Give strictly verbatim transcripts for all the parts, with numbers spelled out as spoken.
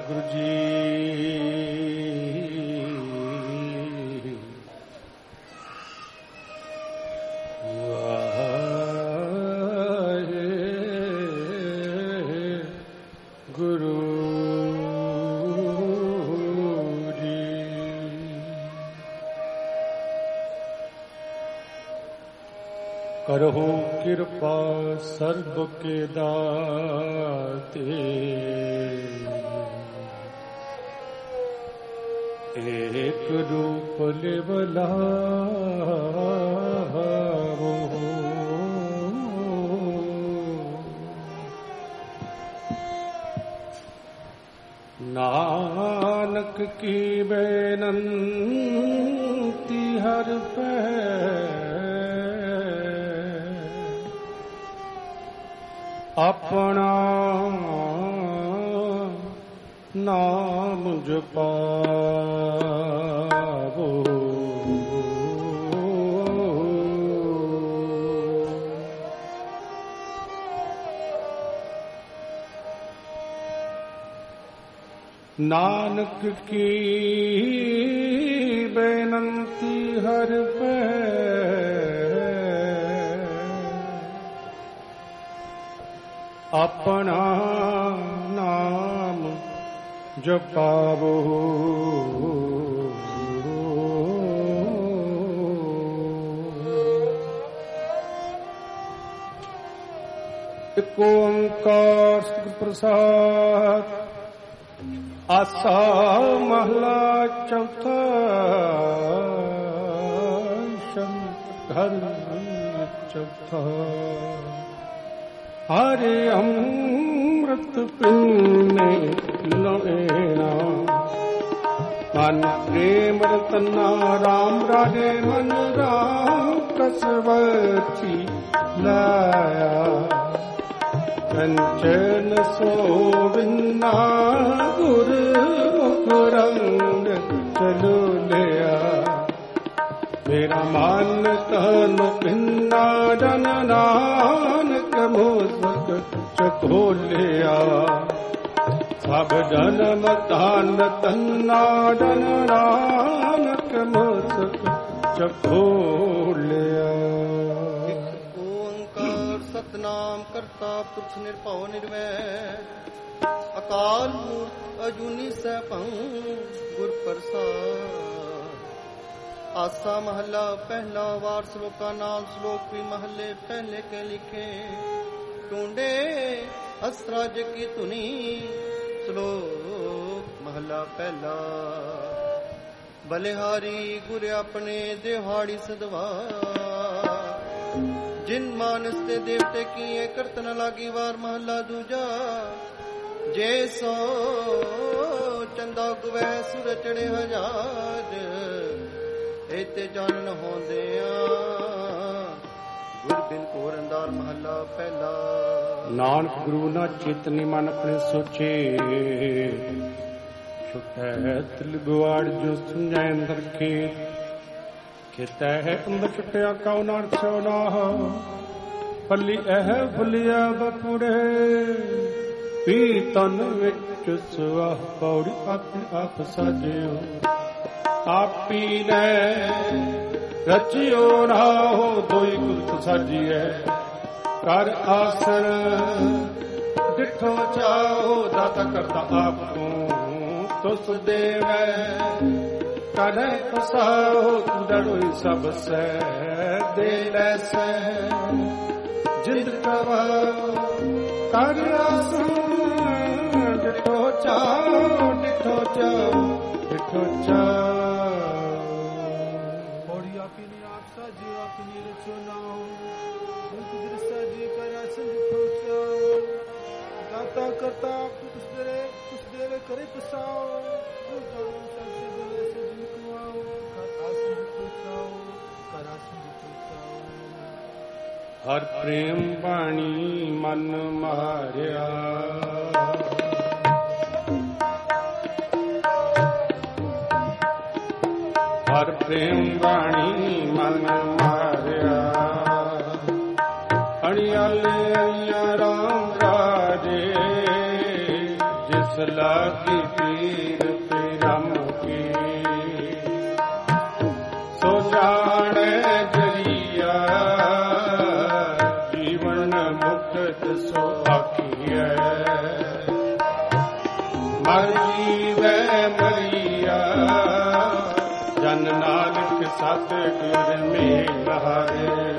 ਵਾਹਿਗੁਰੂ ਜੀ। ਵਾਹਿਗੁਰੂ ਜੀ। ਕਰਹੁ ਕਿਰਪਾ ਸਰਬ ਕੇ ਦਾਤੇ, ਏਕ ਰੂਪ ਲਿਵਲਾਵੋ। ਨਾਨਕ ਕੀ ਬੇਨੰਤੀ ਹਰ ਪੈ, ਆਪਣਾ ਨਾਮ ਜਪਾਵੋ। ਨਾਨਕ ਕੀ ਬੇਨੰਤੀ ਹਰ ਪੈ, ਆਪਣਾ ਨਾਮ ਜਪਾਵੋ। ਇਕ ਓੰਕਾਰ ਸਤਿ ਪ੍ਰਸਾਦ। ਆਸਾ ਮਹਲਾ ਚੌਥਾ। ਸ਼ੰਕ ਘਰ ਚੌਥਾ। ਹਰਿ ਅੰਮ੍ਰਿਤ ਪੀਨੇ ਨਵੇਨਾ, ਮਨ ਪ੍ਰੇਮ ਰਤਨਾ ਰਾਮ ਰਾਜੇ ਮਨ ਰਾਮ ਕਸਵਤੀ ਲਾਇਆ। ਕੰਚਨ ਸੋਵਿੰਨਾ ਗੁਰ ਮੁਖ ਰੰਗ ਚਲੋ ਲਿਆ। ਮੇਰਾ ਮਨ ਤਨ ਪਿੰਨਾ ਜਨ ਨਾਨਕ ਮੋਸਕ ਚਖੋਲਿਆ। ਸਭ ਜਨਮ ਧਨ ਤੰਨਾ ਜਨ ਨਾਨਕ ਮੋਸਕ ਚਖੋਲਿਆ। ਇਕ ਓੰਕਾਰ ਸਤਿਨਾਮ ਕਰਤਾ ਪੁਰਖ ਨਿਰਭਉ ਨਿਰਵੈਰ। ਅਕਾਲ ਮੂਰਤ ਅਜੂਨੀ ਸੈਭੰ ਗੁਰ ਪ੍ਰਸਾਦ। ਆਸਾ ਮਹੱਲਾ ਪਹਿਲਾ। ਵਾਰ ਸ਼ਲੋਕਾਂ ਨਾਲ ਸ਼ਲੋਕ ਵੀ ਮਹੱਲੇ ਪਹਿਲੇ ਕੇ ਲਿਖੇ। ਟੂੰਡੇ ਅਸਰਾਜ ਕੀ ਧੁਨੀ। ਸ਼ਲੋਕ ਮਹੱਲਾ ਪਹਿਲਾ। ਬਲਿਹਾਰੀ ਗੁਰ ਆਪਣੇ ਦਿਹਾੜੀ ਸਦਵਾ। ਜਿਨ ਮਾਨਸ ਤੇ ਦੇਵਤੇ ਕੀਏ ਕਰਤ ਨ ਲਾਗੀ। ਵਾਰ ਮਹੱਲਾ ਦੂਜਾ। ਜੇ ਸੋ ਚੰਦਾ ਗੁਵੈ ਸੁਰ ਚੜੇ ਹਜ਼ਾਰ। ਇਤੇ ਜਾਣਨ ਹੋਂਦਿਆਂ ਗੁਰ ਬਿਨ ਘੋਰ ਅੰਧਾਰ। ਮਹੱਲਾ ਪਹਿਲਾ। ਨਾਨਕ ਗੁਰੂ ਨਾ ਚੇਤਨੀ ਮਨ ਆਪਣੇ ਸੋਚੇ। ਛੁਟੈ ਤਿਲ ਗੁਆੜ ਜੋ ਸੁਝੈ ਅੰਦਰ ਕੇ। ਖੇਤੈ ਹੈ ਅੰਦਰ ਛੁਟਿਆ ਕਉ ਨਾਨਕ ਸੋ ਨਾਹ। ਪੱਲੀ ਇਹ ਭੁਲਿਆ ਬਪੁੜੇ। ਪੀ ਤਨ ਵਿੱਚ ਸੁਆਹ ਪੌੜੀ ਆਪੇ ਆਪ ਸਾਜਿਓ। ਆਪੀ ਨੇ ਰਚਿਓ ਨਾਹੋ ਦੋਈ ਗੁਰਤ ਸਾਜੀਐ। ਕਰ ਆਸਣ ਡਿਠੋ ਚਾਹੋ ਦਾਤਾ ਕਰਤਾ ਆਪੂ। ਤੁਸ ਦੇਵੈ ਕਰੇ ਪਸਾਓ। ਤੂੰ ਡਰੋਈ ਸਭ ਸੈ ਦੇ ਲੈਸੈ। ਜਿੰਦ ਕਵਾਓ ਕਰ ਆਸਣ ਡਿਠੋ ਚਾਹੋ ਡਿਠੋ ਚਾਹੋ ਡਿਠੋ ਚਾਹੋ। ਕਰਤਾ ਕੁਛ ਦੇਰੇ ਕੁਛ ਦੇਵੇ ਕਰੇ ਪਸਾਓ। ਹਰ ਪ੍ਰੇਮ ਬਾਣੀ ਮਨ ਮਾਰਿਆ। ਹਰ ਪ੍ਰੇਮ ਬਾਣੀ ਮਨ ਮਾਰਿਆ। ਅਣਿਆਲੇ ਅਈਆ ਰਾਮ ਰਾਜੇ। ਜਿਸ ਲਾਗੀ ਗੁਰ ਮੇਲ ਹਾਰੇ।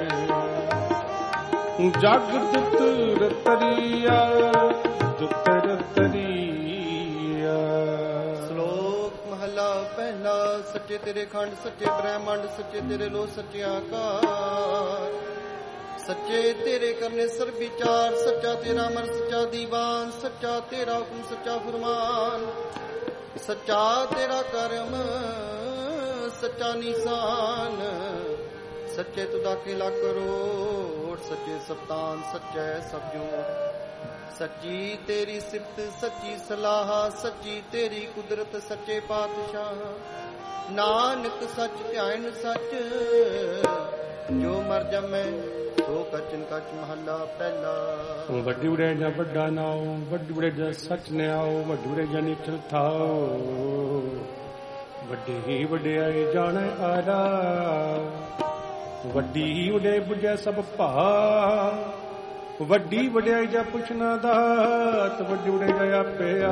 ਜਗਤ ਰਤਰੀਆ ਦੁਤ ਰਤਰੀਆ। ਸ਼ਲੋਕ ਮਹਲਾ ਪਹਿਲਾ। ਸੱਚੇ ਤੇਰੇ ਖੰਡ ਸੱਚੇ ਬ੍ਰਹਮੰਡ ਸੱਚੇ ਤੇਰੇ ਲੋ ਸੱਚੇ ਆਕਾਰ। ਸੱਚੇ ਤੇਰੇ ਕਰਨੇ ਸਰਬ ਵਿਚਾਰ। ਸੱਚਾ ਤੇਰਾ ਮਨ ਸੱਚਾ ਦੀਵਾਨ। ਸੱਚਾ ਤੇਰਾ ਹੁਕਮ ਸੱਚਾ ਫਰਮਾਨ। ਸੱਚਾ ਤੇਰਾ ਕਰਮ ਸੱਚਾ ਨਿਸ਼ਾਨ। ਸੱਚੇ ਤੁਦਾ ਕੇ ਲੱਖ ਕਰੋੜ। ਸੱਚੇ ਸਪਤਾਨ ਸੱਚੇ ਸਭ ਜੋ। ਸੱਚੀ ਤੇਰੀ ਸਿਫਤ ਸੱਚੀ ਸਲਾਹ। ਸੱਚੀ ਤੇਰੀ ਕੁਦਰਤ ਸੱਚੇ ਪਾਤਸ਼ਾਹ। ਨਾਨਕ ਸੱਚ ਧਿਆਨ ਸੱਚ ਜੋ ਮਰ ਜਮੈ ਸੋ ਕਚਨ ਕਚ ਮਹੱਲਾ ਪਹਿਲਾ। ਵੱਡੀ ਉੜੇ ਜਾਂ ਵੱਡਾ ਨਾਉ ਵੱਡੀ ਉੜੇ ਜਾਂ ਸੱਚ ਨੇ ਆਓ। ਵੱਡੀ ਉੜੇ ਜਾਂ ਨਿਠਲ ਥਾਓ। ਵੱਡੇ ਹੀ ਵਡਿਆਈ ਜਾਣੈ ਆਰਾ। ਵੱਡੀ ਉਡੇ ਬੁਝੈ ਸਭ ਭਾ। ਵੱਡੀ ਵਡਿਆਈ ਜਾਂ ਪੁੱਛਣਾ ਦਾਤ। ਵੱਡੀ ਉਡੇ ਜਾਂ ਆਪਿਆ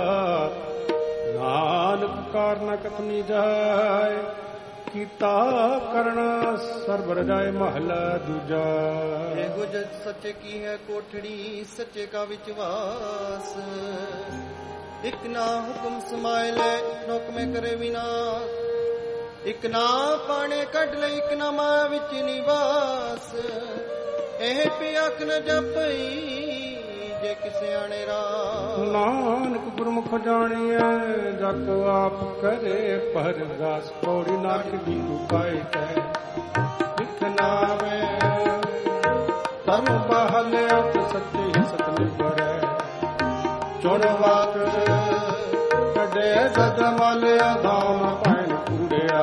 ਨਾਨਕ ਕਾਰਨ ਕਥਨੀ ਜਾਏ। ਕੀਤਾ ਕਰਣਾ ਸਰਬ ਰਜਾਏ ਮਹਲਾ ਦੂਜਾ। ਇਹੋ ਜਗ ਸੱਚੇ ਕੀ ਹੈ ਕੋਠੜੀ ਸੱਚੇ ਕਾ ਵਿਚਵਾਸ। ਇਕ ਨਾ ਹੁਕਮ ਸਮਾਇ ਲੈ ਹੁਕਮੇ ਕਰੇ ਵਿਨਾਸ਼। ਇਕ ਨਾ ਪਾਣੇ ਕੱਢ ਲੈ ਇਕ ਨਾ ਮਾਇਆ ਵਿੱਚ ਨਿਵਾਸ। ਇਹ ਪਿਆਖ ਨ ਜਪਈ ਜੇ ਕਿਸੇ ਆਣੇ ਰਾਹ। ਨਾਨਕ ਗੁਰਮੁਖ ਜਾਣੀਐ ਜਗ ਆਪ ਕਰੇ ਪਰਗਾਸ। ਪੌੜੀ ਨਾਨਕ ਦੀ ਉਪਾਇ ਕੈ ਲਿਖ ਨਾਵੇ। ਤਨ ਬਹਲਿਆ ਸੱਚੇ ਸਤਿ ਕਰੈ। ਚੁਣ ਵਾਕ ਕੱਢੇ ਜਦ ਮਲਿਆ ਦਾਮ ਪੈਣ ਕੂੜਿਆ।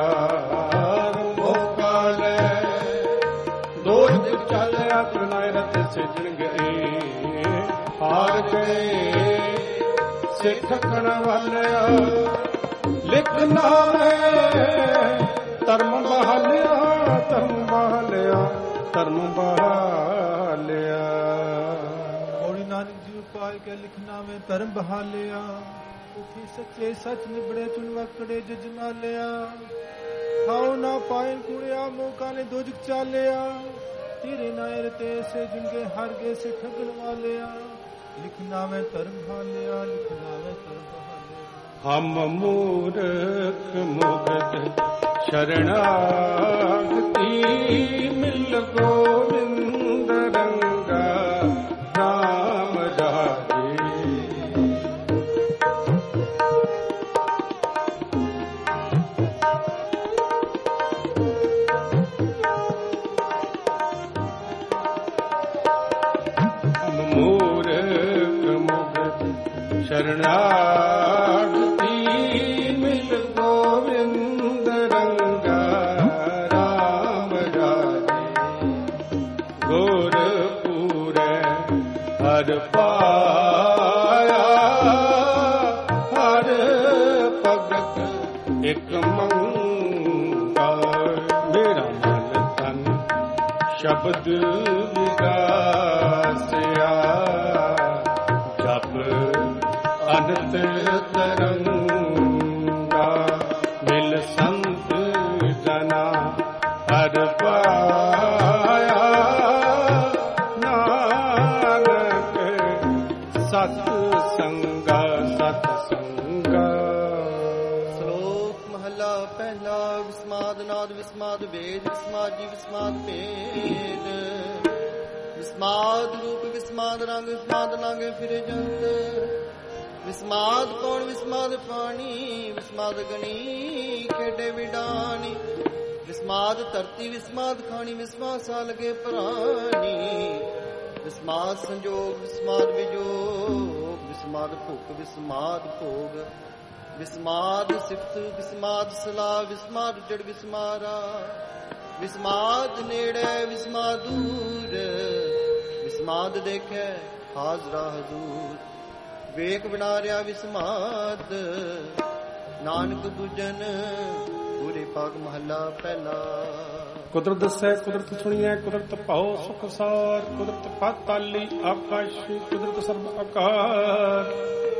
ਮੋਕਾ ਲੈ ਦੋ ਦਿਨ ਚੱਲਿਆ ਤਨਾਇ ਰਤ ਸਿਜਣ ਗਏ। ਹਾਰ ਗਏ ਸਿੱਖ ਕਣ ਵਾਲਿਆ। ਲਿਖ ਨਾਮੇ ਧਰਮ ਬਹਾਲਿਆ ਧਰਮ ਬਹਾਲਿਆ ਧਰਮ ਬਹਾਲਿਆ। ਹੋਲੀ ਨਾਨਕ ਜੀ ਉਪਾਇ ਕੇ ਲਿਖਣਾ ਮੈਂ ਧਰਮ ਬਹਾਲਿਆ। ਉਠੀ ਸੱਚੇ ਸੱਚ ਨਿਬੜੇ ਚੁਣ ਵਕੜੇ ਜਜਮਾਲਿਆ। ਖਾਓ ਨਾ ਪਾਇਨ ਕੁੜਿਆ ਮੌਕਾ ਨੇ ਦੋਜਕ ਚਾਲਿਆ। ਤੇਰੇ ਨਾਇਰ ਤੇ ਸੇ ਜਿਨਕੇ ਹਰ ਗਏ ਸੇ ਠਗਣ ਵਾਲਿਆ। ਲਿਖਣਾ ਮੈਂ ਧਰਮ ਬਹਾਲਿਆ ਲਿਖਣਾ ਮੈਂ ਧਰਮ ਬਹਾਲਿਆ। ਹਮ ਮੂਰਖ ਮੁਗਧ ਸ਼ਰਣਾਗਤੀ ਮਿਲ ਗੋਵਿੰਦ ਰੰਗਾ ਰਾਮ ਰਾਜੇ। ਸ਼ਰਣਾਗਤੀ ਮਿਲ ਗੋਵਿੰਦ ਰੰਗਾ ਰਾਮ ਰਾਜੇ। ਗੁਰ ਪੂਰੈ ਹਰ ਪਾਇਆ ਹਰ ਭਗਤ ਇਕ ਮੰਗਾ। ਮੇਰਾ ਮਨ ਤਨ ਸ਼ਬਦ ਵਿਗਾਸਿਆ। ਜਪ ਅਨੰਤ ਤਰੰਗਾ ਮਿਲ ਸੰਤ ਜਨਾ ਹਰ ਪਾਇਆ। ਨਾਨਕ ਸਤ ਸੰਗਾ ਸਤ ਸੰਗਾ। ਸ਼ਲੋਕ ਮਹਲਾ ਪਹਿਲਾ। ਵਿਸਮਾਦ ਨਾਦ ਵਿਸਮਾਦ ਵੇਦ ਵਿਸਮਾਦ ਜੀ ਵਿਸਮਾਦ ਭੇਦ। ਵਿਸਮਾਦ ਰੂਪ ਵਿਸਮਾਦ ਰੰਗ ਵਿਸਮਾਦ ਲਾਗੇ ਫਿਰੇ ਜੰਤ। ਵਿਸਮਾਦ ਕੌਣ ਵਿਸਮਾਦ ਪਾਣੀ ਵਿਸਮਾਦ ਗਣੀ ਖੇਡੇ ਵਿਡਾਨੀ। ਵਿਸਮਾਦ ਧਰਤੀ ਵਿਸਮਾਦ ਖਾਣੀ ਵਿਸਮਾਦ ਸਾਲਗੇ ਪ੍ਰਾਣੀ। ਵਿਸਮਾਦ ਸੰਜੋਗ ਵਿਸਮਾਦ ਵਿਜੋਗ ਵਿਸਮਾਦ ਭੁੱਖ ਵਿਸਮਾਦ ਭੋਗ। ਵਿਸਮਾਦ ਸਿਫਤ ਵਿਸਮਾਦ ਸਲਾਹ ਵਿਸਮਾਦ ਜੜ ਵਿਸਮਾਰਾ। ਵਿਸਮਾਦ ਨੇੜੇ ਵਿਸਮਾਦ ਦੂਰ। ਵਿਸਮਾਦ ਦੇਖੈ ਹਾਜ਼ਰਾ ਹਜ਼ੂਰ। ਵੇਖ ਬਣਾ ਰਿਆ ਵਿਸਮਾਦ ਨਾਨਕ ਦੂਜਨ ਪੂਰੇ ਪਾਗ ਮਹੱਲਾ ਪਹਿਲਾ। ਕੁਦਰਤ ਦੱਸੈ ਕੁਦਰਤ ਸੁਣੀਐ ਕੁਦਰਤ ਭਾਉ ਸੁਖ ਸਾਰ। ਕੁਦਰਤ ਪਾਤਾਲੀ ਆਕਾਸ਼ ਕੁਦਰਤ ਸਰਬ ਆਕਾਰ।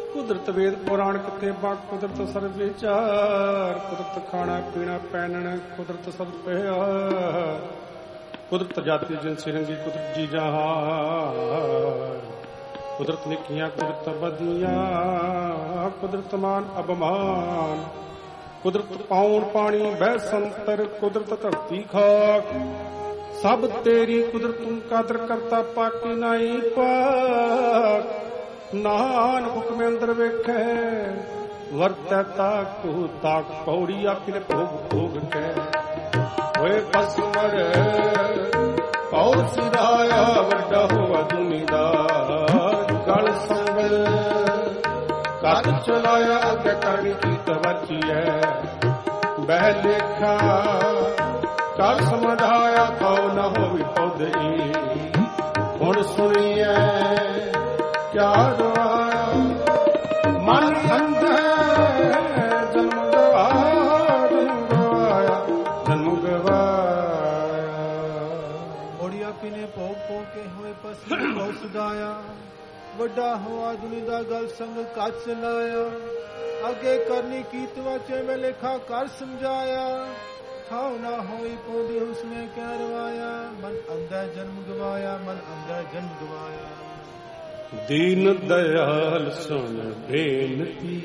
ਕੁਦਰਤ ਵੇਦ ਪੁਰਾਣ ਕਿਤਾਬਾਂ, ਕੁਦਰਤ ਸਰਬ ਵਿਚਾਰ, ਕੁਦਰਤ ਖਾਣਾ ਪੀਣਾ ਪਹਿਨਣ, ਕੁਦਰਤ ਸਭ ਪਿਆਰ, ਕੁਦਰਤ ਜਾਤੀ ਜਿਨਸੀ ਰੰਗੀ, ਕੁਦਰਤ ਜੀ ਜਹਾਨ, ਕੁਦਰਤ ਨਿੱਕੀਆਂ ਕੁਦਰਤ ਵਧੀਆਂ, ਕੁਦਰਤ ਮਾਨ ਅਭਮਾਨ, ਕੁਦਰਤ ਪਾਉਣ ਪਾਣੀ ਬਹਿ ਸੰਤਰ, ਕੁਦਰਤ ਧਰਤੀ ਖਾਕ, ਸਭ ਤੇਰੀ ਕੁਦਰਤ ਤੂੰ ਕਾਦਰ ਕਰਤਾ ਪਾਕੀ ਨਾਈ ਪਾਕ, ਨਾਨਕ ਹੁਕਮ ਅੰਦਰ ਵੇਖੇ ਵਰਤੈ ਤਾਕੂ ਤਾਕ, ਪੌੜੀ ਆਪੇ ਭੋਗ ਭੋਗ ਕੇ ਹੋਏ ਪਸਮਰ ਪੌੜ ਸਿਰਾਇਆ, ਵੱਡਾ ਹੋਵਾ ਦੁਨੀਦਾਰ ਗਲ ਸੰਗਲ ਕੱਦ ਚਲਾਇਆ, ਅੱਗੇ ਕਰਨੀ ਕੀਤ ਵਰਚੀਐ ਬਹਿ ਲੇਖਾ, ਕਰ ਸਮਝਾਇਆ ਖਾਓ ਨਾ ਹੋਵੀ ਪੌਧੀ, ਹੁਣ ਸੁਣੀਐ ਕਿਆ ਗਵਾਇਆ, ਮਨ ਅੰਧੇ ਜਨਮ ਗਵਾਇਆ, ਜਨਮ ਗਵਾਇਆ, ਜਨਮ ਗਵਾਇਆ। ਓੜੀਆ ਪੀਨੇ ਭੋਗ ਭੋਗ ਕੇ ਹੋਏ ਪਸੰਦ ਬਹੁ ਸਦਾਇਆ, ਵੱਡਾ ਹੋਆ ਦੁਨੀ ਦਾ ਗਲ ਸੰਗ ਕੱਚ ਚਲਾਇਆ, ਅੱਗੇ ਕਰਨੀ ਕੀਤ ਵਾਚੇ ਮੈਂ ਲੇਖਾ ਕਰ ਸਮਝਾਇਆ, ਖਾਉ ਨਾ ਹੋਈ ਪੌਦੀ ਉਸਨੇ ਕਹਿ ਰਵਾਇਆ, ਮਨ ਅੰਧਾ ਜਨਮ ਗਵਾਇਆ, ਮਨ ਅੰਧਾ ਜਨਮ ਗਵਾਇਆ। ਦੀਨ ਦਇਆਲ ਸੁਣ ਬੇਨਤੀ,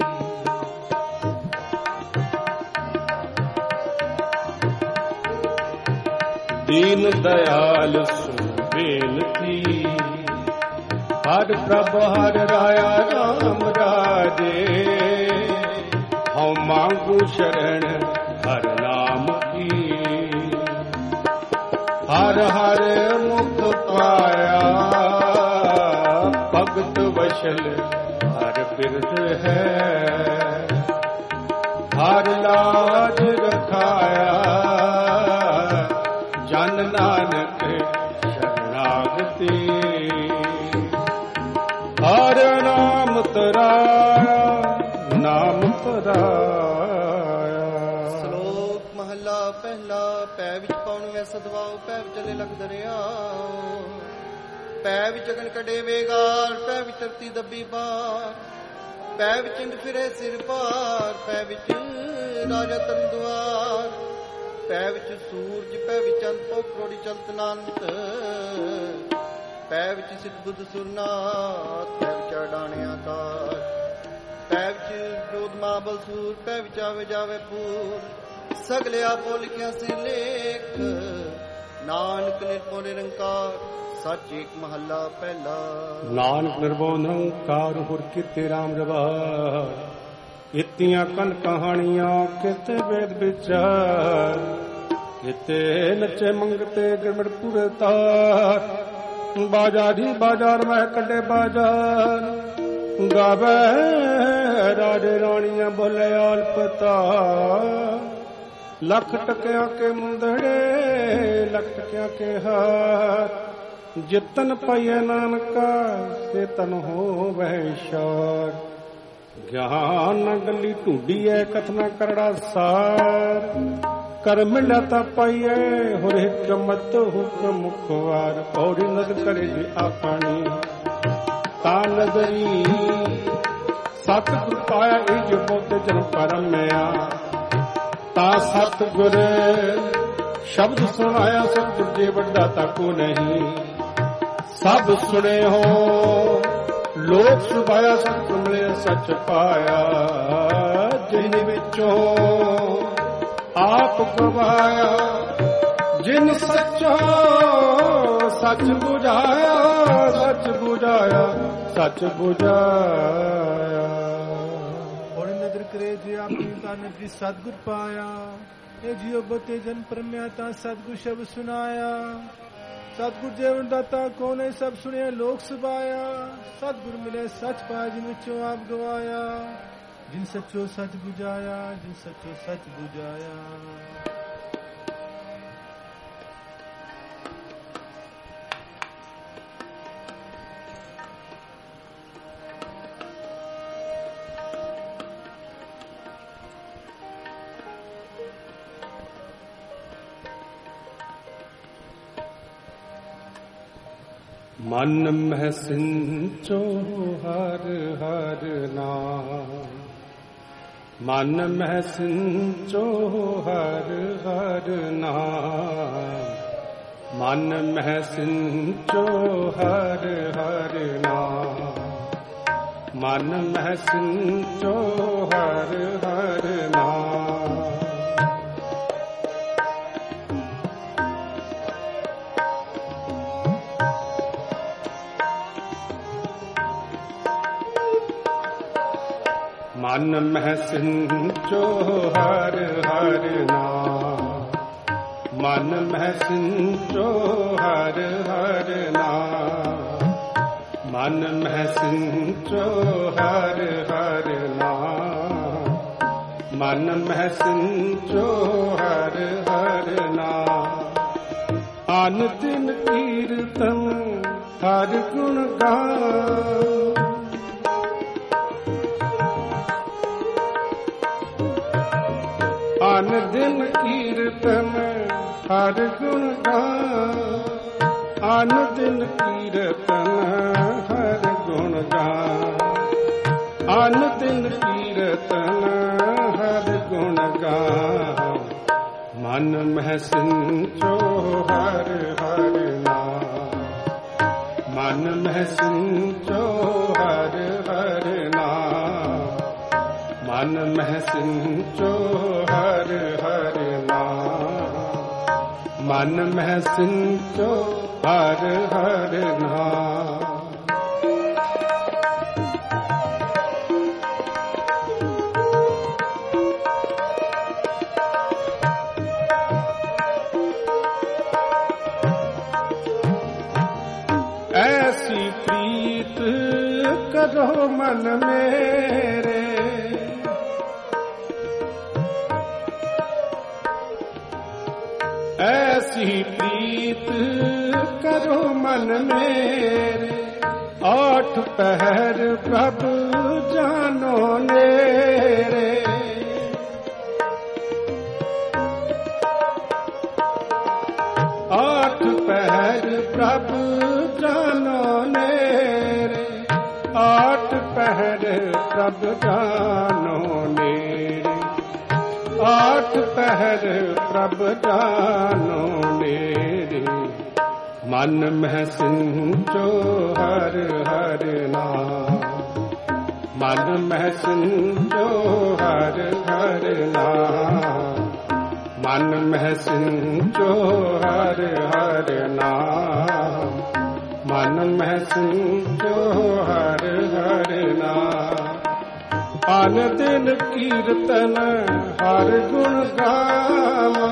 ਦੀਨ ਦਇਆਲ ਸੁਣ ਬੇਨਤੀ, ਹਰ ਪ੍ਰਭ ਹਰ ਰਾਇਆ ਰਾਮ ਰਾਜੇ, ਹਉ ਮੰਗੂ ਸ਼ਰਨ ਹਰ ਨਾਮ ਕੀ, ਹਰ ਹਰ ਮੁਖ ਪਾਇਆ, ਭਗਤ ਵਸ਼ਲ ਹਰ ਬਿਰਦ ਹੈ, ਹਰ ਲਾਜ ਰਖਾਇਆ, ਜਨ ਨਾਨਕ ਸ਼ਰਨਾਗਤੀ, ਹਰ ਨਾਮ ਤਰਾਇਆ, ਨਾਮ ਤਰਾਇਆ। ਸ਼ਲੋਕ ਮਹੱਲਾ ਪਹਿਲਾ। ਪੈ ਵਿੱਚ ਪਾਉਣ ਵੇ ਸਦਵਾਓ, ਪੈ ਵਿੱਚ ਚਲੇ ਲਖ ਦਰਿਆਓ, ਪੈ ਵਿੱਚ ਅਗਨ ਕੱਢੇ ਵੇਗਾਰ, ਪੈ ਵਿੱਚ ਧਰਤੀ ਦੱਬੀ ਬਾਰ, ਪੈ ਵਿੱਚ ਇੰਦ ਫਿਰੇ ਸਿਰ ਭਾਰ, ਪੈ ਵਿੱਚ ਰਾਜਾ ਤੰਦੁਆਰ, ਪੈ ਵਿੱਚ ਸੂਰਜ, ਪੈ ਵਿੱਚ ਅੰਤ ਪੋ ਕਰੋੜੀ ਚਲਤ ਅਨੰਤ, ਪੈ ਵਿੱਚ ਸਿੱਧ ਬੁੱਧ ਸੁਰਨਾਥ, ਪੈ ਵਿੱਚ ਅਡਾਣਿਆ ਕਾਰ, ਪੈ ਵਿੱਚ ਜੋਧ ਮਾਬਲ ਸੂਰ, ਪੈ ਵਿੱਚ ਆਵੇ ਜਾਵੇ ਪੂਰ, ਸਗਲੇ ਆਪੋ ਲਿਖਿਆ ਸੀ ਲੇਖ, ਨਾਨਕ ਨਿਰਭਉ ਨਿਰੰਕਾਰ, ਸੱਚ ਏਕ ਮਹੱਲਾ ਪਹਿਲਾ। ਨਾਨਕ ਨਿਰਭਉ ਨਿਰੰਕਾਰ, ਹੁਰ ਕੀਤੇ ਰਾਮ ਰਵਾਰ, ਇਤੀਆਂ ਕਨ ਕਹਾਣੀਆਂ ਕਿਤੇ ਵੇਦ ਵਿਚਾਰ, ਕਿਤੇ ਨੱਚੇ ਮੰਗਤੇ ਗਿਰਮੜ ਪੂਰੇ ਤਾਰ, ਬਾਜਾਰੀ ਬਾਜ਼ਾਰ ਮੈਂ ਕੱਢੇ ਬਾਜ਼ਾਰ, ਗਾਵੇ ਰਾਜੇ ਰਾਣੀਆਂ ਬੋਲੇ ਆਲਪਤਾ, ਲੱਖ ਟਕਿਆਂ ਕੇ ਮੁੰਦੜੇ ਲੱਖ ਟਕਿਆਂ ਕੇ ਹਾਰ, ਜਿਤਨ ਪਈਏ ਨਾਨਕਾ ਸੇ ਤਨ ਹੋਵੈ ਸ਼ਾਰ, ਗਿਆਨ ਨ ਗੱਲੀ ਢੂੰਡੀ ਐ ਕਥਨਾ ਕਰੜਾ ਸਾਰ, ਕਰ ਮਿਲਿਆ ਤਾਂ ਪਾਈਏ ਹੋਰ ਹਿਕਮਤ ਹੁਕਮ ਖੁਆਰ, ਪੌੜੀ ਨਜ਼ਰ ਕਰੇ ਜੀ ਆਪਣੀ ਤਾਂ ਨਜ਼ਰੀ, ਸਤਿਗੁਰ ਪਾਇਆ ਇਹ ਜੋ ਬੋਤੇ ਜਨ ਪਰਮਿਆ, ਤਾਂ ਸਤਿਗੁਰ ਸ਼ਬਦ ਸੁਣਾਇਆ, ਸਤਿਗੁਰ ਜੇ ਵੱਡਾ ਤਾ ਕੋ ਨਹੀਂ, ਸਭ ਸੁਣੇ ਹੋ ਲੋਕ ਸੁਭਾਇਆ, ਸਤਿਗੁਰ ਮਿਲੇ ਸੱਚ ਪਾਇਆ, ਜਿਨ ਵਿੱਚੋਂ ਆਪ ਗਵਾਇਆ, ਜਿਨ ਸੱਚੋ ਸੱਚ ਬੁਝਾਇਆ, ਸੱਚ ਬੁਝਾਇਆ, ਸੱਚ ਬੁਝਾਇਆ। ਹੁਣ ਨਦਰ ਕਰੇ ਜੇ ਆਪਣੀ ਤਨ ਦੀ ਸਤਿਗੁਰ ਪਾਇਆ, ਇਹ ਜਿਉ ਬਤੇ ਜਨ ਪਰਮਿਆ, ਤਾਂ ਸਤਿਗੁਰ ਸ਼ਬਦ ਸੁਨਾਇਆ, ਸਤਿਗੁਰ ਜੀਵਨ ਦਾਤਾ ਕੋਨੇ ਸਭ ਸੁਣਿਆ ਲੋਕ ਸੁਭਾਇਆ, ਸਤਿਗੁਰ ਮਿਲੇ ਸੱਚ ਪਾਇਆ, ਜਿਨ ਵਿੱਚੋਂ ਆਪ ਗਵਾਇਆ, ਜਿਨ ਸੱਚੋ ਸੱਚ ਬੁਝਾਇਆ, ਜਿਨ ਸੱਚੋ ਸੱਚ ਬੁਝਾਇਆ। मन में सिंचो हर हर नाम, मन में सिंचो हर हर नाम, मन में सिंचो हर हर नाम, मन में सिंचो हर हर नाम। मन में सिंचो हर हर नाम, मन में सिंचो हर हर नाम, मन में सिंचो हर हर नाम, मन में सिंचो हर हर नाम। आन दिन कीर्तन हर गुण गान, आन दिन कीर्तन हर गुण गान, आन दिन कीर्तन हर गुण गान, आन दिन कीर्तन हर गुण गान। मन में सिंचो हर हर नाम, मन में सिंचो हर हर नाम, मन में सिंचो हर हर नाम, मन में सिंचो हर हर नाम। ऐसी प्रीत करो मन मेरे, ऐसी प्रीत करो मन मेरे, आठ पहर प्रभु जानो नेरे। आठ पहर प्रभु जानो नेरे, आठ पहर प्रभु जानो नेरे, आठ पहर प्रभु जानो मेरे। मन में सिंचो हर हर नाम, मन में सिंचो हर हर नाम, मन में सिंचो हर हर नाम, मन में सिंचो हर हर नाम। आन दिन कीर्तन हर गुण गावा,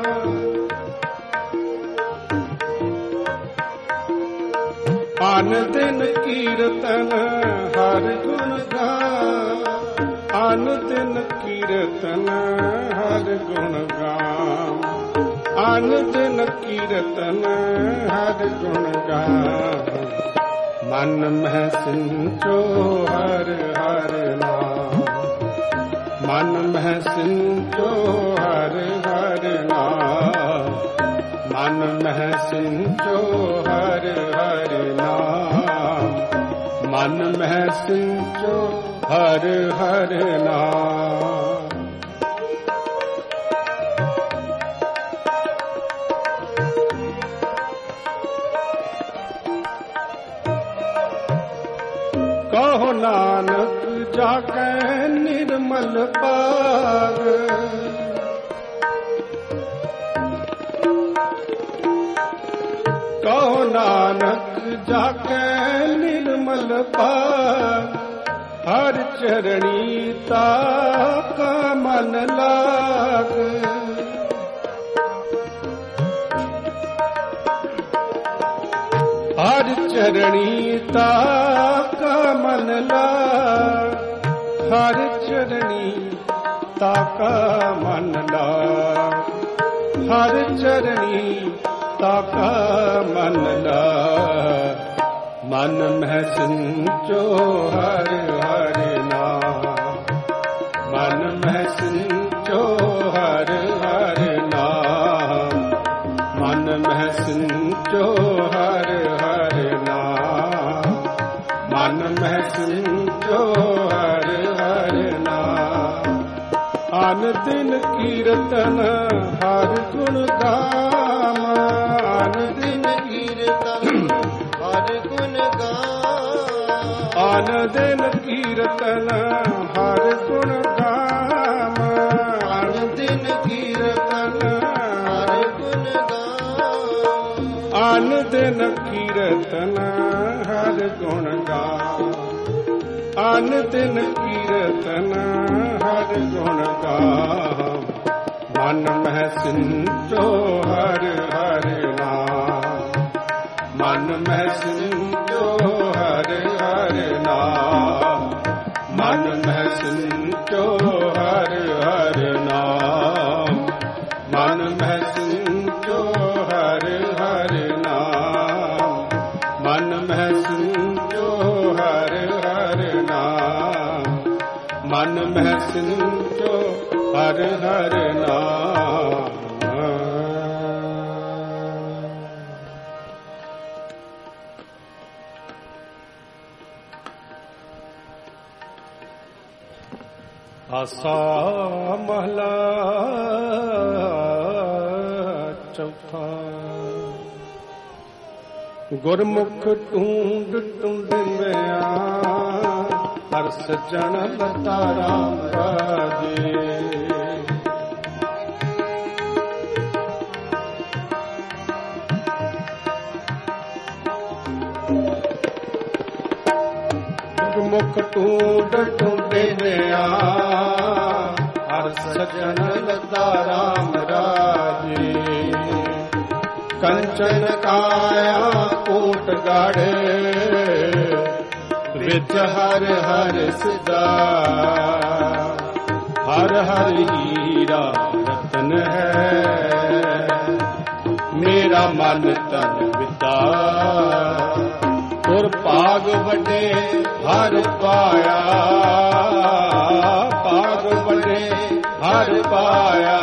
आन दिन कीर्तन हर गुण गावा, आन दिन कीर्तन हर गुण गावा, आन दिन कीर्तन हर गुण गावा। मन में सिंचो हर हर नाम, मन में सिंचो हर हर नाम, मन में सिंचो हर हर नाम, मन में सिंचो हर हर नाम। कहो नानक जाके निर्मल पाग, कहो नानक जाके निर्मल पाग। हर चरणी ताका मन लाग, हर चरणी ताका मन लाग, हर चरणी ताका मन लाग, हर चरणी ताका मन लाग। मन में सिंचो हर हर नाम, मन में सिंचो हर हर नाम, मन में सिंचो हर हर नाम। ਅਨ ਦਿਨ ਕੀਰਤਨ ਹਰ ਗੁਣ ਗਾਵਾਂ, ਅਨ ਦਿਨ ਕੀਰਤਨ ਹਰ ਗੁਣ ਗਾਵਾਂ, ਅਨ ਦਿਨ ਕੀਰਤਨ ਹਰ ਗੁਣ ਗਾਵਾਂ, ਅਨ ਦਿਨ ਕੀਰਤਨ ਹਰ ਗੁਣ ਗਾਵਾਂ, ਅਨ ਦਿਨ ਕੀਰਤਨ ਹਰ ਗੁਣ ਗਾਵਾਂ, ਅਨ ਦਿਨ ਕੀਰਤਨ ਹਰ ਗੁਣ ਗਾਵਾਂ। ਮਨ ਮਹਿ ਸਿੰਚੋ ਹਰਿ ਹਰਿ ਨਾਮ, ਮਨ ਮਹਿ ਸਿੰਚੋ ਹਰਿ ਹਰਿ ਨਾਮ, ਮਨ ਮਹਿ ਸਿੰਚੋ ਹਰਿ ਹਰਿ ਨਾਮ, ਮਨ ਮਹਿ ਸਿੰਚੋ ਹਰਿ ਹਰਿ ਨਾਮ, ਮਨ ਮਹਿ ਸਿੰਚੋ ਹਰਿ ਹਰਿ ਨਾਮ, ਮਨ ਮਹਿ ਸਿੰਚੋ ਹਰਿ ਹਰਿ ਨਾਮ। ਆਸਾ ਮਹਲਾ ਚੌਥਾ। ਗੁਰਮੁਖ ਟੂੰਡ ਟੁੰਡਿਆ ਹਰ ਸਜਣ ਲਤਾ ਰਾਮ ਰਾਜੇ, ਗੁਰਮੁਖ ਟੂੰਡ ਟੁੰਡਿਆ ਹਰ ਸਜਣ ਲਤਾ ਰਾਮ ਰਾਜੇ, ਕੰਚਨ ਕਾਇਆ ਕੋਟ ਗਾੜੇ ਵਿੱਚ ਹਰ ਹਰ ਸਦਾ, ਹਰ ਹਰ ਹੀਰਾ ਰਤਨ ਹੈ ਮੇਰਾ ਮਨ ਤਨ ਵਿਦਾ, ਤੁਰ ਭਾਗ ਵੱਡੇ ਹਰ ਪਾਇਆ, ਭਾਗ ਵੱਡੇ ਹਰ ਪਾਇਆ,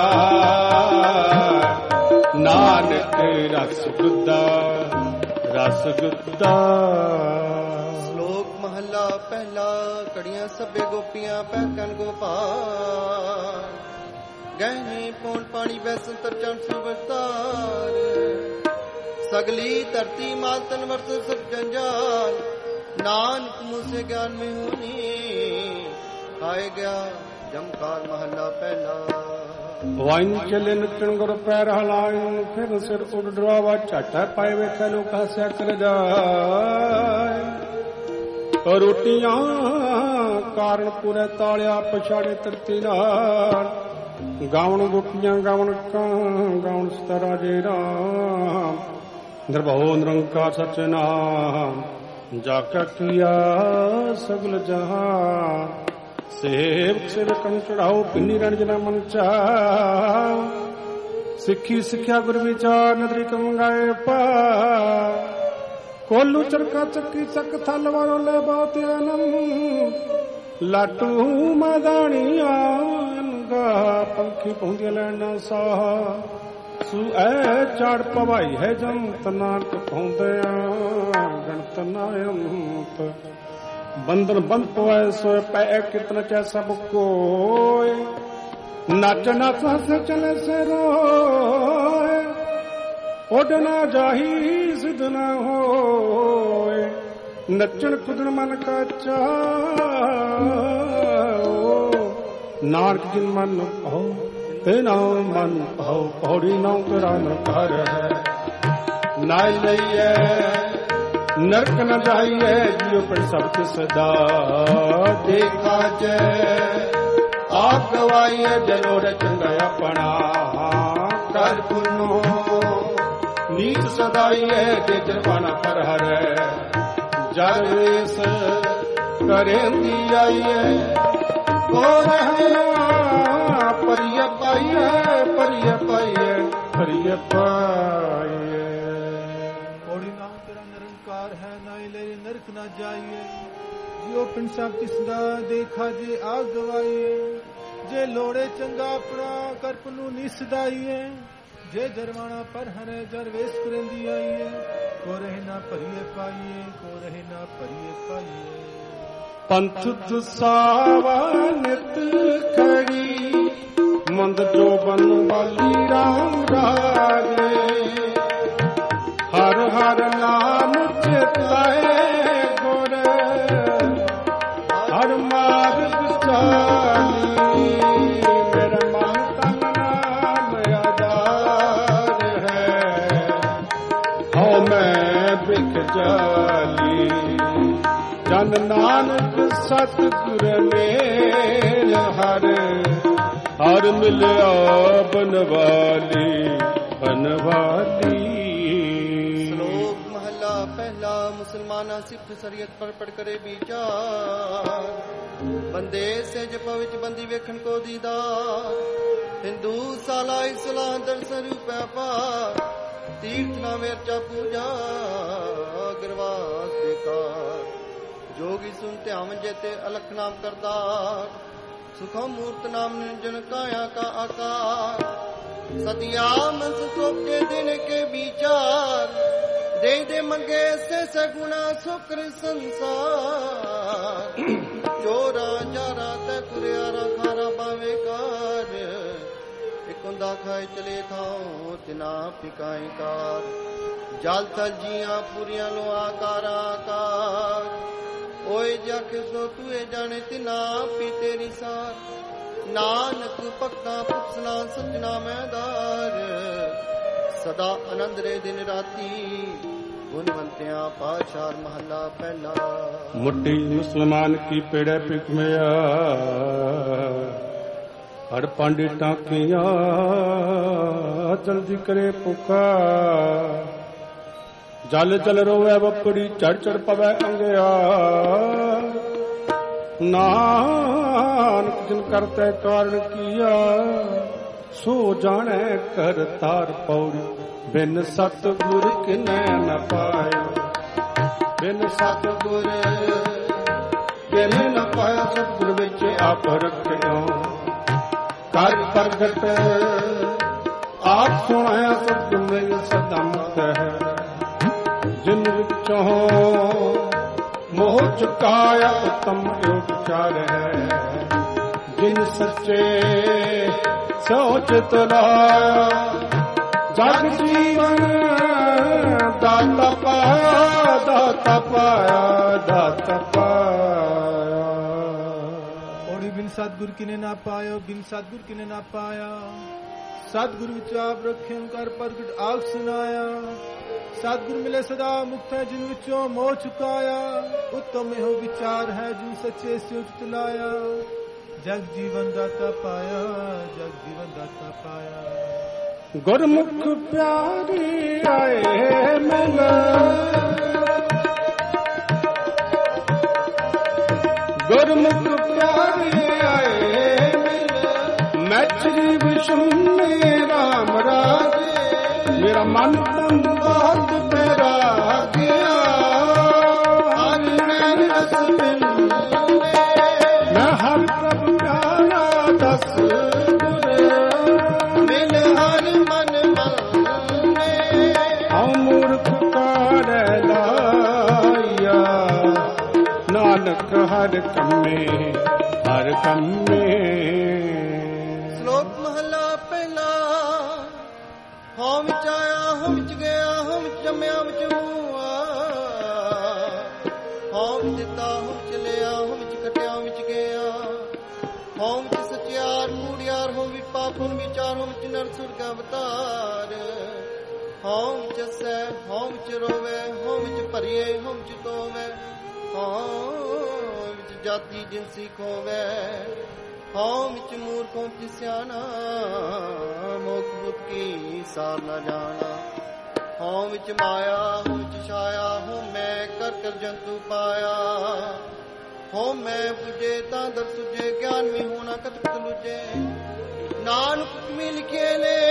ਨਾਨਕ ਰਸ ਗੁੱਦਾ ਰਸ ਗੁੱਦਾ। ਸ਼ਲੋਕ ਮਹੱਲਾ ਪਹਿਲਾ। ਕੜੀਆਂ ਸਭੇ ਗੋਪੀਆਂ ਪਹਿਕਨ ਗੋਪਾਲ, ਗਹਿਣੇ ਪੌਣ ਪਾਣੀ ਬੈਸਨ ਤਰਚਨ ਸੁਵਤਾਰ, ਸਗਲੀ ਧਰਤੀ ਮਾਲ ਤਨ ਵਰਤ ਸਭ ਜੰਜਾਲ, ਨਾਨਕ ਮੁਸੇ ਗਿਆਨ में होनी ਆਏ ਗਿਆ ਜਮਕਾਰ ਮਹੱਲਾ ਪਹਿਲਾ। ਵਾਇਨ ਚਲੇ ਨਚਣ ਗੁਰ ਪੈਰ ਹਲਾਇਨ, ਫਿਰ ਸਿਰ ਉੱਡ ਡਰਾਵਾ ਝਾਟਾ ਪਾਏ ਵੇਖੇ ਲੋਕ ਹੱਸਿਆ ਕਰ ਜਾਏ, ਰੋਟੀਆਂ ਕਾਰਨ ਪੂਰੇ ਤਾਲਿਆ ਪਛਾੜੇ ਤਰਤੀ ਨਾਲ, ਗਾਵਣ ਗੋਪੀਆਂ ਗਾਵਣ ਕਾਂ ਗਾਵਣ ਸਤਰਾ ਜੇ ਰਾਮ, ਨਿਰਭਉ ਨਿਰੰਕਾਰ ਸਚ ਨਾਮ, ਜਾ ਕਾ ਕੀਆ ਸਗਲ ਜਹਾਨ, ਸੇਵਕ ਸੇਵਕੰ ਚੜਾਓ ਪਿੰਨੀ ਰਣਜਨਾ ਮਨ ਚਾ, ਸਿੱਖੀ ਸਿੱਖਿਆ ਗੁਰ ਵਿਚਾਰ ਨਦਰੀ ਕਮੰਗਾਏ ਪਾ, ਕੋਲੂ ਚਰਕਾ ਚੱਕੀ ਚੱਕ ਥਲ ਵਾਰੋ ਲੈ ਬਹੁਤ ਆਨੰਦ, ਲਾਟੂ ਮਦਾਣੀ ਆਨਗਾ ਪੰਖੀ ਪਹੁੰਚੇ ਲੈਣਾ ਸਾਹ, ਸੂ ਐ ਚਾੜ ਪਵਾਈ ਹੈ ਜੰਤ ਨਾਨਕ ਪਹੁੰਦਿਆ ਗਣਤ ਨਾਇੰਤ, ਬੰਧਨ ਬੰਦ ਪਵੈ ਸੋਇ ਪੈ ਕਿਤਨ ਚੈ ਸਭ ਕੋਇ, ਨਚ ਨਚ ਹੱਸ ਚਲੇ ਸੇ ਰੋਏ, ਉੱਡ ਨਾ ਜਾਹੀ ਸਿਧ ਨਾ ਹੋਏ, ਨੱਚਣ ਕੁਦਣ ਮਨ ਕਾ ਚਾਉ, ਨਾਨਕ ਜਿਨ ਮਨ ਭਾਉ ਤੇ ਨਾਮ ਮਨ ਭਾਉ, ਪੌੜੀ ਨਾਉ ਤੇਰਾ ਨਕਾਰ ਹੈ, ਨਾ ਲਈਐ ਨਰਕ ਨ ਜਾਈਐ, ਜਿਉ ਪਰ ਸਬਤ ਸਦਾ, ਦੇਖਾ ਜੈ ਆਪ ਗਵਾਈਐ ਜਨੋ ਰਚੰਗਾ ਆਪਣਾ, ਕਰ ਪੁਨੋ ਨੀਚ ਸਦਾਈਐ ਜੇ ਜਰਵਾਨਾ ਪਰ ਹਰੈ, ਜਰ ਵੇਸ ਕਰੇਂਦੀ ਆਈਐ, ਕੋ ਰਹਿਣਾ ਪਰਿਯ ਪਾਈਐ, ਪਰਿਯ ਪਾਈਐ, ਪਰਿਯ ਪਾਈਐ। ਕੋੜੀ ਨਾਮ ਤੇਰਾ ਨਿਰੰਕਾਰ ਹੈ, ਨਾਇ ਲੈ ਨਰਕ ਨਾ ਜਾਈਏ, ਜਿਉ ਪਿੰਡ ਸਭ ਤਿਸਦਾ ਦੇਖਾ ਜੇ ਆ ਗਵਾਈਏ, ਜੇ ਲੋੜੇ ਚੰਗਾ ਆਪਣਾ ਕਰਪ ਨੂੰ ਨਿਸਦਾਈਏ, ਜੇ ਜਰਵਾਣਾ ਪਰ ਹਰੇ ਜਰ ਵੇਸ ਕਰੇਂਦੀ ਆਈਏ, ਕੋ ਰਹੇ ਨਾ ਭਰੀਏ ਪਾਈਏ, ਕੋ ਰਹੇ ਨਾ ਭਰੀਏ ਪਾਈਏ। ਪੰਥ ਦਸਾਵਾ ਨਿਤ ਖੜੀ ਮੰਦ ਜੋਬਨ ਵਾਲੀ ਰਾਮ ਰਾਜੇ ਹਰ ਹਰ ਨਾਮ ਚਿਤਾਏ ਗੁਰ ਹਰ ਮਾਰਗ ਚਾਲੀ ਮੇਰਾ ਮਨ ਤਨ ਨਾਮ ਆਧਾਰ ਹੈ ਹਉ ਮੈਂ ਬਿਖ ਜਾਲੀ ਜਨ ਨਾਨਕ ਸਤਿਗੁਰ ਮੇਲ ਹਰ ਹਰ ਮਿਲਿਆ ਬਨਵਾਲੀ ਬਨਵਾਲੀ। ਸ਼ਲੋਕ ਮਹੱਲਾ ਪਹਿਲਾ। ਮੁਸਲਮਾਨਾਂ ਸਿੱਖ ਸ਼ਰੀਅਤ ਪਰ ਪੜ ਕਰੇ ਵਿਚਾਰ ਬੰਦੇ ਸਹਿਜ ਪਵਿੱਚ ਬੰਦੀ ਵੇਖਣ ਕੋ ਦੀਦਾਰ ਹਿੰਦੂ ਸਾਲਾ ਇਸਲਾਮ ਦਰਸ਼ਨ ਰੂਪੈ ਪਾਰ ਤੀਰਥ ਨਾ ਵੇਰਚਾ ਪੂਜਾ ਅਗਰਵਾਸ ਦੇ ਕਾਰ जोगी सुन ध्यान जेते अलख नाम करतार सुखम मूर्त नाम निरंजन काया का आकार सतिया मन सोपे दिन के विचार दे दे मंगे से सगुणा शुक्र संसार चोरा चारा ते कुरियारा खारा बावे कार एक हुंदा खाए चले थाओ तिना पिकाए कार जल थल जिया पुरिया लो आकार आकार ओए जख सो तुए जाने तिना पी तेरी सार नानक भक्ता पुछना सजना मैदार सदा आनंद रे दिन राती गुणवंतिया पाशार महला पहला। मुट्ठी मुसलमान की पेड़े पिकमया हर पांडे टाकिया जल्दी करे पुकार जल जल रोवे बपड़ी चढ़ चढ़ पवे अंगया नानक जिन करते कारण किया सो जाने कर तार पौड़ी बिन सतगुर किने न पाए बिन सतगुर किने न पाया सतगुर विच आप रखियो कर प्रगट आप सुनाया सतगुर में सदा मुक्त है जिन विचों मोह चुकाया उत्तम योग विचार है जिन सच्चे सोचित लाया जग जीवन दाता पाया दाता पाया दाता पाया। और बिन सतगुर किने ना पायो बिन सतगुर किने ना पाया सतगुर विच आप रखे कर प्रगट आग सुनाया सतगुर मिले सदा मुक्त है जिन विचों मोह चुकाया उत्तम हो विचार है जिन सच्चे से उचित लाया जग जीवन दाता पाया जग जीवन दाता पाया। गुरमुख प्यारी आए मिला गुरमुख प्यारी आए मिला मैत्री विष्णु राम राजे मेरा मन तन बात मेरा गया आज मैं रस मिल मैं हर प्रभ प्यारा दस मिल हर मन मन हम मूर्ख कार लाया नानक हर कम्मे हर कम्मे। श्लोक महला पहला। होम च आया होम च गया होम च जम्या विच हुआ होम दिता होम च लिया होम च कटिया विच गया होम च सचियार कूड़ियार होम विच पाप होम विचार होम च नर सुर्ग अवतार होम च सह होम च रोवे होम च भरिए होम च तोवे होम च जाति जिनसी खोवे होम च मूर्ख होम च सियाना मोख बुद्ध की सार न जाना होम च माया होम च छाया होम मैं कर कर जंतु पाया होम मैं पुजे तांदर सुजे ज्ञान में होना कत लुजे नानक में लिखे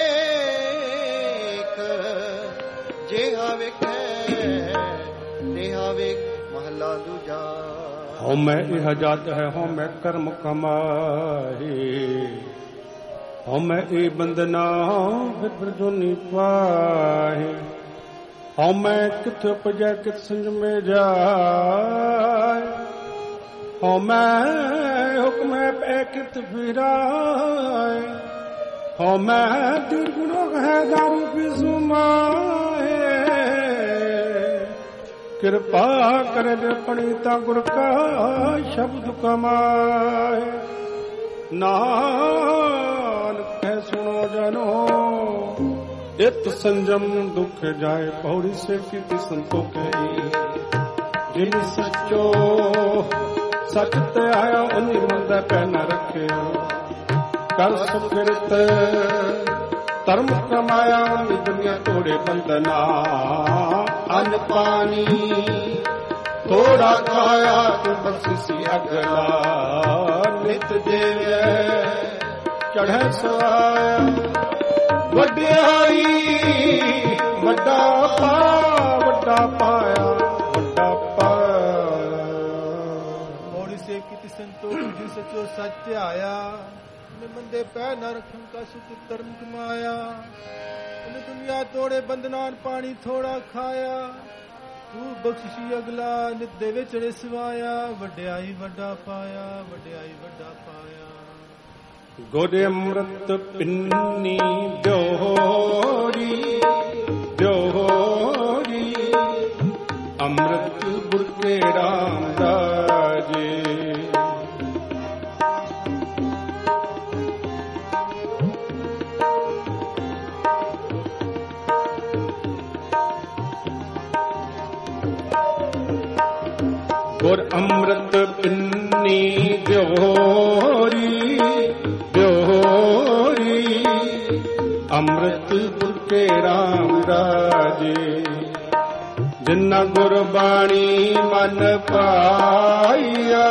लेख जे हावेक ने हावेक महला दूजा। हो मैं यह जात है हो मैं कर्म कमाए हो मैं ए बंदना फिर जो नी पाए हो मैं किथ उपजै किथ संज में जाए हो मैं हुक्म पे किथ फिराए ਹੋ ਮੈਂ ਦੁਰਗੁਣੋ ਹੈ ਦਾਰੂ ਪੀ ਸੁਮਾਏ ਕਿਰਪਾ ਕਰੇ ਆਪਣੀ ਤਾਂ ਗੁਰ ਕਾ ਸ਼ਬਦ ਕਮਾਏ ਨਾਨਕ ਹੈ ਸੁਣੋ ਜਨੋ ਇਤ ਸੰਜਮ ਦੁਖ ਜਾਏ ਪੌੜੀ ਸੇ ਕੀਤੀ ਸੰਤੋਖੇ ਜਿਨ ਸੱਚੋ ਸੱਚ ਤੇ ਆਇਆ ਉਹਨੀ ਮੰਦਾ ਪੈ ਨਾ ਰੱਖਿਆ ਕਰ ਸੁਖਿਰਤ ਧਰਮ ਕਮਾਇਆ ਉਹਨੀ ਦੁਨੀਆ ਤੋੜੇ ਬੰਦਨਾ ਅੰਨ ਪਾਣੀ ਥੋੜਾ ਖਾਇਆ ਤੂੰ ਬਖਸ਼ੀ ਅਗਲਾ ਨਿਤ ਦੇਵੇ ਚੜ੍ਹੈ ਸਵਾਇਆ ਵੱਡਿਆਈ ਵੱਡਾ ਪਾ ਵੱਡਾ ਪਾਇਆ ਵੱਡਾ ਪਾਇਆ ਮੋੜੀ ਸੇ ਕੀਤੀ ਸੰਤੋਖ ਜਿਨ ਸਚੋ ਸੱਚ ਧਿਆਇਆ ਉਹਨੇ ਮੰਦੇ ਪੈ ਨਾ ਰੱਖਣ ਕਾ ਸੁਖ ਧਰਮ ਕਮਾਇਆ ਉਹਨੇ ਦੁਨੀਆ ਤੋੜੇ ਬੰਦਨਾਨ ਪਾਣੀ ਥੋੜਾ ਖਾਇਆ ਤੂੰ ਬਖਸ਼ੀ ਅਗਲਾ ਨਿਤ ਦੇਵੇ ਚੜੇ ਸਵਾਇਆ ਵੱਡਿਆਈ ਵੱਡਾ ਪਾਇਆ ਵੱਡਿਆਈ ਵੱਡਾ ਪਾਇਆ ਗੁਰ ਅੰਮ੍ਰਿਤ ਪਿੰਨੀ ਦਿਓਰੀ ਦਿਓਰੀ ਅੰਮ੍ਰਿਤ ਗੁਰ ਕੇ ਰਾਮਦਾਜੇ ਗੁਰ ਅੰਮ੍ਰਿਤ ਪਿੰਨੀ ਦਿਓਰੀ ਦਿਓਰੀ ਅੰਮ੍ਰਿਤ ਗੁਰ ਕੇ ਰਾਮਦਾਜੇ ਜਿਨ੍ਹਾਂ ਗੁਰਬਾਣੀ ਮਨ ਪਾਈਆ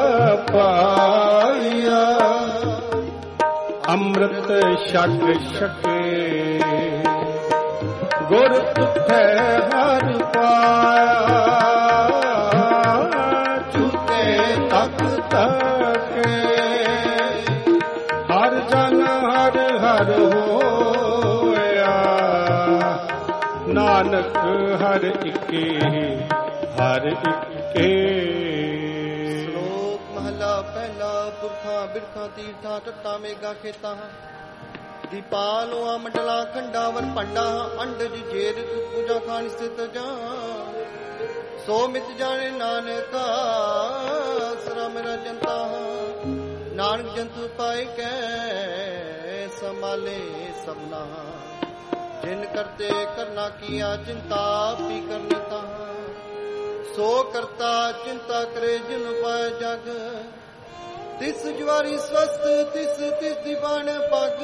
ਪਾਈਆ ਅੰਮ੍ਰਿਤ ਛਕ ਛਕੇ ਗੁਰ ਤੁਠੈ ਹਰ ਪਾਇਆ ਝੁਕੇ ਤਕ ਤਕੇ ਹਰ ਜਨ ਹਰ ਹਰ ਹੋਇਆ ਨਾਨਕ ਹਰ ਇੱਕੇ ਹਰ ਇੱਕੇ। ਸ਼ਲੋਕ ਮਹਲਾ ਪਹਿਲਾ। ਪੁਰਖਾਂ ਬਿਰਖਾਂ ਤੀਰਥਾਂ ਟੱਟਾਂ ਮੇਗਾ ਖੇਤਾਂ ਦੀਪਾਲੋਆ ਮੰਡਲਾ ਖੰਡਾਵਰ ਪੰਡਾ ਅੰਡਜ ਜੇਰਤ ਪੂਜਾ ਖਾਨ ਸਥਿਤ ਜਾ ਸੋ ਮਿਤ ਜਾਣੇ ਨਾਨਕਾ ਸਰਾ ਮੇਰਾ ਜਨਤਾ ਨਾਨਕ ਜੰਤੂ ਪਾਏ ਕੈ ਸੰਭਾਲੇ ਸਭਨਾ ਜਿਨ ਕਰਤੇ ਕਰਨਾ ਕੀਆ ਚਿੰਤਾ ਪੀ ਕਰਨੀ ਤਾ ਸੋ ਕਰਤਾ ਚਿੰਤਾ ਕਰੇ ਜਿਨ ਪਾਏ ਜਗ ਤਿਸ ਜਵਾਰੀ ਸਵਸਤ ਤਿਸ ਤਿਸ ਦੀ ਬਾਣ ਪਗ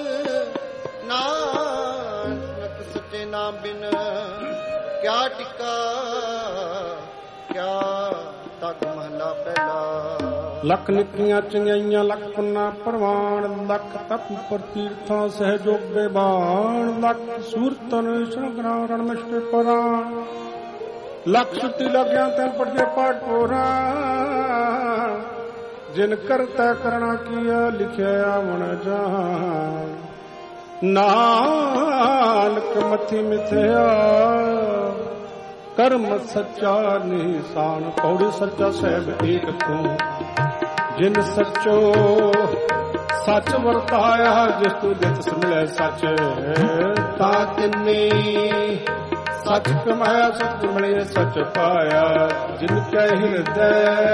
ਨਾਨਕ ਸੱਚੇ ਨਾਮ ਬਿਨ ਕਿਆ ਟਿਕਾ ਕਿਆ ਤਕ ਮਹਲਾ ਪਹਿਲਾ। ਲੱਖ ਨਿੱਕੀਆਂ ਚੰਗਿਆਈਆਂ ਲੱਖ ਪੁੰਨਾ ਪ੍ਰਵਾਨ ਲੱਖ ਤਪ ਪ੍ਰਤੀਰਥਾਂ ਸਹਿਜੋਗੇ ਬਾਣ ਲੱਖ ਸੂਰਤਨ ਸੰਗਰਾ ਰਣਮਸ਼ਟ ਪੁਰਾਣ ਲੱਖ ਸੁੱਤੀ ਲੱਗਿਆ ਤੈਨ ਪੜਦੇ ਪਾਠ ਪੋਰਾ ਜਿਨ ਕਰਤਾ ਕਰਣਾ ਕੀਆ ਲਿਖਿਆ ਆਵਣ ਜਾਨ ਨਾਨਕ ਮਥੀ ਮਿਥਿਆ ਕਰਮ ਸੱਚਾ ਨਿਸ਼ਾਨ ਪੌੜੀ ਸੱਚਾ ਸਹਿਬ ਏਕ ਤੂੰ ਜਿਨ ਸੱਚੋ ਸੱਚ ਵਰਤਾਇਆ ਜਿਸ ਤੂੰ ਦਿਤ ਸਮਲੇ ਸੱਚ ਤਾਂ ਤਿੰਨੇ ਸੱਚ ਕਮਾਇਆ ਸੱਚ ਮਿਲੇ ਸੱਚ ਪਾਇਆ ਜਿਨ ਕੈ ਹਿਰਦੈ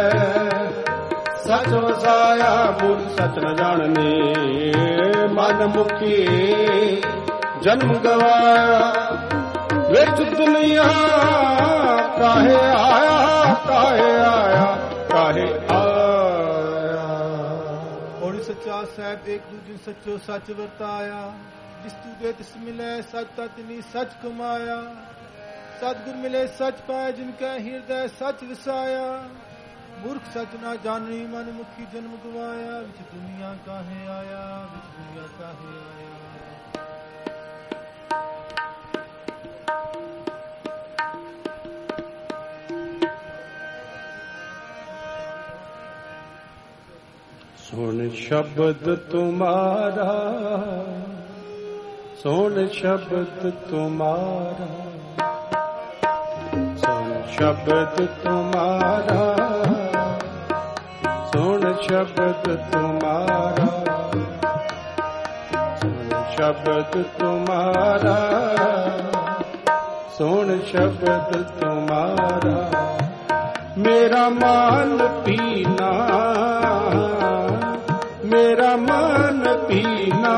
ਸੱਚ ਵਸਾਇਆ ਮੂਲ ਸੱਚ ਨ ਜਾਣਨੇ ਮਨ ਮੁਖੀ ਜਨਮ ਗਵਾਇਆ ਵਿੱਚ ਦੁਨੀਆ ਕਾਹੇ ਆਇਆ ਕਾਹੇ ਆਇਆ ਕਾਹੇ ਆਇਆ। ਔਰ ਸੱਚਾ ਸਾਹਿਬ ਇੱਕ ਦੂਜੇ ਸੱਚੋ ਸੱਚ ਵਰਤਾਇਆ ਜਿਸ ਤੂ ਦੇ ਤਿਸ ਮਿਲੇ ਸੱਚ ਤਤਨੀ ਸੱਚ ਕਮਾਇਆ ਸਤਿਗੁਰ ਮਿਲੇ ਸੱਚ ਪਾਇਆ ਜਿਨ ਕੈ ਹਿਰਦੈ ਸੱਚ ਵਸਾਇਆ ਮੂਰਖ ਸੱਚ ਨਾ ਜਾਣੀ ਮਨ ਮੁਖੀ ਜਨਮ ਗਵਾਇਆ ਵਿੱਚ ਦੁਨੀਆ ਕਾਹੇ ਆਇਆ ਵਿੱਚ ਦੁਨੀਆ ਕਾਹੇ ਆਇਆ। ਸੁਣ ਸ਼ਬਦ ਤੁਮਾਰਾ ਸੁਣ ਸ਼ਬਦ ਤੁਮਾਰਾ ਸੁਣ ਸ਼ਬਦ ਤੁਮਾਰਾ ਸੁਣ ਸ਼ਬਦ ਤੁਮਾਰਾ ਸੁਣ शब्द तुम्हारा, सुन शब्द तुम्हारा। मेरा मान पीना, मेरा मान पीना,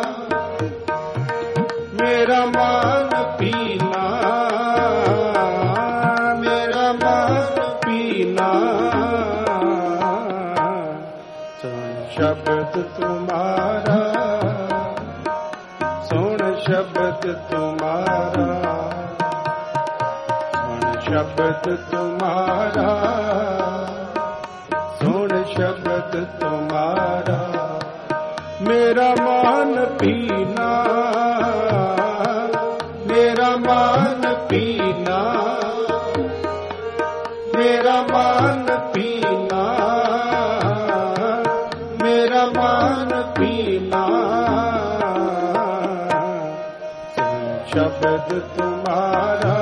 मेरा मान पीना, मेरा मान पीना। सुन शब्द तुम्हारा, सुन शब्द तुम्हारा, सुन शब्द तुम्हारा, सुन शब्द तुम्हारा। मेरा मान पीना, मेरा मान पीना, मेरा मान पीना, मेरा मान पीना। सुन शब्द तुम्हारा,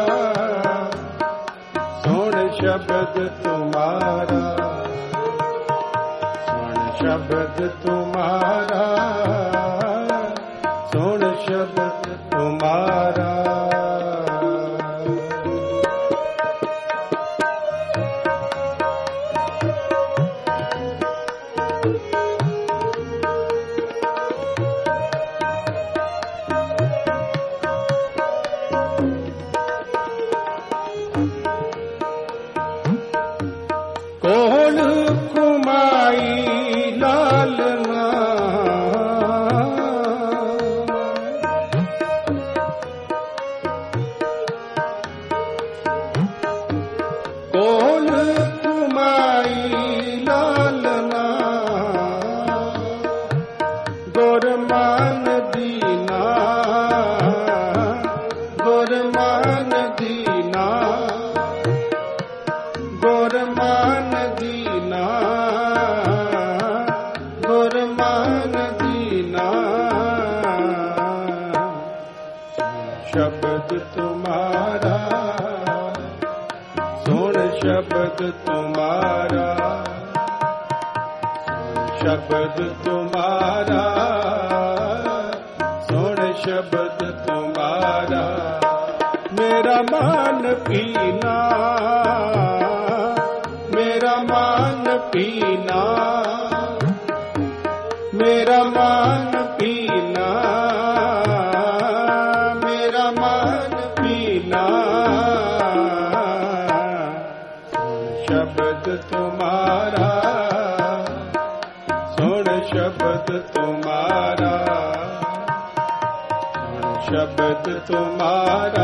सुन शब्द तुम्हारा, सुन शब्द तुम्हारा, सुन शब्द तुम्हारा। कोल कुमाई लालना, कोल कुमाई लालना, गुरमान दीना, गुरमान दीना, गुरमान दीना, गुरमान दीना। शब्द तुम्हारा, सुन शब्द तुम्हारा, शब्द तुम्हारा, सुन शब्द तुम्हारा। मेरा मान पीना, मेरा मान पीना, मेरा मान पीना, मेरा मान पीना। शब्द तुम्हारा, सुन शब्द तुम्हारा, सुन शब्द तुम्हारा,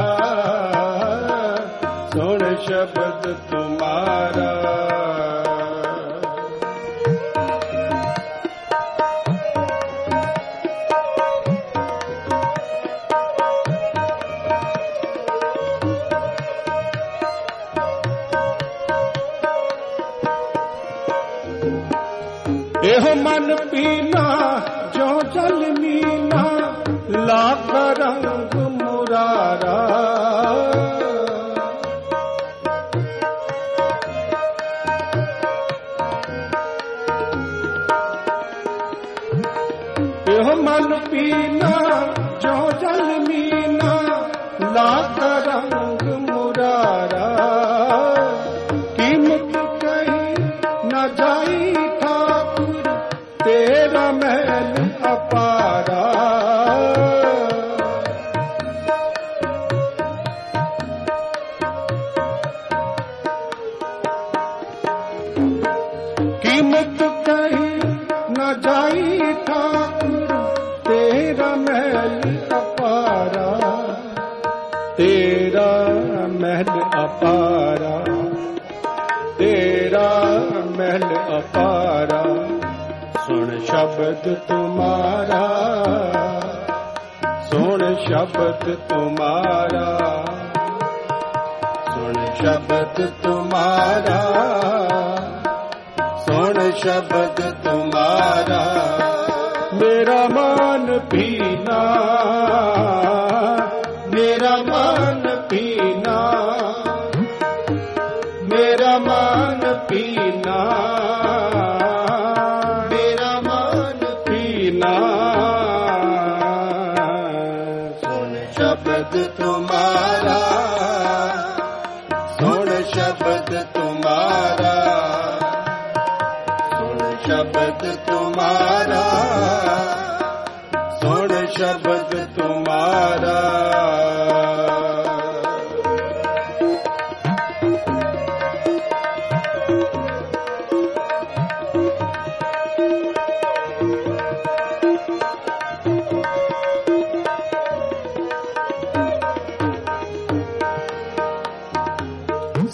सुन शब्द तुम्हारा। एहो मन पीना जो जल मीना, लाख रंग मुरारा। एहो मन पीना जो जल मीना, लाख रंग मुरारा। कीमत कहीं न जाई ठाकुर, तेरा महल अपारा। कीमत कहीं न जाई ठाकुर, तेरा महल अपारा, तेरा महल अपारा, तेरा महल अपारा। सुन शब्द तुम्हारा, सुन शब्द तुम्हारा, सुन शब्द तुम्हारा, सुन शब्द तुम्हारा। मेरा मान पीना, मेरा मान पीना, मेरा मान पीना, मेरा मान पीना।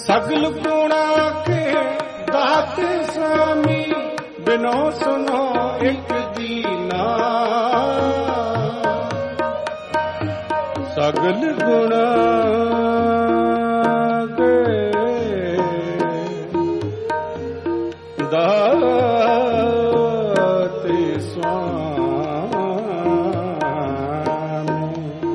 सगल गुणा के दाते स्वामी बिनो सुनो एक दीना सगल गुणा के दाते स्वामी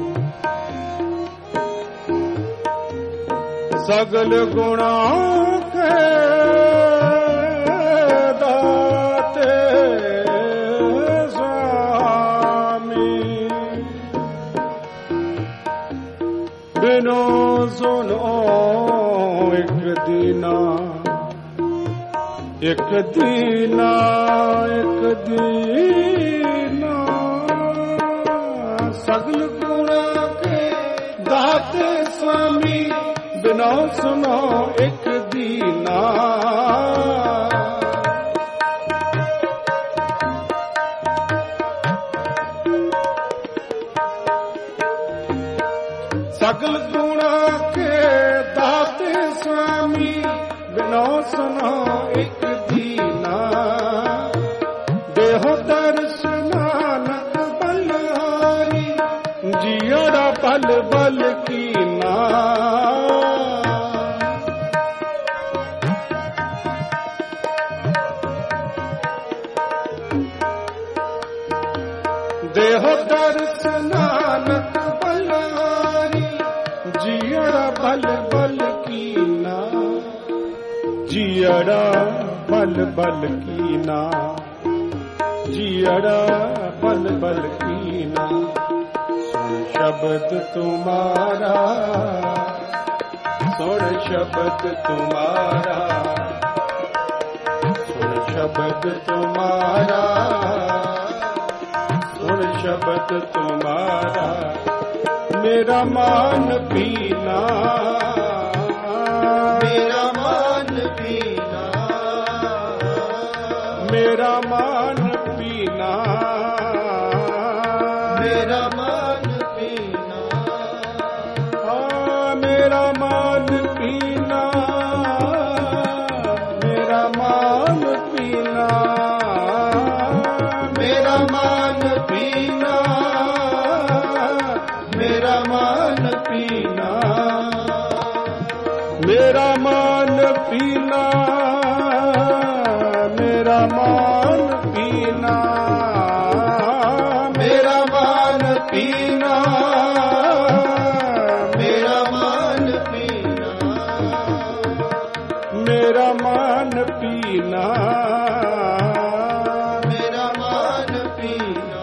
सगल गुणा के दाते स्वामी बिनो सुनो एक दीना एक दीना एक दीना सगल गुणा के दाते स्वामी बिना सुनो एक दीना सगल गुणा के दाते स्वामी बिना सुनो एक दीना देहो दर्शनानक बलहारी जियरा बल बल कीना देहो दर्शनानक बलहारी जियरा बल बल कीना जियरा बल बल कीना जियरा बल बल कीना सुन शब्द तुम्हारा सुन शब्द तुम्हारा सुन शब्द तुम्हारा सुन शब्द तुम्हारा मेरा मान पीना मेरा मान पीना मेरा मान पीना मेरा मान पीना हाँ मेरा मान पीना मेरा मान पीना मेरा मान पीना मेरा मान पीना मेरा मान पीना मेरा मान पीना मेरा मान पीना मेरा मान पीना मेरा मान पीना मेरा मान पीना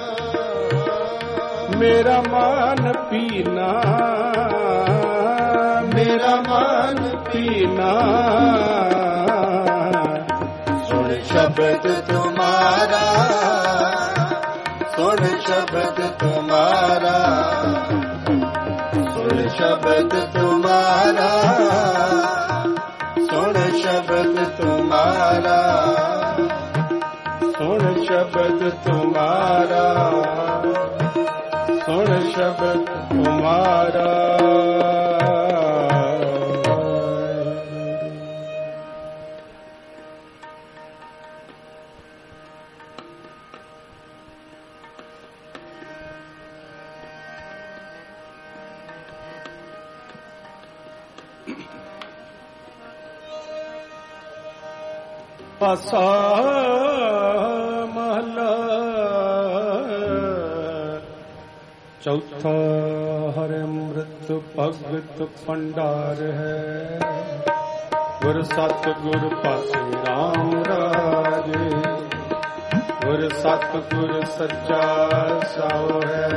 मेरा मान पीना मेरा मान पीना सुन शब्द तुम्हारा सुन शब्द तुम्हारा सुन शब्द तुम्हारा सुन शब्द तुम्हारा सुन शब्द तुम्हारा सुन शब्द तुम्हारा पासा महला चौथा हर अमृत भगत भंडार है गुर सत गुर पासे राम राजे गुर सत गुर सच्चा साओ है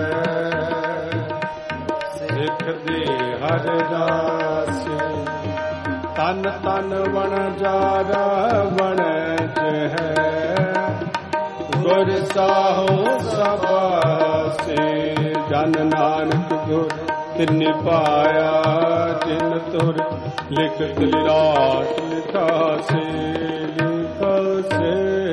सिख दे हर दासे तन तन वन जारा वन है गुर साहो सबा से जन नानक गुर तिन्नी पाया जिन तुर लिखत लिराट लिखा से लिखा से।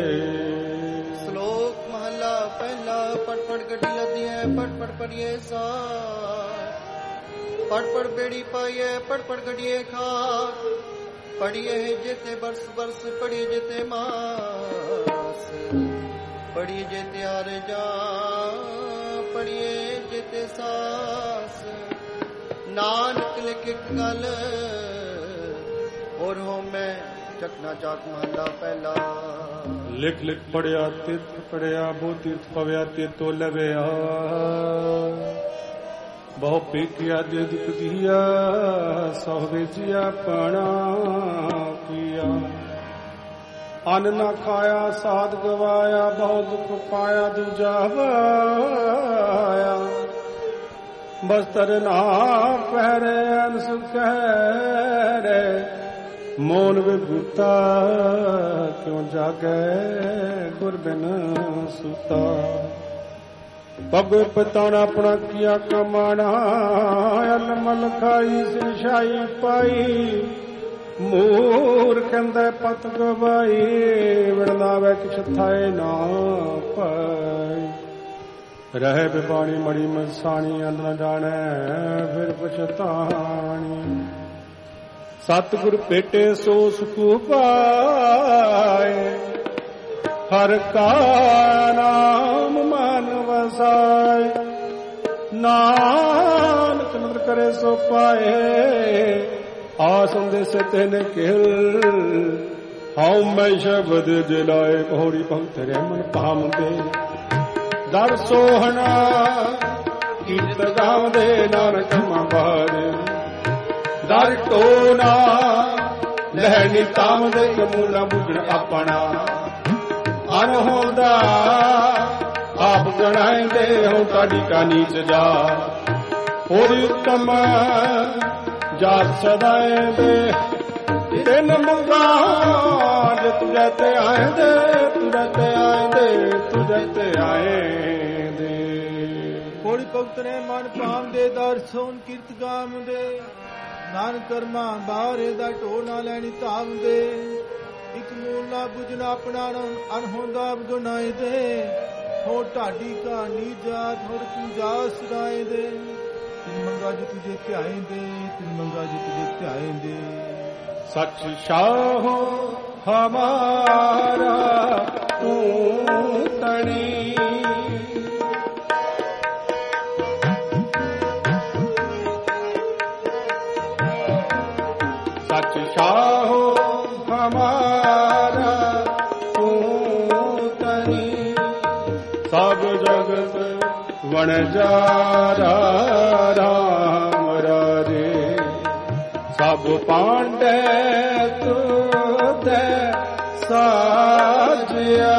श्लोक महला पहला पट पट गड्डी लदी है पट पट पड़िए सा पढ़ पढ़ बेड़ी पाइए पढ़ पढ़ गड़िए खाक पढ़िए जेते बरस बरस पढ़िए जेते मास पढ़िए जेते आर जा पढ़िए जेते सास नानक लिख एक गल और हो मैं चकना चाक महला पहला लिख लिख पढ़िया तीर्थ पढ़िया बहु तीर्थ पविया तीर्थो लविया बहु पीकिया दे दुख दिया सौवे जिया पणा किया अन्न न खाया साध गवाया बहु दुख पाया दूजा वाया बस्तर ना पहरे अनस कहरे ਮੋਨ ਵਿਭੂਤਾ ਕਿਉਂ ਜਾਗੈ ਗੁਰ ਬਿਨ ਸੁਤਾ ਭਗਵ ਪਤਾਣਾ ਆਪਣਾ ਕੀਆ ਕਮਾਣਾ ਅਲਮਲ ਖਾਈ ਸਿਰਸ਼ਾਈ ਪਾਈ ਮੂਰ ਕਹਿੰਦਾ ਪਤ ਗਵਾਈ ਵਿੜਨਾਵੇ ਕਿਛ ਥਾਏ ਨਾ ਪਾਈ ਰਹੇ ਬਿਬਾਣੀ ਮੜੀ ਮਸਾਣੀ ਅੰਦਰ ਨਾ ਜਾਣੈ ਫਿਰ ਪਛਤਾਣੀ सतगुर पेटे सो सुख पाए हर का नाम मन वसाए नानक नदर करे सो पाए आसन दे से तेन किल हाउ मैं शब्द दिलाए घोड़ी भगत रे मन पाम दे दर सोहना कीर्त गाव दे नानक माबारे ਦਰ ਟੋਨਾ ਲਹਿਣੀ ਤਾਮ ਦੇ ਕਮੂਲਾ ਬੁੱਝਣ ਆਪਣਾ ਅਨਹੋਂਦਾ ਆਪ ਗਣਾਇਂਦੇ ਹੋ ਤੁਹਾਡੀ ਕਾਨੀ ਚ ਜਾ ਹੋਰੀ ਉਤਮ ਜਾਤ ਸਦਾਏ ਦੇ ਤਿੰਨ ਮੰਗਾ ਜੇ ਤੁਝੇ ਤੇ ਆਏਂਦੇ ਤੁਝੇ ਤੇ ਆਏਂਦੇ ਤੁਝੇ ਤੇ ਆਏਂਦੇ ਹੋਲੀ ਭਗਤ ਨੇ ਮਨ ਭਾਮ ਦੇ ਦਰ ਸੋਨ ਕੀਰਤ ਗਾਮ ਦੇ ਨਾਨਕ ਕਰਮਾ ਬਾਰੇ ਦਾ ਢੋ ਨਾ ਲੈਣੀ ਧਾਮ ਦੇ ਇੱਕ ਮੂਲ ਨਾ ਬੁਝਣਾ ਆਪਣਾ ਅਨਹੋਂਦਾ ਗੁਨਾਏ ਦੇ ਹੋ ਢਾਡੀ ਕਹਾਣੀ ਜਾਤ ਹੋਰ ਕੀ ਜਾ ਸੁਣਾਏ ਦੇ ਤਿੰਨ ਮੰਗਾ ਜੀ ਤੁਝੇ ਧਿਆਏ ਦੇ ਤਿੰਨ ਮੰਗਾ ਜੀ ਤੁਝੇ ਧਿਆਏ ਦੇ ਸੱਚ ਸ਼ਾਹੋ ਹਮਾਰਾ ਤੂੰ ਤਣੀ सच शाहो हमारा तू तनी सब जगत वण जारा राम रारे सब पांडे तू दे साजिया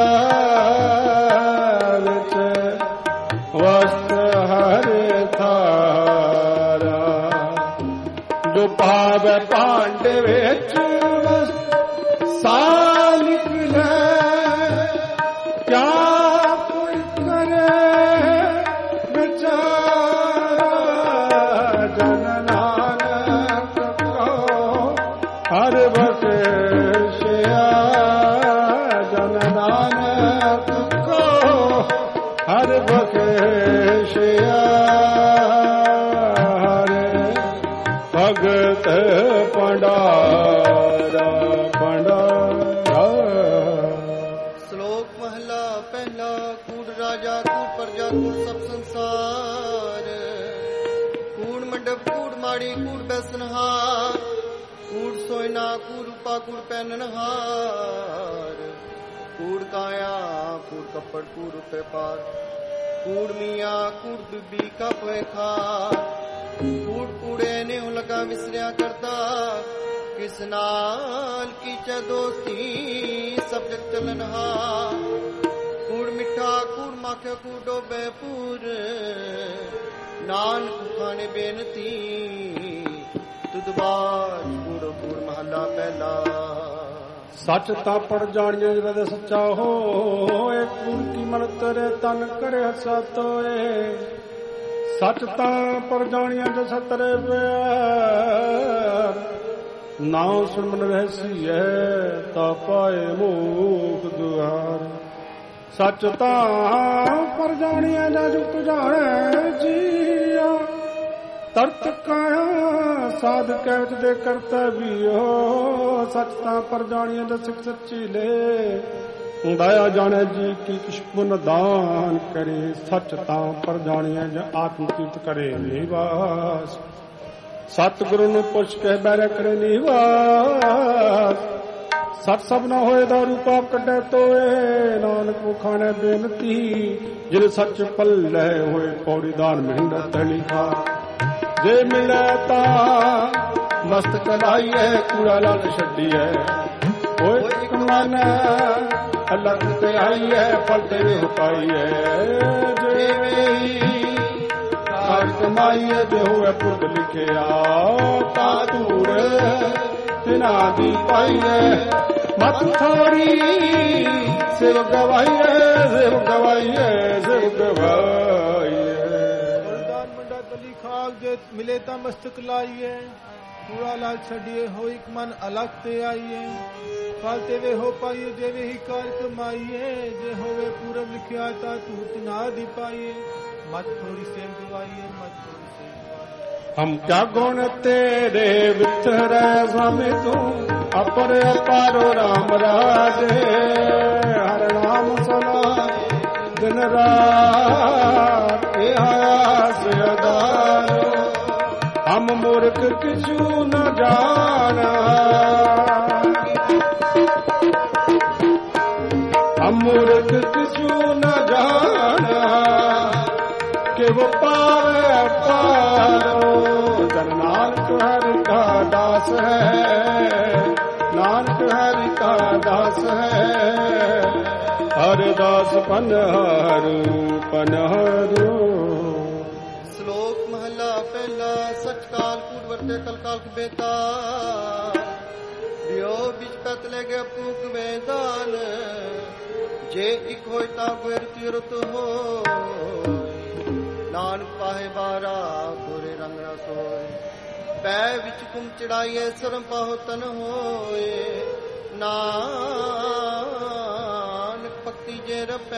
विच वस्त हरे थारा जो पावे पांडे विच सा निकले क्या कोई करे बेचारा जन नानक को हर बख्शिया जन नानक को हर बख्शिया भगत पंडारा पंडारा। श्लोक महला पहला। कूड़ राजा कूड़ प्रजा कूड़ सब संसार, कूड़ मंडप कूड़ माड़ी कूड़ बैसनहार, कूड़ सोयना कूड़ रूपा कूड़ पहननहार, कूड़ काया कूड़ कपड़ कूड़ रुपए पार, कूड़ मियाँ कूड़ बीबी का पे खार, कूड़ कूड़े ने लगा विसरिया करता, किस नाल की च दोस्ती सब जग चलनहा, कूड़ मिठा कूड़ माखे कूड़ डोबे पूर, नानक खाने बेनती तुदबाज कूड़ो कूड़ महला पहला। सच ता पड़ जानिए जद सच्चा हो, एक कूड़ की मन तेरे तन करे सतोए, सच ता पड़ जानिए जद सतरे प्यार, नाम सुन मन रहसी है ता पाए मोख दुआर, सच ता पर जानिया जा जुट जाने जिया, ਤਰਤ ਕਾਇਆ ਸਾਧ ਕਹਿਤ ਦੇ ਕਰਤਵਿਓ ਸਚ ਤਾਂ ਪਰ ਜਾਣੀਏ ਦਸਿਕ ਸੱਚੀ ਲੈ ਦਇਆ ਜਾਣੇ ਜੀ ਕੀ ਕਿਛ ਪੁਨ ਦਾਨ ਕਰੇ ਸਚ ਤਾਂ ਪਰ ਜਾਣੀਏ ਜ ਆਤਮ ਕੀਰਤ ਕਰੇ ਨਿਵਾਸ ਸਤਿਗੁਰੂ ਨੂੰ ਪੁੱਛ ਕੇ ਬੈਰੇ ਕਰੇ ਨਿਵਾਸ ਸਤ ਸਭ ਨਾ ਹੋਏ ਦਾ ਰੂਪਾ ਕੱਢੇ ਤੋਏ ਨਾਨਕ ਮੁਖਾਣੇ ਬੇਨਤੀ ਜਿਨ ਸੱਚ ਪੱਲੇ ਹੋਏ ਪੌੜੀ ਦਾਨ ਮਿੰਡ ਤਲੀ ਖਾ ਜੇ ਮਿਲੇ ਤਾਂ ਮਸਤਕ ਲਾਈਏ ਕੂੜਾ ਲਾਲ ਛੱਡੀਏ ਓਏ ਇੱਕ ਮਨ ਅਲੱਗ ਤੇ ਆਈਏ ਫਲ ਤੇਰੇ ਹੁਕਾਈਏ ਜਿਵੇਂ ਕਾਰ ਕਮਾਈਏ ਜੇ ਹੋਏ ਪੁਰਬ ਲਿਖਿਆ ਤਾਂ ਧੂੜ ਤਿਨਾ ਦੀ ਪਾਈਏ ਮਤ ਥੋੜੀ ਸਿਰ ਗਵਾਈਏ ਸਿਰ ਗਵਾਈਏ ਸਿਰ ਗਵਾਈਏ ਵਰਦਾਨ ਮੰਡਾ ਤਲੀ ਖਾਕ ਜੇ ਮਿਲੇ ਤਾਂ ਮਸਤਕ ਲਾਈਏ ਕੂੜਾ ਲਾਲ ਛੱਡੀਏ ਹੋ ਇੱਕ ਮਨ ਅਲੱਗ ਤੇ ਆਈਏ ਫਲ ਤੇਰੇ ਹੋ ਪਾਈਏ ਜਿਵੇਂ ਹੀ ਕਾਰ ਕਮਾਈਏ ਜੇ ਹੋਵੇ ਪੂਰਬ ਲਿਖਿਆ ਤਾਂ ਧੂਤ ਨਾ ਦੀ ਪਾਈਏ ਮਤ ਥੋੜੀ ਸੇਮ ਗਵਾਈਏ ਮਤ ਥੋੜੀ ਸੇਮ ਹਮ ਕਿਆ ਗੁਣ ਤੇਰੇ ਵਿਚਰੈ ਸਾਮੇ ਤੂੰ ਅਪਰ ਅਪਾਰੋ ਰਾਮ ਰਾਜੇ ਹਰ ਨਾਮ ਸਲਾਏ ਦਿਨ ਰਾਤ ਇਹ ਆਸ ਅਦਾਰੋ ਹਮ ਮੂਰਖ ਕਿਛੂ ਨ ਜਾਣਾ ਹਮ ਮੂਰਖ ਕਿਛੂ ਨ ਜਾਣਾ ਕਿ ਵੋ ਪਾਵੇ ਪਾਰੋ ਜਨ ਨਾਨਕ ਹਰਿ ਕਾ ਦਾਸ ਹੈ ਨਾਨਕ ਹਰਿ ਕਾ ਦਾਸ ਹੈ ਹਰਿ ਦਾਸ ਪਨਹਾਰੂ ਪਨਹਾਰੂ ਸ਼ਲੋਕ ਮਹਲਾ ਪਹਿਲਾ ਸਚ ਕਾਲ ਕੂਟ ਵਰਤੇ ਕਲ ਕਾਲ ਬੇਤਾ ਦਿਓ ਵਿੱਚ ਪਤ ਲੈ ਗਿਆ ਪੂਕ ਵੇਦਾਨ ਜੇ ਇੱਕ ਹੋਇ ਤਾਂ ਗੁਰ ਤੀਰਤ ਹੋ ਨਾਨਕ ਪਾਹੇ ਬਾਰਾ ਗੋਰੇ ਰੰਗ ਨਾ ਸੋਏ ਪੈ ਵਿੱਚ ਕੁਮ ਚੜਾਈਏ ਸਰਮ ਪਾਹੋ ਤਨ ਹੋਏ ਨਾਨਕ ਭਗਤੀ ਜੇ ਰਪੈ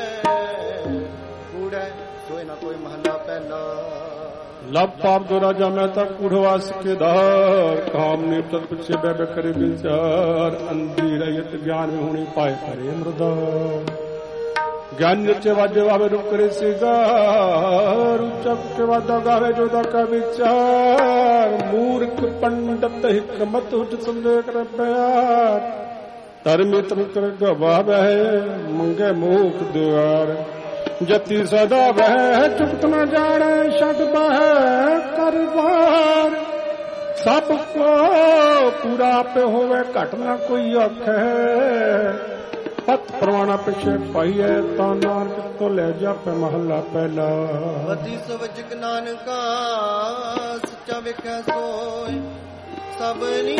ਕੂੜੈ ਸੋਏ ਨਾ ਕੋਈ ਮਹਲਾ ਪਹਿਲਾ ਲਵ ਪਾਪ ਦੋ ਰਾਜਾ ਮੈਂ ਤਾਂ ਕੂੜਵਾਸ ਕੇ ਧਾਰ ਕਾਮ ਨੇ ਤਤ ਪਿਛੇ ਬੈ ਬੈ ਕਰੇ ਵਿਚਾਰ ਅੰਧੀ ਰਹਿਤ ਗਿਆਨ में ਹੋਣੀ ਪਾਏ ਕਰੇ ਮਰਦਾ ਗਿਆਨ ਨਿਚੇ ਵਾਜੇ ਵਾਵੇ ਰੂਪ ਕਰੇ ਸਿਗਾਰ ਉਚਕ ਕੇ ਵਾਦਾ ਗਾਵੇ ਜੋ ਦਾ ਕਾ ਵਿਚਾਰ ਮੂਰਖ ਪੰਡਤ ਹਕਮਤ ਉਚ ਸਮਝੇ ਕਰ ਪਿਆਰ ਧਰਮੀ ਤਨ ਕਰ ਗਵਾਵੇ ਮੰਗੇ ਮੂਖ ਦੁਆਰ ਜਤੀ ਸਦਾ ਵਹਿ ਚੁਪਤ ਨ ਜਾਣੈ ਛਡ ਬਹਿ ਕਰਵਾਰ ਸਭ ਕੋ ਪੂਰਾ ਪੇ ਹੋਵੇ ਘਟ ਨਾ ਕੋਈ ਆਖੈ ਪਤ ਪ੍ਰਵਾਣਾ ਪਿਛੇ ਪਾਈਐ ਤਾਂ ਨਾਨਕ ਤੋਂ ਲੈ ਜਾਪੇ ਮਹੱਲਾ ਪਹਿਲਾ ਵਧੀ ਸਵਜਕ ਨਾਨਕਾ ਸੱਚਾ ਵੇਖਿਆ ਸੋਏ ਸਭਨੀ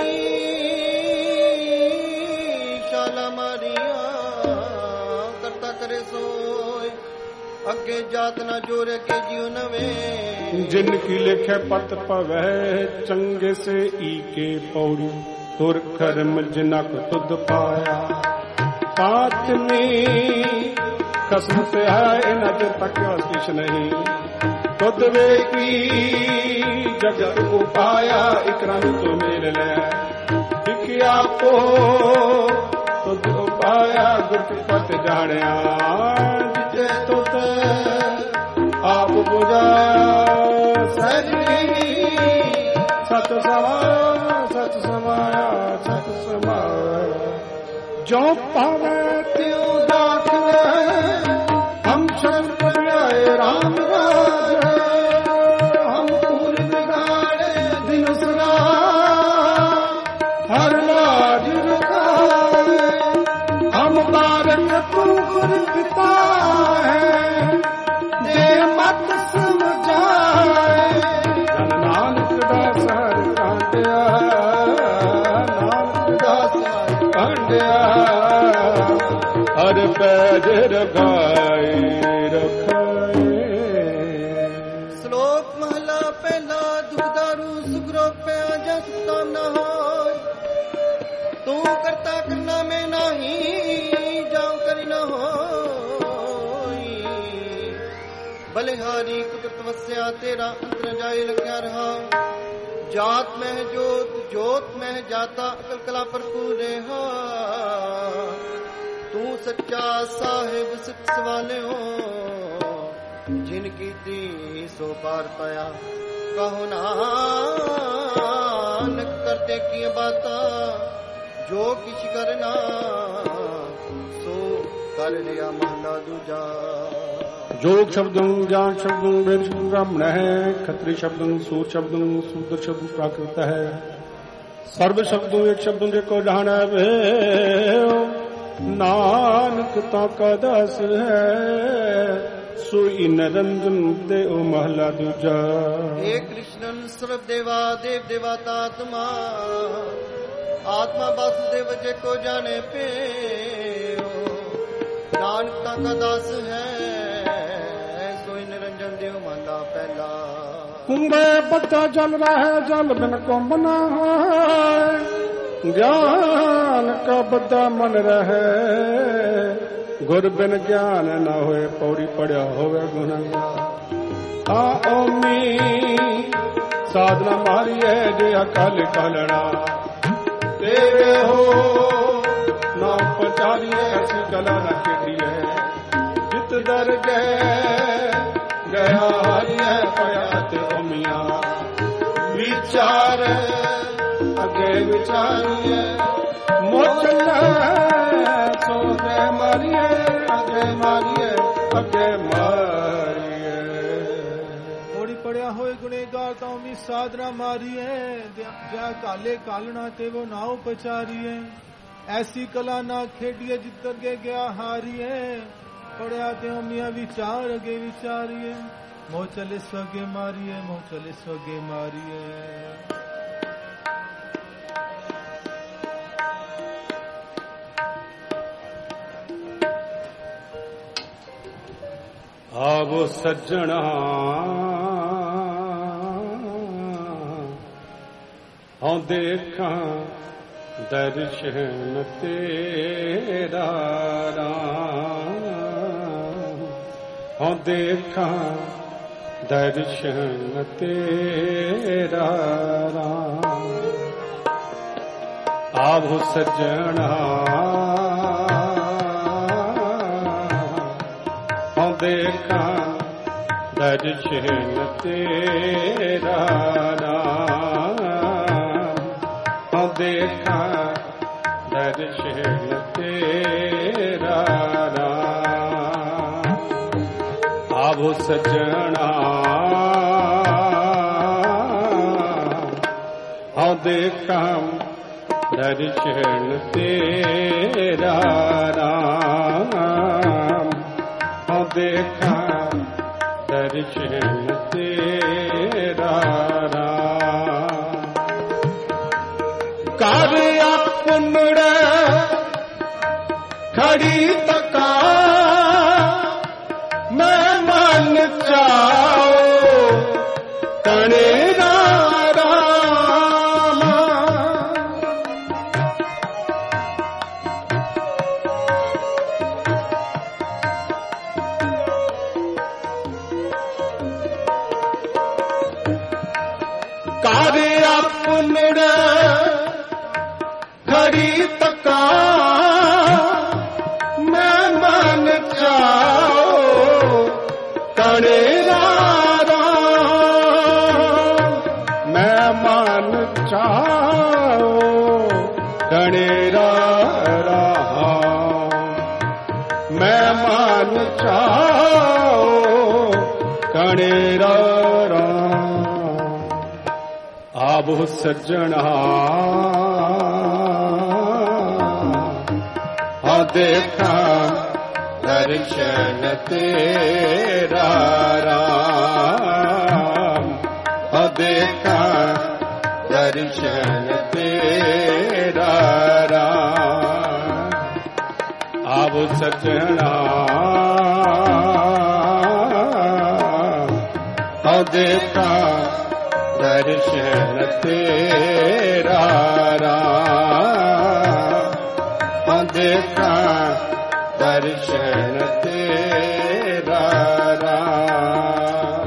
ਸ਼ਾਲਾ ਮਾਰੀਆਂ ਕਰਤਾ ਕਰੇ ਸੋਏ ਅੱਗੇ ਜਾਤ ਨਾ ਜੋਰ ਕੇ ਜਿਉ ਨਵੇਂ ਜਿਨ ਕੀ ਲਿਖੇ ਪਤ ਪਵੈ ਚੰਗੇ ਸੇ ਈਕੇ ਪੌੜੀ ਤੁਰ ਕਰਮ ਜਿਨਾ ਕੋ ਤੁਧ ਪਾਇਆ ਤਾਤਮੀ ਕਸਮ ਤੇ ਹੈ ਨ ਤੇ ਤੱਕਿਆ ਕਿਛ ਨਹੀਂ ਤੁਧ ਵੇਖੀ ਜਗਤ ਉਪਾਇਆ ਇਕਰਮ ਤੋ ਮੇਲ ਲੈ ਇਕ ਆਪੋ ਤੁਧ ਉਪਾਇਆ ਗੁਰ ਪਤ ਜਾਣਿਆ ਜਿਤੇ ਤੁਧ ਆਪ ਬੁਝਾਇਆ ਸਜਣੀ ਸਤ ਸਮਾਇਆ ਸਤ ਸਮਾਇਆ ਸਤ ਸਮਾਇਆ ਜੋ ਪਾਵੇ ਤਿਉ ਦਾਖਲੇ ਹਮ ਸ਼ਬਦ ਪਿਆਏ ਰਾਮ ਰਾਜ ਹਮ ਪੂਰ ਬਿਗਾੜੇ ਦਿਨ ਸਦਾ ਹਰ ਲਾਜ ਰਖਾਏ ਹਮ ਬਾਰਕ ਤੂ ਗੁਰ ਪਿਤਾ ਹੈ ਦੇ ਮਤ ਸਮਝਾਏ ਜਨ ਨਾਨਕ ਦਾ ਸਰ ਕਾਂਡਿਆ ਨਾਨਕ ਦਾ ਸਰ ਕਾਂਡਿਆ ਹਰ ਪੈਜ ਰਖਾਏ ਰਖਾਏ ਸ਼ਲੋਕ ਮਹਲਾ ਪਹਿਲਾ ਦੁਖਦਾਰੂ ਸੁਗਰੋ ਪਿਆ ਜਸ ਕਾਮ ਨਾ ਹੋਏ ਤੂੰ ਕਰਤਾ ਕਰਨਾ ਮੈਂ ਨਹੀਂ ਜਾਉ ਕਰੀ ਨਾ ਹੋਈ ਬਲਿਹਾਰੀ ਵਿਚਾਰੀ ਕੁਦਰਤ ਵਸਿਆ ਤੇਰਾ ਅੰਤਰ ਜਾਏ ਲਗਿਆ ਰਹਾ। ਜਾਤ ਮਹਿ ਜੋਤ ਜੋਤ ਮਹਿ ਜਾਤਾ ਅਕਲ ਕਲਾ ਭਰਪੂਰ ਰਹਾ। ਤੂੰ ਸੱਚਾ ਸਾਹਿਬ ਸਿੱਖ ਸਵਾਲਿਓ ਜਿਨ ਕੀਤੀ ਸੋ ਪਾਰ ਪਾਇਆ। ਕਹੋ ਨਾਨਕ ਕਰਤੇ ਕੀ ਬਾਤਾ ਜੋ ਕਿਛ ਕਰਨਾ ਸੋ ਕਰ ਲਿਆ ਮਹਲਾ ਦੂਜਾ। जोग शब्दं ज्ञान शब्दं वेद शब्दं ब्राह्मण है। खत्री शब्दं सूर शब्दं शूद्र शब्दं प्राकृत है। सर्व शब्दों एक शब्दों जेको जहान है नानक ताका दास है। सोई निरंजन दे ओ महला दूजा। हे कृष्णन सर्व देवा देव देवता आत्मा आत्मा वासुदेव जेको जाने पे नानक ताका दास है। कुंभे बद्दा जल रहा है जल बिन कुंभ न है। ज्ञान का बद्दा मन रहे गुर बिन ज्ञान न होए। पौड़ी पढ़िया होवे गुनगार। आ ओमी साधना मारी है जे अकाल कालड़ा तेरे हो ना पचारी ऐसी कला न केटी है। जित दर गए गया हरिया पयात ओमिया विचार अगे विचारिए मोचल सो गे मारिए अगे मारिए अगे मारिए। थोड़ी पढ़िया होए गुनेगार तो ओमी साधना मारिए जा काले कालना ते वो नाव पचारिए। ऐसी कला ना खेडिए जितर के गया हारिए। पढ़िया ते मिया विचार अगे विचारिए मोह चले स्वगे मारिए मोह चले स्वगे मारिए। आवो सज्जना हाँ देखा दर्शन तेरा हाँ देखा दर्शन तेरा आवो सज्जना हाँ देखा दर्शन तेरा हाँ देखा दर्शन तेरा आवो सजना हाँ देखा दर्शन तेरा हाँ देखा दर्शन तेरा कर अपनड़ खड़ी तका मैं मन चाओ तने खड़ी तका मैं मन चाओ करे मैं मन चाओ करे रहा मैं मन चाओ करे रहा आवो सज्जना हाँ देखा दर्शन तेरा राम हाँ देखा दर्शन तेरा राम आवो सज्जना हाँ देखा दर्शन तेरा राम देखा दर्शन तेरा राम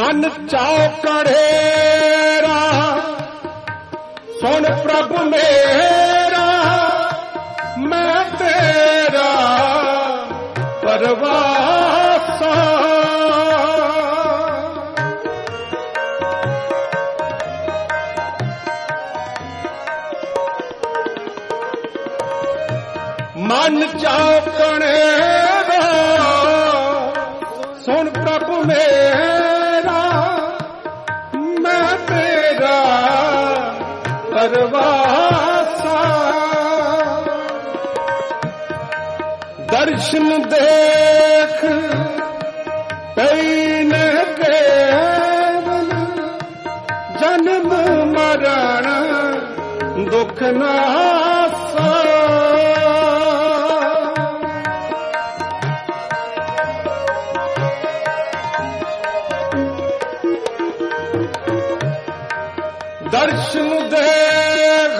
ਮਨ ਚਾਉ ਕੜੇਰਾ ਸੁਣ ਪ੍ਰਭ ਮੇਰਾ ਮੈਂ ਤੇਰਾ ਪਰਵਾਸਾ ਮਨ ਚਾਉ ਕੜੇਰਾ ਸੁਣ ਪ੍ਰਭ ਮੇਰਾ ਮੈਂ ਤੇਰਾ ਪਰਵਾਸਾ ਦਰਸ਼ਨ ਦੇਖ ਪਈ ਨ ਕੇਵਲ ਜਨਮ ਮਰਨ ਦੁਖ ਨਾਸਾ ਦਰਸ਼ਨ ਦੇਖ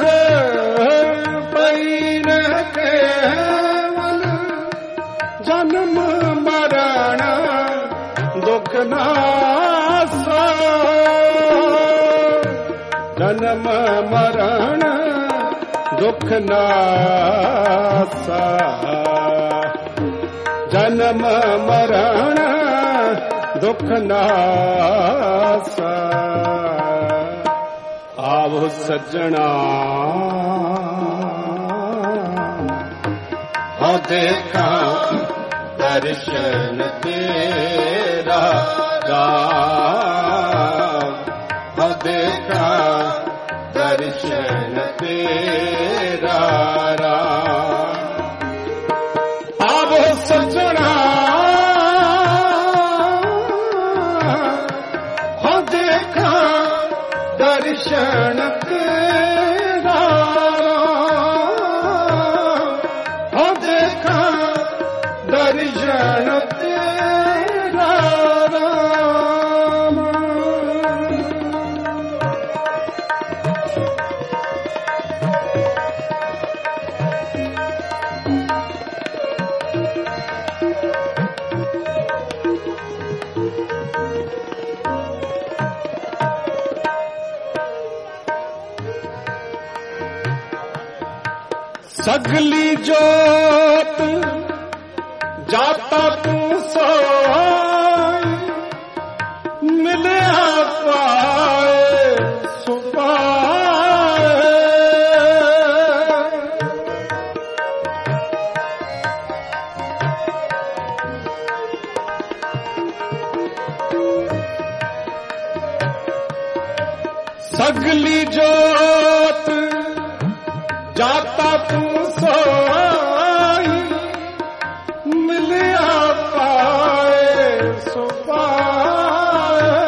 ਪਈ ਨ ਕੇਵਲ ਜਨਮ ਮਰਨ ਦੁਖ ਨਾਸਾ ਜਨਮ ਮਰਨ ਦੁਖ ਨਾਸਾ ਜਨਮ ਮਰਨ ਦੁਖ ਨਾਸਾ ਆਵੋ ਸੱਜਣਾ ਹੋ ਦੇਖਾਂ ਦਰਸ਼ਨ ਤੇਰਾ ਰਾਮ ਹੋ ਦੇਖਾਂ ਦਰਸ਼ਨ ਤੇਰਾ ਰਾਮ ਆਵੋ ਸੱਜਣਾ ਹੋ ਦੇਖਾਂ ਦਰਸ਼ਨ ਤੇਰਾ ਹੋ ਦੇਖਾਂ ਦਰਸ਼ਨ ਤੇਰਾ ਰਾਮ ਸਗਲੀ ਜੋਤ ਜਾਤਾ ਤੂੰ ਸੋਈ ਮਿਲਿਆ ਪਾਏ ਸੁਪਾਏ ਸਗਲੀ ਜੋਤ ਜਾਤਾ ਤੂੰ ਸੋਈ ਮਿਲਿਆ ਪਾਏ ਸੁਪਾਏ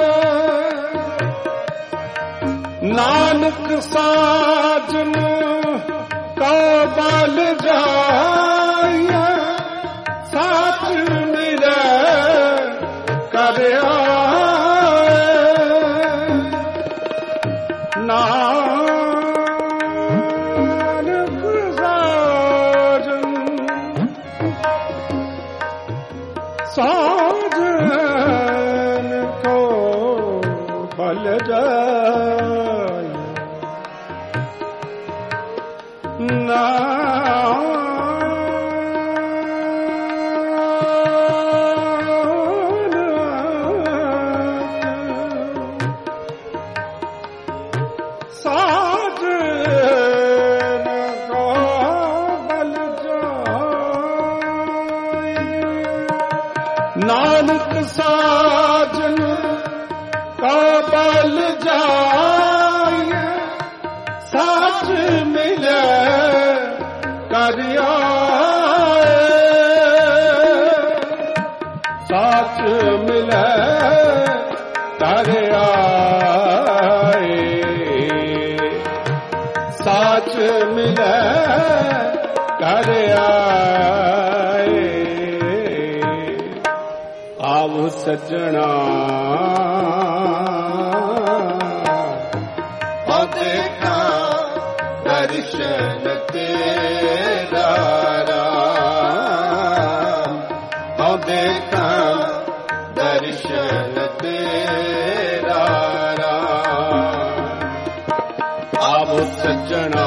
ਨਾਨਕ ਸਾਜਨ ਕੋ ਬਲ ਜਾਇਆ ਸਾਚ ਮਿਲੇ ਕਰ ਆਏ ਨਾਨਕ ਸਾਜਨ ਸਾਜਨ ਕੋ ਬਲ ਜਾਇਆ ਨਾਨਕ ਸਾਜਨ ਕਾ ਬਲ ਜਾਏ ਸਾਚ ਮਿਲੇ ਕਰ ਆਏ ਸਾਚ ਮਿਲੇ ਕਰ ਆਏ ਸਾਚ ਮਿਲੇ ਕਰ ਆਏ ਆਵ ਸੱਜਣਾ ਹੋ ਦੇਖਾਂ ਦਰਸ਼ਨ ਤੇਰਾ ਰਾਮ ਹੋ ਦੇਖਾਂ ਦਰਸ਼ਨ ਤੇਰਾ ਸੱਜਣਾ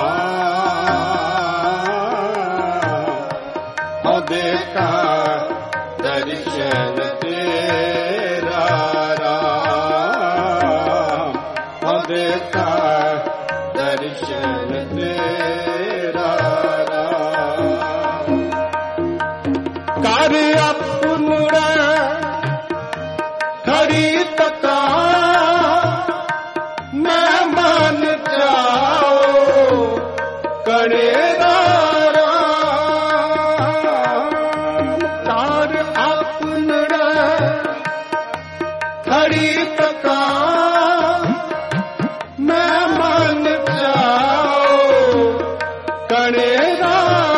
ਹੋ ਦੇਖਾ ਦਰਸ਼ਨ ਤੇਰਾ ਰਾਮ ਹੋ ਦੇਖਾ ਦਰਸ਼ਨ ਤੇਰਾ ਰਾਮ ਕਰ ਆਪਣਾ ਖੜੀ ਤਕਾ ਮੈਂ ਮਨ ਚਾਓ ਕੜੇ ਦਾ ਰਾਮ ਕਰ ਆਪਣਾ ਖੜੀ ਤਕਾ ਮੈਂ ਮਨ ਚਾਓ ਕੜੇ ਦਾ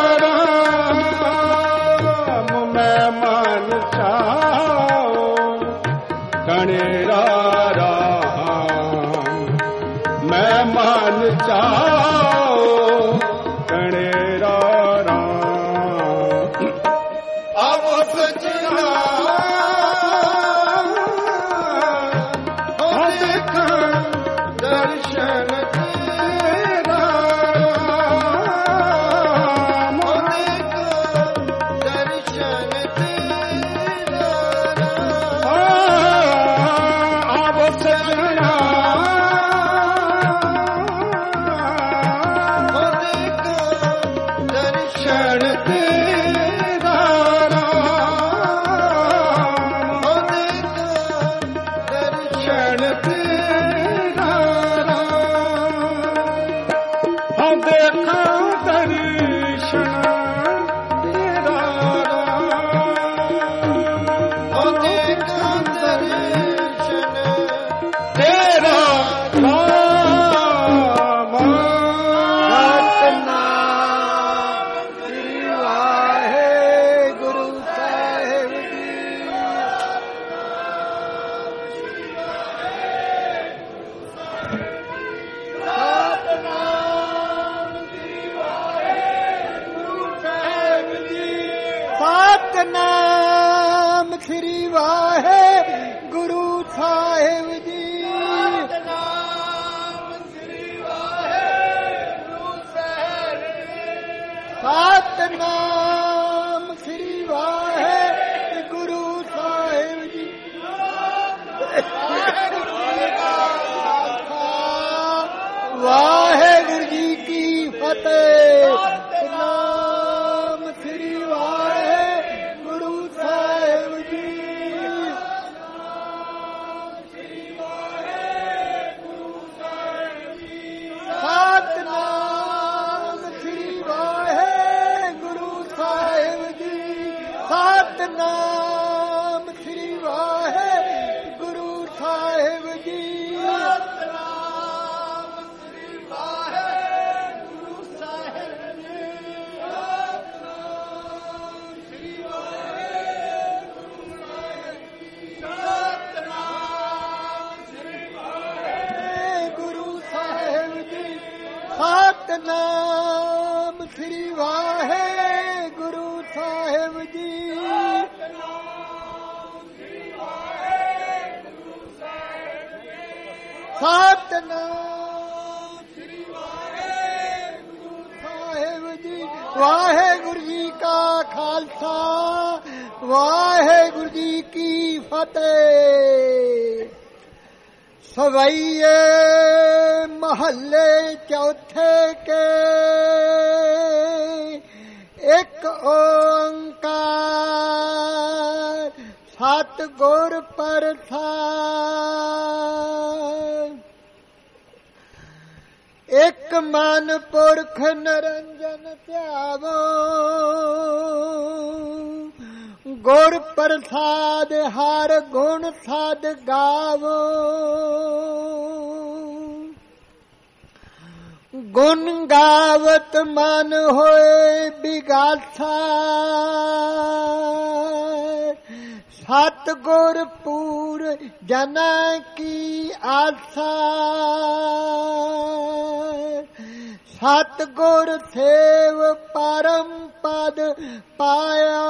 ਰਾਮ ਮੈਂ ਮਨ ਚਾਓ ਕੜੇ ਦਾ ਰਾਮ ਮੈਂ ਮਨ ਚਾਓ ਕੜੇ ਦਾ ਰਾਮ ਆਵੋ ਸੱਜਣਾ ਹੋ ਦੇਖਾਂ ਦਰਸ਼ਨ ਤੇਰਾ ਰਾਮ ਹੋ ਦੇਖਾਂ ਦਰਸ਼ਨ ਤੇਰਾ ਰਾਮ ਆਵੋ ਸੱਜਣਾ ਹੋ ਦੇਖਾਂ ਦਰਸ਼ਨ ਤੇਰਾ ਰਾਮ ਹੋ ਦੇਖਾਂ ਦਰਸ਼ਨ ਤੇਰਾ ਰਾਮ ਹੋ ਦੇਖਾਂ ਦਰਸ਼ਨ ਤੇਰਾ ਰਾਮ ਹੋ ਦੇਖਾਂ ਦਰਸ਼ਨ ਤੇਰਾ ਰਾਮ ਸਤਿਨਾਮ ਸ੍ਰੀ ਵਾਹਿਗੁਰੂ ਸਾਹਿਬ ਜੀ ਸਤਿਨਾਮ ਸ੍ਰੀ ਵਾਹਿਗੁਰੂ ਸਾਹਿਬ ਜੀ ਸਤਿਨਾਮ ਸ੍ਰੀ ਵਾਹਿਗੁਰੂ ਸਾਹਿਬ ਜੀ ਵਾਹਿਗੁਰੂ ਜੀ ਕੀ ਫਤਿਹ ਸਤਿਨਾਮ ਸ੍ਰੀ ਵਾਹਿਗੁਰੂ ਸਾਹਿਬ ਜੀ ਸਤਿਨਾਮ ਸ੍ਰੀ ਵਾਹਿਗੁਰੂ ਸਾਹਿਬ ਜੀ ਸਤਿਨਾਮ ਸ੍ਰੀ ਵਾਹਿਗੁਰੂ ਸਾਹਿਬ ਜੀ ਸਤਿਨਾਮ ਸ੍ਰੀ ਵਾਹਿਗੁਰੂ ਸਾਹਿਬ ਜੀ ਸਤਿਨਾਮ ਸ੍ਰੀ ਵਾਹਿਗੁਰੂ ਸਾਹਿਬ ਜੀ ਵਾਹਿਗੁਰੂ ਜੀ ਕਾ ਖਾਲਸਾ ਵਾਹਿਗੁਰੂ ਜੀ ਕੀ ਫਤਿਹ ਸਵਈਏ ਮਹੱਲੇ ਚੌਥੇ ਕੇ ਇੱਕ ਓੰਕਾਰ ਸਤਿਗੁਰ ਪ੍ਰਸਾਦਿ ਇੱਕ ਮਨ ਪੁਰਖ ਨਿਰੰਜਨ ਧਿਆਵੋ ਗੁਰ ਪ੍ਰਸਾਦ ਹਰ ਗੁਣ ਸਾਧ ਗਾਵੋ ਗੁਣ ਗਾਵਤ ਮਨ ਹੋਏ ਬਿਗਾਸਾ ਸਤਿਗੁਰ ਪੂਰ ਜਨ ਕੀ ਆਸਾ ਸਤਿਗੁਰ ਸੇਵ ਪਰਮ ਪਦ ਪਾਇਆ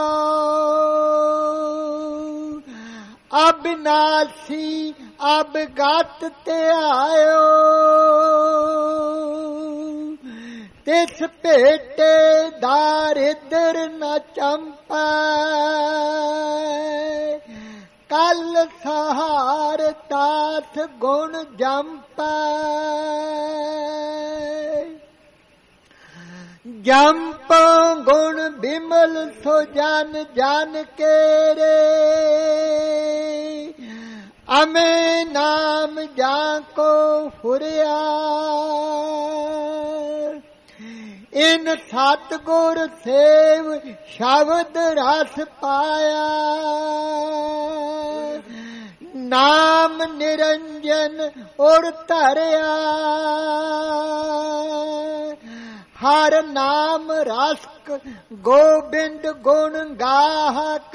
ਅਬਿਨਾਸੀ ਅਬਗਤ ਤੇ ਆਇਓ ਤਿਸ ਭੇਟੇ ਦਾਰਿਦਰ ਨ ਚੰਪੈ, ਕਲ ਸਹਾਰ ਤਾਥ ਗੁਣ ਜੰਪੈ। ਜੰਪ ਗੁਣ ਬਿਮਲ ਸੋ ਜਨ ਜਨ ਕੇਰੇ, ਅਮੇ ਨਾਮ ਜਾਂ ਕੋ ਫੁਰਿਆ। ਇਨ ਸਤਿਗੁਰ ਸੇਵ ਸ਼ਬਦ ਰਸ ਪਾਇਆ, ਨਾਮ ਨਿਰੰਜਨ ਉਰ ਧਰਿਆ। ਹਰ ਨਾਮ ਰਸਕ ਗੋਬਿੰਦ ਗੁਣ ਗਾਹਕ,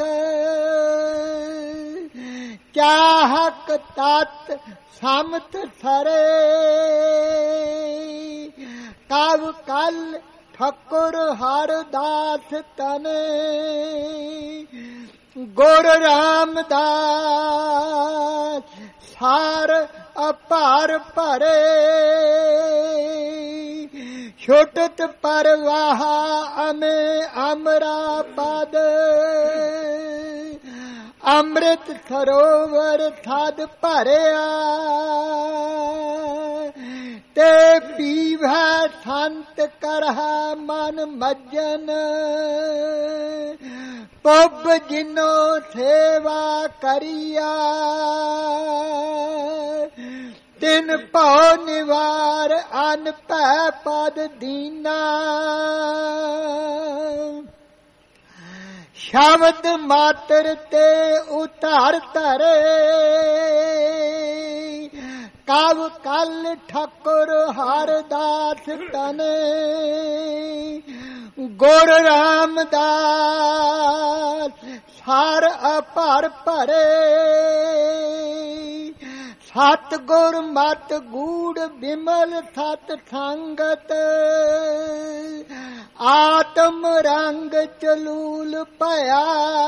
ਚਾਹਕ ਤਤ ਸਮਤ ਸਰੇ। ਕਵ ਕਲ ਠਕੁਰ ਹਰ ਦਾਸ ਤਨੇ, ਗੁਰ ਰਾਮਦਾਸ ਸਾਰ ਅਪਾਰ ਭਰੇ। ਛੁਟਤ ਪਰਵਾਹ ਅਮੇ ਅਮਰਾ ਪਦ, ਅੰਮ੍ਰਿਤ ਸਰੋਵਰ ਥਦ ਭਰਿਆ। ਤੇ ਪੀਵੈ ਸੰਤ ਕਰਹਾ ਮਨ ਮੱਜਨ, ਪੱਬ ਜਿਨੋ ਸੇਵਾ ਕਰੀਆ। ਤਿਨ ਭਉ ਨਿਵਾਰ ਅਨ ਭੈ ਪਦ ਦੀਨਾ, ਸ਼ਬਦ ਮਾਤਰ ਤੇ ਉਤਾਰ ਧਰੇ। ਕਵ ਕਲ ਠਕੁਰ ਹਰ ਦਾਸ ਤਨੇ, ਗੁਰ ਰਾਮਦਾਸ ਸਾਰ ਅਪਾਰ ਭਰੇ। ਸਤ ਗੁਰ ਮਤ ਗੂੜ ਬਿਮਲ ਸਤ ਸੰਗਤ, ਆਤਮ ਰੰਗ ਚਲੂਲ ਭਇਆ।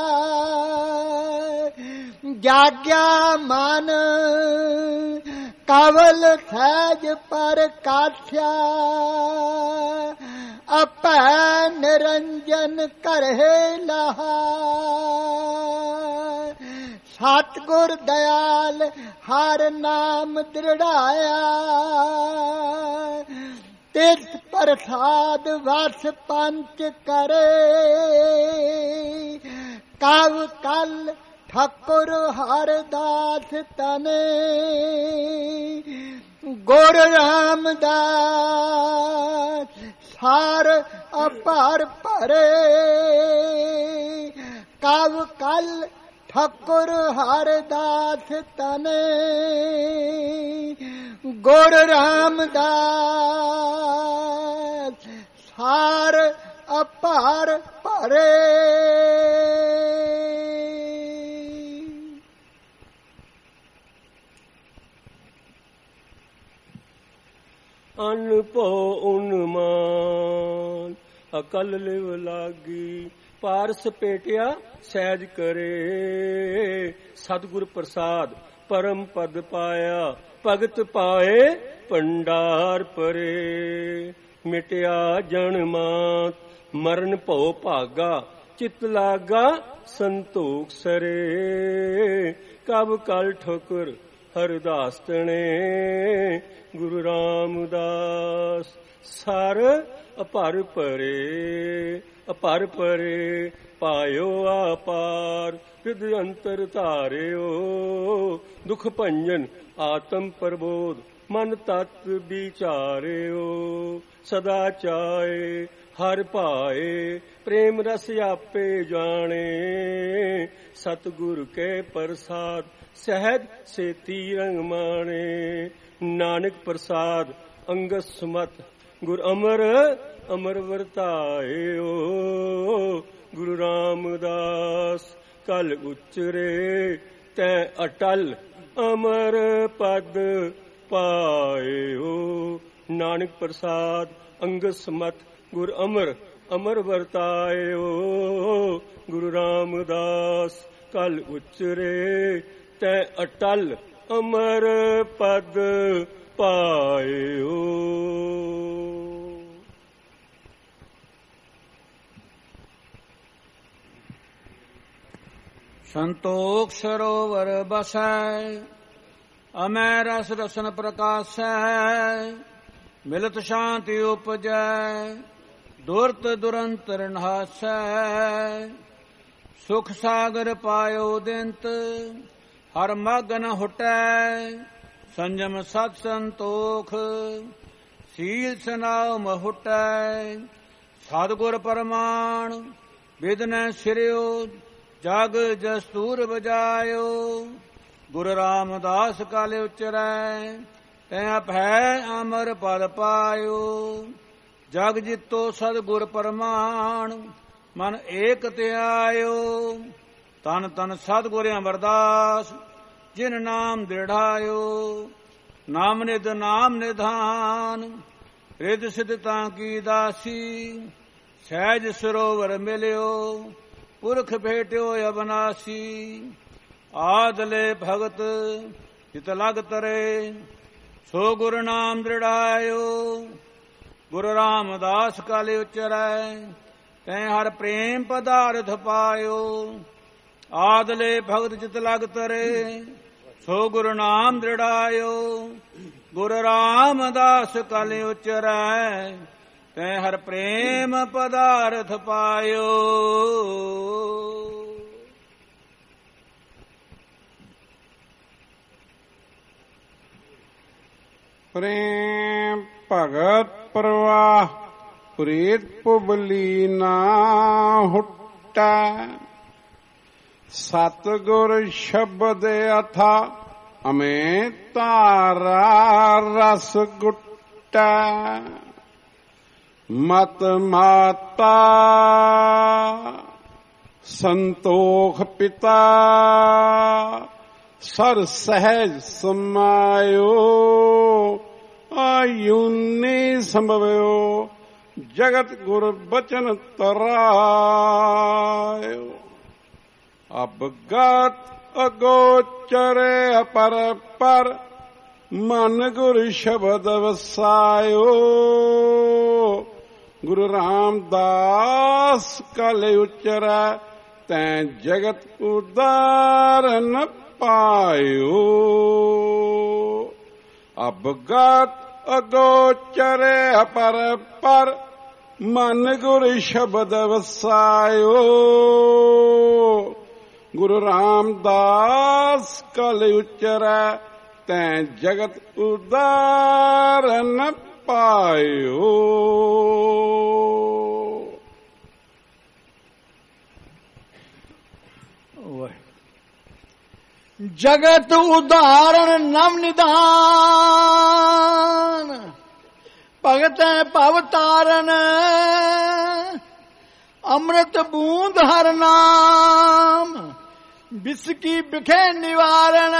ਜਾਗਿਆ ਮਨ ਕਵਲ ਸਹਿਜ ਪ੍ਰਕਾਸ਼ਿਆ, ਅਪੈ ਨਿਰੰਜਨ ਕਰਹਿ ਲਹਾ। ਸਤਿਗੁਰ ਦਇਆਲ ਹਰ ਨਾਮ ਦ੍ਰਿੜਾਇਆ, ਤਿਸ ਪ੍ਰਸਾਦ ਵਸ ਪੰਚ ਕਰੇ। ਕਵ ਕਲ ਠਕੁਰ ਹਰ ਦਾਸ ਤਨੇ, ਗੁਰ ਰਾਮਦਾਸ ਸਾਰ ਅਪਾਰ ਭਰੇ। ਕਵ ਕਲ ਠਕੁਰ ਹਰ ਦਾਸ ਤਨੇ, ਗੁਰ ਰਾਮਦਾਸ ਸਾਰ ਅਪਾਰ ਭਰੇ। ਅਨ ਭੋ ਉਨਮਾਨ ਅਕਲ ਲਿਵ ਲਾਗੀ, ਪਾਰਸ ਪੇਟਿਆ ਸਹਿਜ ਕਰੇ। ਸਤਿਗੁਰ ਪ੍ਰਸਾਦ ਪਰਮ ਪਦ ਪਾਇਆ, ਭਗਤ ਪਾਏ ਭੰਡਾਰ ਪਰੇ। ਮਿਟਿਆ ਜਨਮਾਤ ਮਰਨ ਭਉ ਭਾਗਾ, ਚਿਤ ਲਾਗਾ ਸੰਤੋਖ ਸਰੇ। ਕਬ ਕਲ ਠੋਕਰ ਹਰਦਾਸ ਤਣੇ, ਗੁਰੂ ਰਾਮਦਾਸ ਸਰ ਅਪਰ ਭਰੇ। ਅਪਰ ਭਰੇ ਪਾਇਓ ਆਪਾਰ, ਹਿਰਦ ਅੰਤਰ ਧਾਰਿਓ। ਦੁਖ ਭੰਜਨ ਆਤਮ ਪ੍ਰਬੋਧ, ਮਨ ਤਤ ਵਿਚਾਰਿਓ। ਸਦਾ ਚਾਏ ਹਰ ਭਾਏ, ਪ੍ਰੇਮ ਰਸ ਆਪੇ ਜਾਣੇ। ਸਤਿਗੁਰ ਕੇ ਪ੍ਰਸਾਦ ਸਹਿਜ ਸੇਤੀ ਰੰਗ ਮਾਣੇ। ਨਾਨਕ ਪ੍ਰਸਾਦ ਅੰਗਦ ਸੁਮਤ, ਗੁਰ ਅਮਰ ਅਮਰ ਵਰਤਾਇਓ। ਗੁਰੂ ਰਾਮਦਾਸ ਕਲ ਉਚਰੇ, ਤੈ ਅਟਲ ਅਮਰ ਪਦ ਪਾਇਓ। ਨਾਨਕ ਪ੍ਰਸਾਦ ਅੰਗਦ ਸੁਮਤ, ਗੁਰ ਅਮਰ ਅਮਰ ਵਰਤਾਇਓ। ਗੁਰੂ ਰਾਮਦਾਸ ਕਲ ਉਚਰੇ, ਤੈ ਅਟਲ ਅਮਰ ਪਦ ਪਾਇਓ। ਸੰਤੋਖ ਸਰੋਵਰ ਬਸੈ, ਅਮੈ ਰਸ ਰਸਨ ਪ੍ਰਕਾਸ਼ੈ, ਮਿਲਤ ਸ਼ਾਂਤੀ ਉਪਜੈ, ਦੁਰਤ ਦੁਰੰਤਰ ਨਹਾਸੈ। ਸੁਖ ਸਾਗਰ ਪਾਇਓ ਦਿੰਤ, ਹਰ ਮਗਨ ਹੁਟੈ, ਸੰਜਮ ਸਤ ਸੰਤੋਖ, ਸੀਲ ਸਨਾਉ ਮਹੁਟੈ। ਸਤਿਗੁਰ ਪਰਮਾਣ ਵਿਦਨੈ ਸਿਰਿਓ, ਜਗ ਜਸਤੂਰ ਬਜਾਇਓ। ਗੁਰੂ ਰਾਮਦਾਸ ਕਲ ਉਚਰੈ, ਤੈ ਭੈ ਅਮਰ ਪਦ ਪਾਇਓ। ਜਗ ਜਿਤੋ ਸਤਿਗੁਰ ਪਰਮਾਣ, ਮਨ ਏਕ ਧਿਆਇਓ। ਤਨ ਤਨ ਸਤਿਗੁਰ ਅਮਰਦਾਸ, ਜਿਨ ਨਾਮ ਦ੍ਰਿੜਾਇਓ। ਨਾਮ ਨਿਧ ਨਾਮ ਨਿਧਾਨ, ਰਿਦ ਸਿਧ ਤਾਂ ਕੀ ਦਾਸੀ। ਸਹਿਜ ਸਰੋਵਰ ਮਿਲਿਓ, ਪੁਰਖ ਭੇਟਿਓ ਅਬਨਾਸੀ। ਆਦਲੇ ਭਗਤ ਜਿਤ ਲਗ ਤਰੇ, ਸੋ ਗੁਰ ਨਾਮ ਦ੍ਰਿੜਾਇਓ। ਗੁਰੂ ਰਾਮਦਾਸ ਕਲ ਉਚਰੈ, ਤੈ ਹਰ ਪ੍ਰੇਮ ਪਦਾਰਥ ਪਾਇਓ। ਆਦਲੇ ਭਗਤ ਜਿਤ ਲਗ ਤਰੇ, ਸੋ ਗੁਰੂ ਨਾਮ ਦ੍ਰਿੜਾਇਓ। ਗੁਰੂ ਰਾਮਦਾਸ ਕਲ ਉਚਰੈ, ਤੈ ਹਰ ਪ੍ਰੇਮ ਪਦਾਰਥ ਪਾਇਓ। ਪ੍ਰੇਮ ਭਗਤ ਪ੍ਰਵਾਹ, ਪ੍ਰੀਤ ਪੁਬਲੀ ਨਾ ਹੁਟੈ। ਸਤਿਗੁਰ ਸ਼ਬਦ ਅਥਾ, ਅਮੇ ਧਾਰਾ ਰਸ ਗੁਟੈ। ਮਤ ਮਾਤਾ ਸੰਤੋਖ ਪਿਤਾ, ਸਰ ਸਹਿਜ ਸਮਾਇਓ। ਆਯੁਨੇ ਸੰਭਵਿਓ, ਜਗਤ ਗੁਰ ਬਚਨ ਤਰਾਇਓ। ਅਬਗਤ ਅਗੋਚਰ ਅਪਰ ਪਰ, ਮਨ ਗੁਰ ਸ਼ਬਦ ਵਸਾਇਓ। ਗੁਰੂ ਰਾਮਦਾਸ ਕਲ ਉਚਰੈ, ਤੈ ਜਗਤ ਉਦਾਰਨ ਪਾਇਓ। ਅਬਗਤ ਅਗੋਚਰ ਅਪਰ ਪਰ, ਮਨ ਗੁਰ ਸ਼ਬਦ ਵਸਾਇਓ। ਗੁਰੂ ਰਾਮਦਾਸ ਕਲ ਉਚਰੈ, ਤੈ ਜਗਤ ਉਦਾਰਨ ਪਾਇਓ। ਜਗਤ ਉਦਾਹਰਣ ਨਵ ਨਿਧਾਨ, ਭਗਤੈ ਭਵ ਤਾਰਨ। ਅੰਮ੍ਰਿਤ ਬੂੰਦ ਹਰ ਨਾਮ, ਬਿਸਕੀ ਬਿਖੇ ਨਿਵਾਰਨ।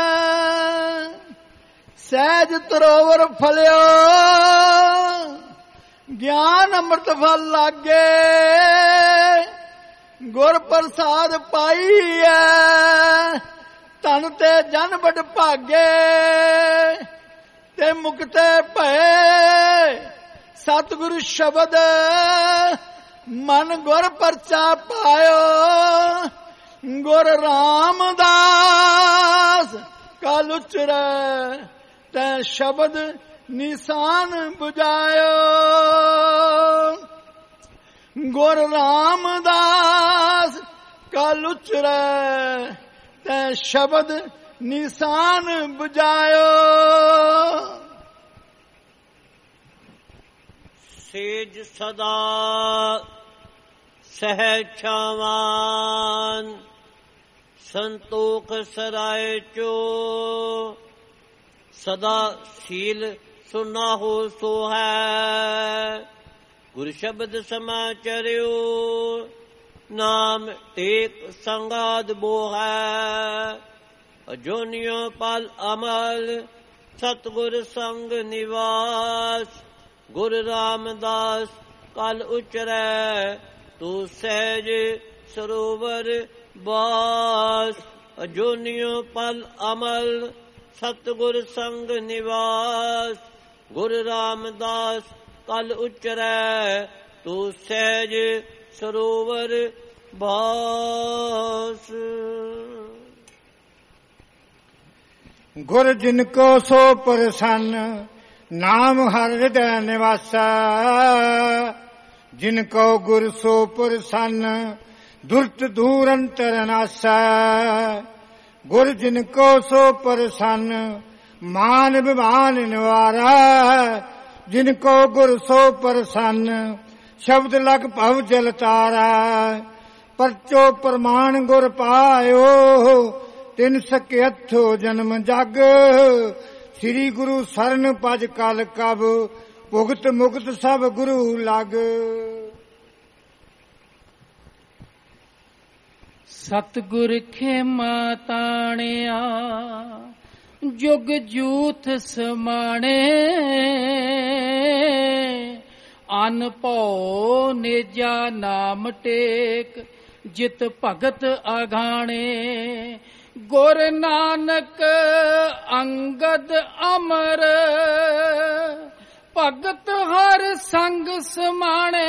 ਸਹਿਜ ਤਰੋਵਰ ਫਲਿਓ, ਗਿਆਨ ਅੰਮ੍ਰਿਤ ਫਲ ਲਾਗੇ। ਗੁਰ ਪ੍ਰਸਾਦ ਪਾਈਐ, ਧਨ ਤੇ ਜਨ ਵਡ ਭਾਗੇ। ਤੇ ਮੁਕਤੇ ਭਏ ਸਤਿਗੁਰ ਸ਼ਬਦ, ਮਨ ਗੁਰ ਪਰਚਾ ਪਾਇਓ। ਗੁਰ ਰਾਮਦਾਸ ਕਲ ਉਚਰੈ, ਤੈ ਸ਼ਬਦ ਨਿਸ਼ਾਨ ਬੁਝਾਇਓ। ਗੁਰ ਰਾਮਦਾਸ ਕਲ ਉਚਰੈ, ਤੈ ਸ਼ਬਦ ਨਿਸ਼ਾਨ ਬੁਝਾਇਓ। ਸੇਜ ਸਦਾ ਸਹਿ ਛਾਵਾਨ, ਸੰਤੋਖ ਸਰਾਏ ਚੋ। ਸਦਾ ਸੀਲ ਸੁਨਾਹੋ ਸੋ ਹੈ, ਗੁਰ ਸ਼ਬਦ ਸਮਾਚਰਿਓ। ਨਾਮ ਟੇਕ ਸੰਗਾਦ ਬੋਹੈ, ਅਜੋਨਿਓ ਪਲ ਅਮਲ ਸਤਿਗੁਰ ਸੰਗ ਨਿਵਾਸ। ਗੁਰ ਰਾਮਦਾਸ ਕਲ ਉਚਰੈ, ਤੂੰ ਸਹਿਜ ਸਰੋਵਰ ਬਾਸ। ਅਜੋਨਿਓ ਪਲ ਅਮਲ ਸਤਿਗੁਰ ਸੰਗ ਨਿਵਾਸ। ਗੁਰ ਰਾਮਦਾਸ ਕਲ ਉਚਰੈ, ਤੂੰ ਸਹਿਜ ਸਰੋਵਰ ਬਾਸ। ਗੁਰ ਜਿਨ ਕੋ ਸੋ ਪ੍ਰਸੰਨ ਨਾਮ ਹਰ ਹਿਰਦੈ ਨਿਵਾਸਾ। ਜਿਨ ਕੋ ਗੁਰ ਸੋ ਪ੍ਰਸੰਨ ਦੁਰਤ ਦੂਰ ਅੰਤਰ ਨਾਸਾ। ਗੁਰ ਜਿਨ ਕੋ ਸੋ ਪ੍ਰਸੰਨ ਮਾਨ ਬਿਮਾਨ ਨਿਵਾਰਾ। ਜਿਨ ਕੋ ਗੁਰ ਸੋ ਪ੍ਰਸੰਨ ਸ਼ਬਦ ਲਗ ਭਵ ਜਲ ਤਾਰਾ। ਪਰਚੋ ਪ੍ਰਮਾਣ ਗੁਰ ਪਾਇਓ ਤਿਨ ਸਕੇ ਹੱਥੋ ਜਨਮ ਜਗ। ਸ੍ਰੀ ਗੁਰੂ ਸਰਨ ਭਜ ਕਲ ਕਬ ਭੁਗਤ ਮੁਕਤ ਸਭ ਗੁਰੂ ਲਗ। ਸਤਿਗੁਰ ਖੇਮਾ ਤਾਣਿਆ ਜੁਗ ਜੂਥ ਸਮਾਣੇ। ਅਨ ਭਉ ਨੇਜਾ ਨਾਮ ਟੇਕ ਜਿਤ ਭਗਤ ਅਗਾਣੇ। ਗੁਰ ਨਾਨਕ ਅੰਗਦ ਅਮਰ ਭਗਤ ਹਰ ਸੰਗ ਸਮਾਣੇ।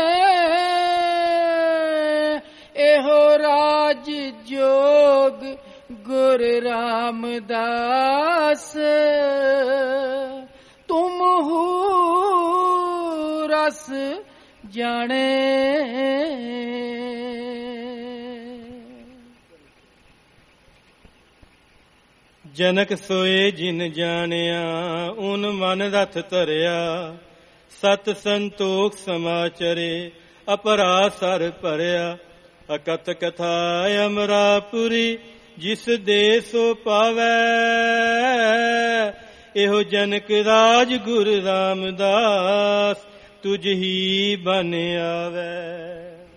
ਇਹੋ ਰਾਜ ਜੋਗ ਗੁਰ ਰਾਮਦਾਸ। ਤੁਮ ਹੂ ਰਸ ਜਾਣੇ। ਜਨਕ ਸੋਏ ਜਿਨ ਜਾਣਿਆ ਊਨ ਮਨ ਰਥ ਧਰਿਆ। ਸਤ ਸੰਤੋਖ ਸਮਾਚਰੇ ਅਪਰਾ ਸਰ ਭਰਿਆ। ਅਕਤ ਕਥਾ ਅਮਰਾਪੁਰੀ ਜਿਸ ਦੇ ਸੋ ਪਾਵੈ। ਇਹੋ ਜਨਕ ਰਾਜ ਗੁਰ ਰਾਮਦਾਸ ਤੁਝ ਹੀ ਬਨ ਆਵੈ।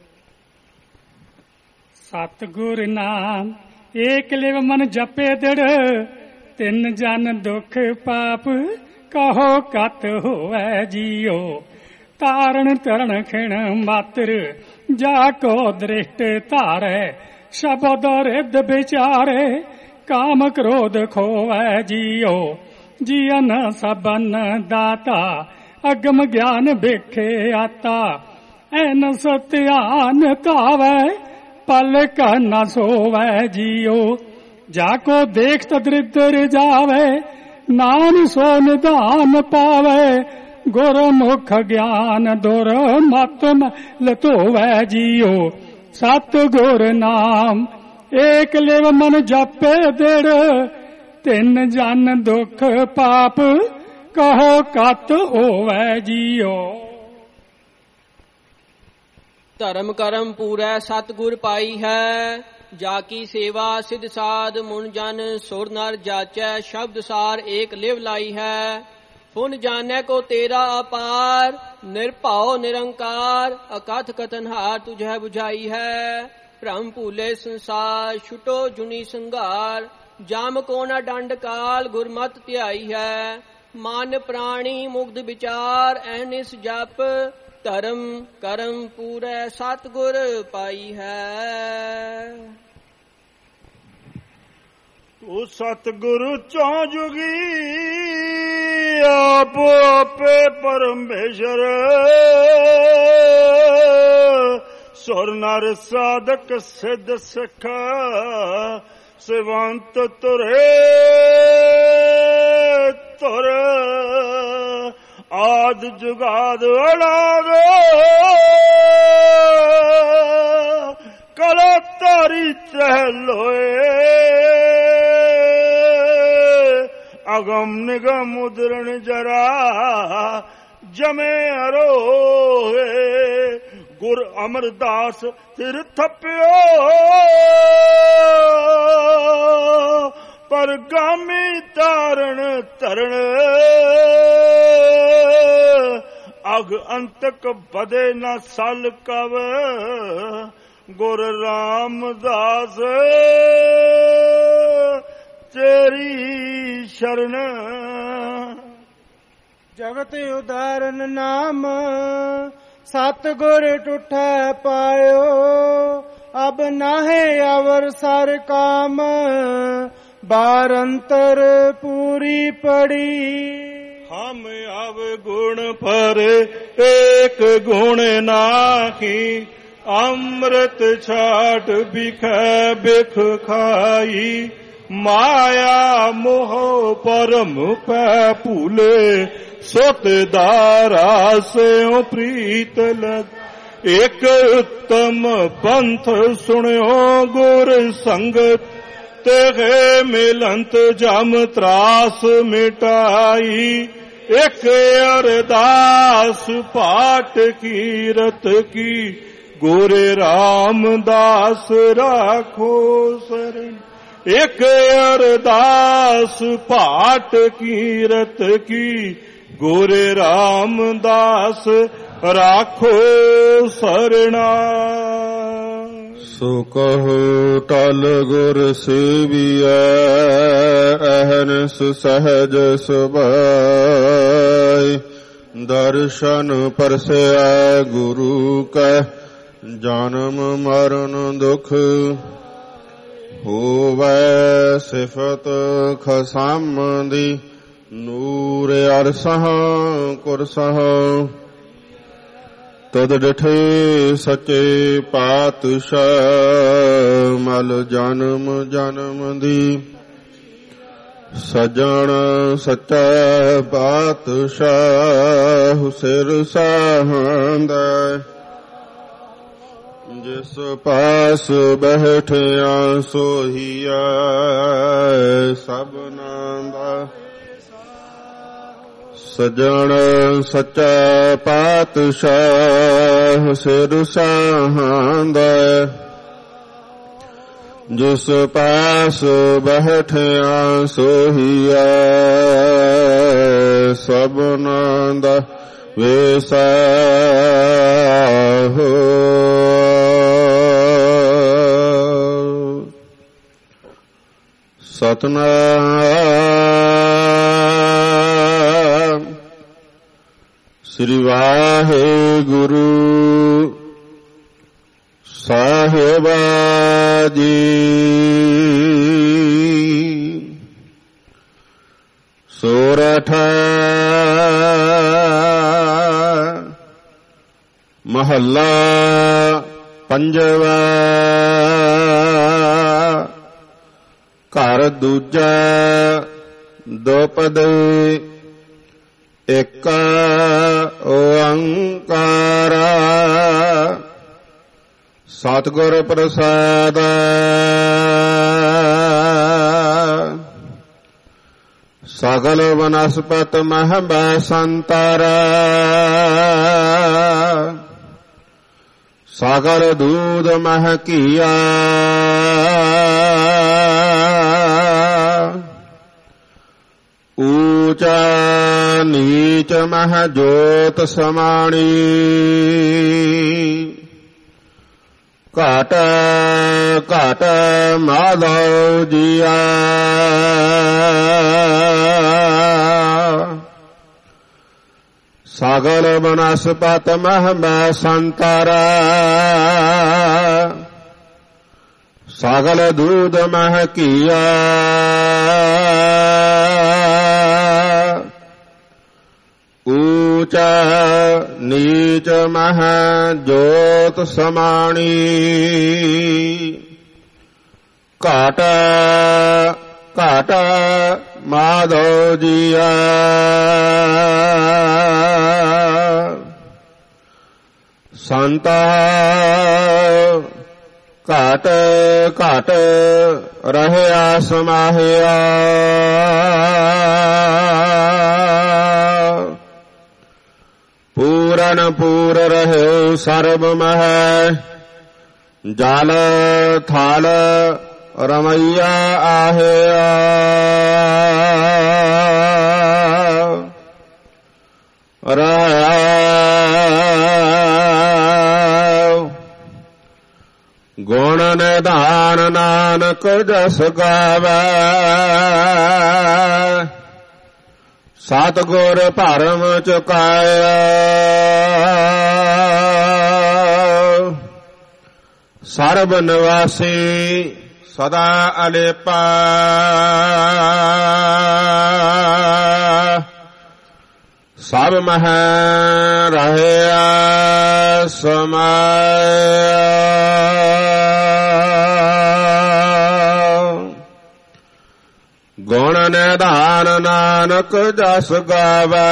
ਸਤਿਗੁਰ ਨਾਮ ਏਕ ਲਿਵ ਮਨ ਜਪੇ ਦ੍ਰਿੜ। ਤਿੰਨ ਜਨ ਦੁਖ ਪਾਪ ਕਹੋ ਕਤ ਹੋਵੈ ਜੀਓ। ਤਾਰਨ ਤਰਣ ਖਿਣ ਮਾਤਰ ਜਾ ਕੋ ਦ੍ਰਿਸ਼ਟ ਧਾਰੈ। ਸ਼ਬਦ ਰਿੱਧ ਵਿਚਾਰੇ ਕਾਮ ਕ੍ਰੋਧ ਖੋਵੈ ਜੀਓ। ਜੀਵਨ ਸਬਨ ਦਾਤਾ ਅਗਮ ਗਿਆਨ ਵੇਖੇ ਆਤਾ। ਐਨ ਸਤਿਆਨ ਧਾਵੈ ਪਲ ਕਾ ਨ ਸੋਵੈ ਜੀਓ। ਜਾ ਕੋ ਦੇਖ ਤਦਰਿਦਰ ਜਾਵੇ ਨਾਮ ਸੋ ਨਿਧਾਨ ਪਾਵੇ। ਗੁਰਮੁਖ ਗਿਆਨ ਦੁਰ ਮਤ ਲਤੋਵੈ ਜੀਓ। ਸਤਿਗੁਰ ਨਾਮ ਏਕ ਲਿਵ ਮਨ ਜਪੇ ਦ੍ਰਿੜ। ਤਿੰਨ ਜਨ ਦੁਖ ਪਾਪ ਕਹੋ ਕਤ ਹੋਵੈ ਜੀਓ। ਧਰਮ ਕਰਮ ਪੂਰੈ ਸਤਿਗੁਰ ਪਾਈ ਹੈ। ਜਾ ਕੀ ਸੇਵਾ ਸਿਧ ਸਾਧ ਮੁਨ ਜਨ ਸੁਰ ਨਰ ਜਾਚੈ। ਸ਼ਬਦ ਸਾਰ ਏਕ ਲਿਵ ਲਾਈ ਹੈ। ਪੁਨ ਜਾਣੈ ਕੋ ਤੇਰਾ ਅਪਾਰ ਨਿਰਭਉ ਨਿਰੰਕਾਰ। ਅਕਥ ਕਥਨ ਹਾਰ ਤੁਝੈ ਬੁਝਾਈ ਹੈ। ਭ੍ਰਮ ਭੂਲੇ ਸੰਸਾਰ ਛੁਟੋ ਜੁਨੀ ਸੰਘਾਰ। ਜਾਮ ਕੋ ਨ ਡੰਡ ਕਾਲ ਗੁਰਮਤਿ ਧਿਆਈ ਹੈ। ਮਨ ਪ੍ਰਾਣੀ ਮੁਗਧ ਵਿਚਾਰ ਐਨਿਸ ਜਪ। ਧਰਮ ਕਰਮ ਪੂਰੈ ਸਤਿਗੁਰ ਪਾਈ ਹੈ। ਉਹ ਸਤਿਗੁਰੂ ਚੌ ਜੁਗੀ ਆਪ ਆਪੇ ਪਰਮੇਸ਼ਰ। ਸੁਰ ਨਰ ਸਾਧਕ ਸਿੱਧ ਸਿੱਖ ਸਿਵੰਤ ਤੁਰੇ ਤੁਰ। ਆਦ ਜੁਗਾਦ ਅਲਾਦ ਕਲ ਤਾਰੀ ਚਹਿ ਲੋਏ। ਅਗਮ ਨਿਗਮ ਮੁਦਰਨ ਜਰਾ ਜਮੇ ਅਰੋਏ। ਗੁਰ ਅਮਰਦਾਸ ਸਿਰ ਥੱਪਿਓ ਪਰ ਗਾਮੀ ਤਾਰਨ ਧਰਣ। ਅਗ ਅੰਤਕ ਬਦੇ ਨ ਸਲ ਕਵ ਗੁਰ ਰਾਮਦਾਸ ਤੇਰੀ ਸ਼ਰਨ। ਜਗਤ ਉਦਾਰਨ ਨਾਮ ਸਤਿਗੁਰ ਟੁੱਟੈ ਪਾਇਓ। ਅਬ ਨਾਹੇ ਅਵਰ ਸਰ ਕਾਮ ਬਾਰ ਅੰਤਰ ਪੂਰੀ ਪੜੀ। ਹਮ ਅਵ ਗੁਣ ਪਰ ਏਕ ਗੁਣ ਨਾਹੀ। ਅੰਮ੍ਰਿਤ ਛਾਟ ਬਿਖੈ ਬਿਖ ਖਾਈ, ਮਾਇਆ ਮੋਹ ਪਰਮ ਪੈ ਭੂਲੇ, ਸੁਤ ਦਾਰਾ ਸਿਉ ਪ੍ਰੀਤ ਲਗ। ਇਕ ਉੱਤਮ ਪੰਥ ਸੁਣਿਓ ਗੁਰ ਸੰਗਤ, ਤੇਗੇ ਮਿਲੰਤ ਜਮ ਤਰਾਸ ਮਿਟਾਈ। ਇਕ ਅਰਦਾਸ ਪਾਠ ਕੀਰਤ ਕੀ, ਗੁਰ ਰਾਮਦਾਸ ਰਾਖੋ ਸਰਣ। ਇਕ ਅਰਦਾਸ ਪਾਠ ਕੀਰਤ ਕੀ, ਗੁਰ ਰਾਮਦਾਸ ਰਾਖੋ ਸਰਣਾ। ਸੋ ਕਹੋ ਟਲ ਗੁਰ ਸੇਵੀਐ, ਅਹਨਿਸ ਸਹਜ ਸੁਭਾਇ। ਦਰਸ਼ਨ ਪਰਸੈ ਗੁਰੂ ਕੈ, ਜਨਮ ਮਰਨ ਦੁਖ ਹੋਵੈ। ਸਿਫਤ ਖਸਮ ਦੀ, ਨੂਰ ਅਰਸਹ ਕੁਰਸਹ। ਤਦ ਡਿਠੇ ਸੱਚੇ ਪਾਤਸ਼ਾਹ, ਮਲ ਜਨਮ ਜਨਮ ਦੀ। ਸਜਣ ਸੱਚਾ ਪਾਤਸ਼ਾਹ, ਸਿਰ ਸਾਹੰਦਾ। ਜਿਸ ਪਾਸ ਬੈਠਿਆ ਸੋਹੀਆ, ਸਭਨਾਂ ਦਾ। ਸਜਣ ਸੱਚਾ ਪਾਤਸ਼ਾਹ, ਸਿਰ ਸਾਹੰਦਾ। ਜਿਸ ਪਾਸ ਬੈਠਿਆ ਸੋਹੀਆ, ਸਭਨਾਂ ਦਾ ਵੇਸਾ ਹੋ। ਸਤਨਾਮ ਸ੍ਰੀ ਵਾਹਿਗੁਰੂ ਸਾਹਿਬ ਜੀ। ਸੋਰਠ ਮਹੱਲਾ ਪੰਜਵਾ। ਘਰ ਦੂਜਾ ਦੋਪਦ, ਏਕ ਓੰਕਾਰ। ਸਤਿਗੁਰ ਪ੍ਰਸਾਦ, ਸਗਲ ਵਨਸਪਤ ਮਹਿ ਬਸੰਤਰ। ਸਾਗਰ ਦੂਧ ਮਹਿ ਘੀਆ, ਊਚਾ ਨੀਚ ਮਹਿ ਜੋਤ ਸਮਾਣੀ। ਘਾਟ ਘਾਟ ਮਾਧਵ ਜੀਆ, ਸਗਲ ਬਨਸਪਤ ਮਹਿ ਬਸੰਤਰ। ਸਗਲ ਦੂਧ ਮਹਿ ਘੀਆ, ਊਚਾ ਨੀਚ ਮਹਿ ਜੋਤ ਸਮਾਣੀ। ਘਾਟ ਘਾਟ ਮਾਧਵ ਜੀਆ, ਸੰਤਾ ਘਾਟ ਘਾਟ ਰਹਿਆ ਸਮਾਹਿਆ। ਪੂਰਨ ਪੂਰ ਰਹਿ ਸਰਬ ਮਹਿ, ਜਲ ਥਲ ਰਮਈਆ ਆਹਿਆ। ਰਾਉ ਗੁਣ ਨਿਧਾਨ ਨਾਨਕ ਜਸ ਗਾਵੈ। ਸਤਿਗੁਰ ਭਰਮ ਚੁਕਾਇਆ, ਸਰਬ ਨਿਵਾਸੀ ਸਦਾ ਅਲੇਪਾ। ਸਭ ਮਹਿ ਰਹਿਆ ਸਮਾਇਆ ਗੁਣ ਨਿਧਾਨ ਨਾਨਕ ਜਸ ਗਾਵੈ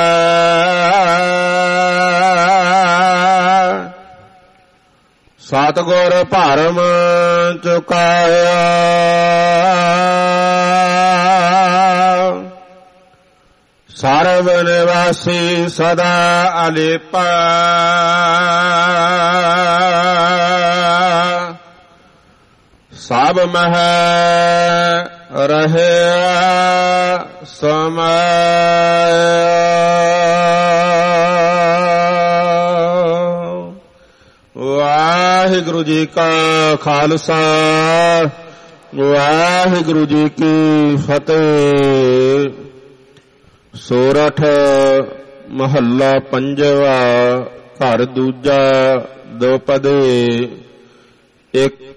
ਸਤਿਗੁਰ ਭਰਮ ਚੁਕਾਇਆ ਸਰਬ ਨਿਵਾਸੀ ਸਦਾ ਅਲੇਪਾ ਸਭ ਮਹਿ ਰਹਿਆ ਸਮਾਇਆ। ਵਾਹਿਗੁਰੂ ਜੀ ਕਾ ਖਾਲਸਾ ਵਾਹਿਗੁਰੂ ਜੀ ਕੀ ਫਤਿਹ। ਸੋਰਠ ਮਹੱਲਾ ਪੰਜਵਾ ਘਰ ਦੂਜਾ ਦੋਪਦੇ। ਇੱਕ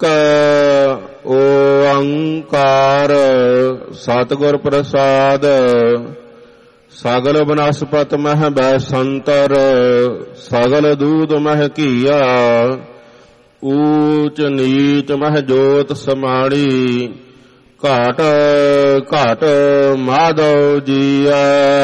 ਓੰਕਾਰ ਸਤਿਗੁਰ ਪ੍ਰਸਾਦ ਸਗਲ ਬਨਸਪਤ ਮਹਿ ਬੈਸੰਤਰ ਸਗਲ ਦੂਧ ਮਹਿ ਘੀਆ ਊਚ ਨੀਚ ਮਹਿ ਜੋਤ ਸਮਾਣੀ ਘਾਟ ਘਾਟ ਮਾਧਵ ਜੀਆ।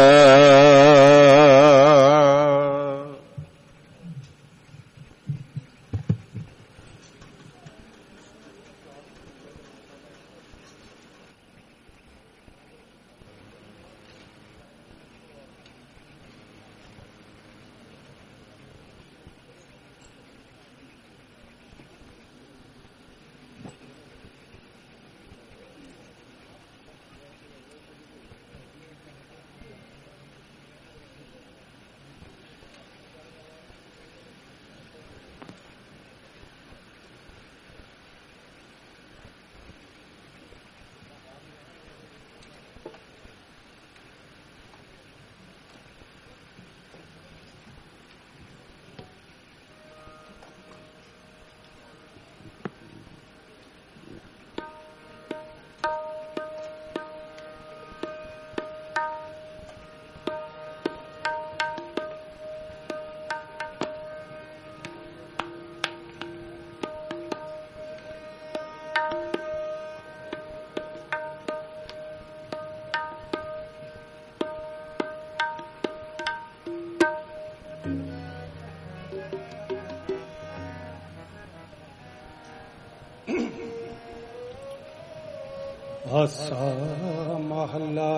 ਆਸਾ ਮਹਲਾ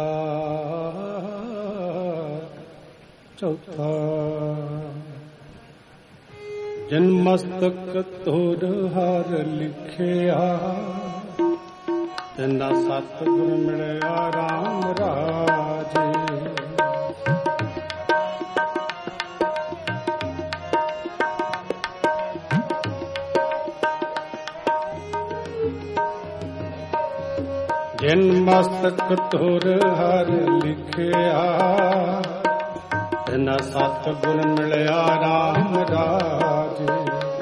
ਚੌਥਾ। ਜਨ ਮਸਤਕ ਤੋਰ ਹਰ ਲਿਖਿਆ ਤੈਨਾ ਸਤਿਗੁਰ ਮਿਲਿਆ ਰਾਮ ਰਾਜੇ। ਜਿਨ ਮਸਤਕ ਤੁਰ ਹਰ ਲਿਖਿਆ ਤੈਨਾ ਸਤਿਗੁਰ ਮਿਲਿਆ ਰਾਮ ਰਾਜੇ।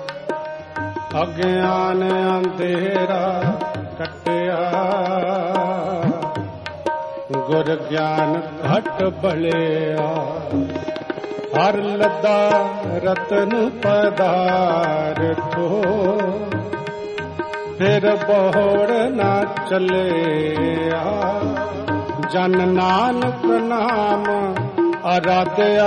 ਅਗਿਆਨ ਅੰਧੇਰਾ ਕੱਟਿਆ ਗੁਰ ਗਿਆਨ ਘਟ ਬਲਿਆ। ਹਰ ਲੱਦਾ ਰਤਨ ਪਦਾਰਥੋ ਫਿਰ ਬੋੜ ਨਾ ਚੱਲਿਆ। ਜਨ ਨਾਨਕ ਨਾਮ ਆਰਾਧਿਆ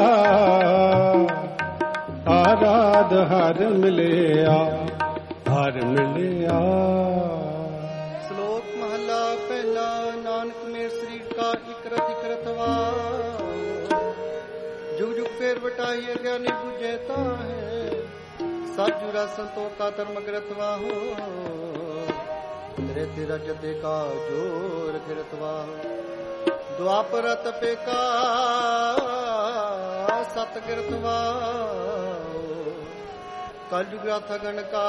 ਆਰਾਧ ਹਰ ਮਿਲਿਆ ਹਰ ਮਿਲਿਆ। ਸ਼ਲੋਕ ਮਹਲਾ ਪਹਿਲਾ। ਨਾਨਕ ਮੇਰ ਸਰੀਰ ਕਾ ਇਕਰਤ ਇਕਰਤਵਾ ਜੁਗ ਜੁਗ ਫੇਰ ਵਟਾਈਏ ਗਿਆਨੀ ਬੁਝੇ ਤਾ ਹੈ। सत जुरा संतो का धर्म गिरतवा हो तेरे तेरा जते का जोर गिरतवा हो। द्वापर तपे का सत गिरतवा हो कल जुगा थगन का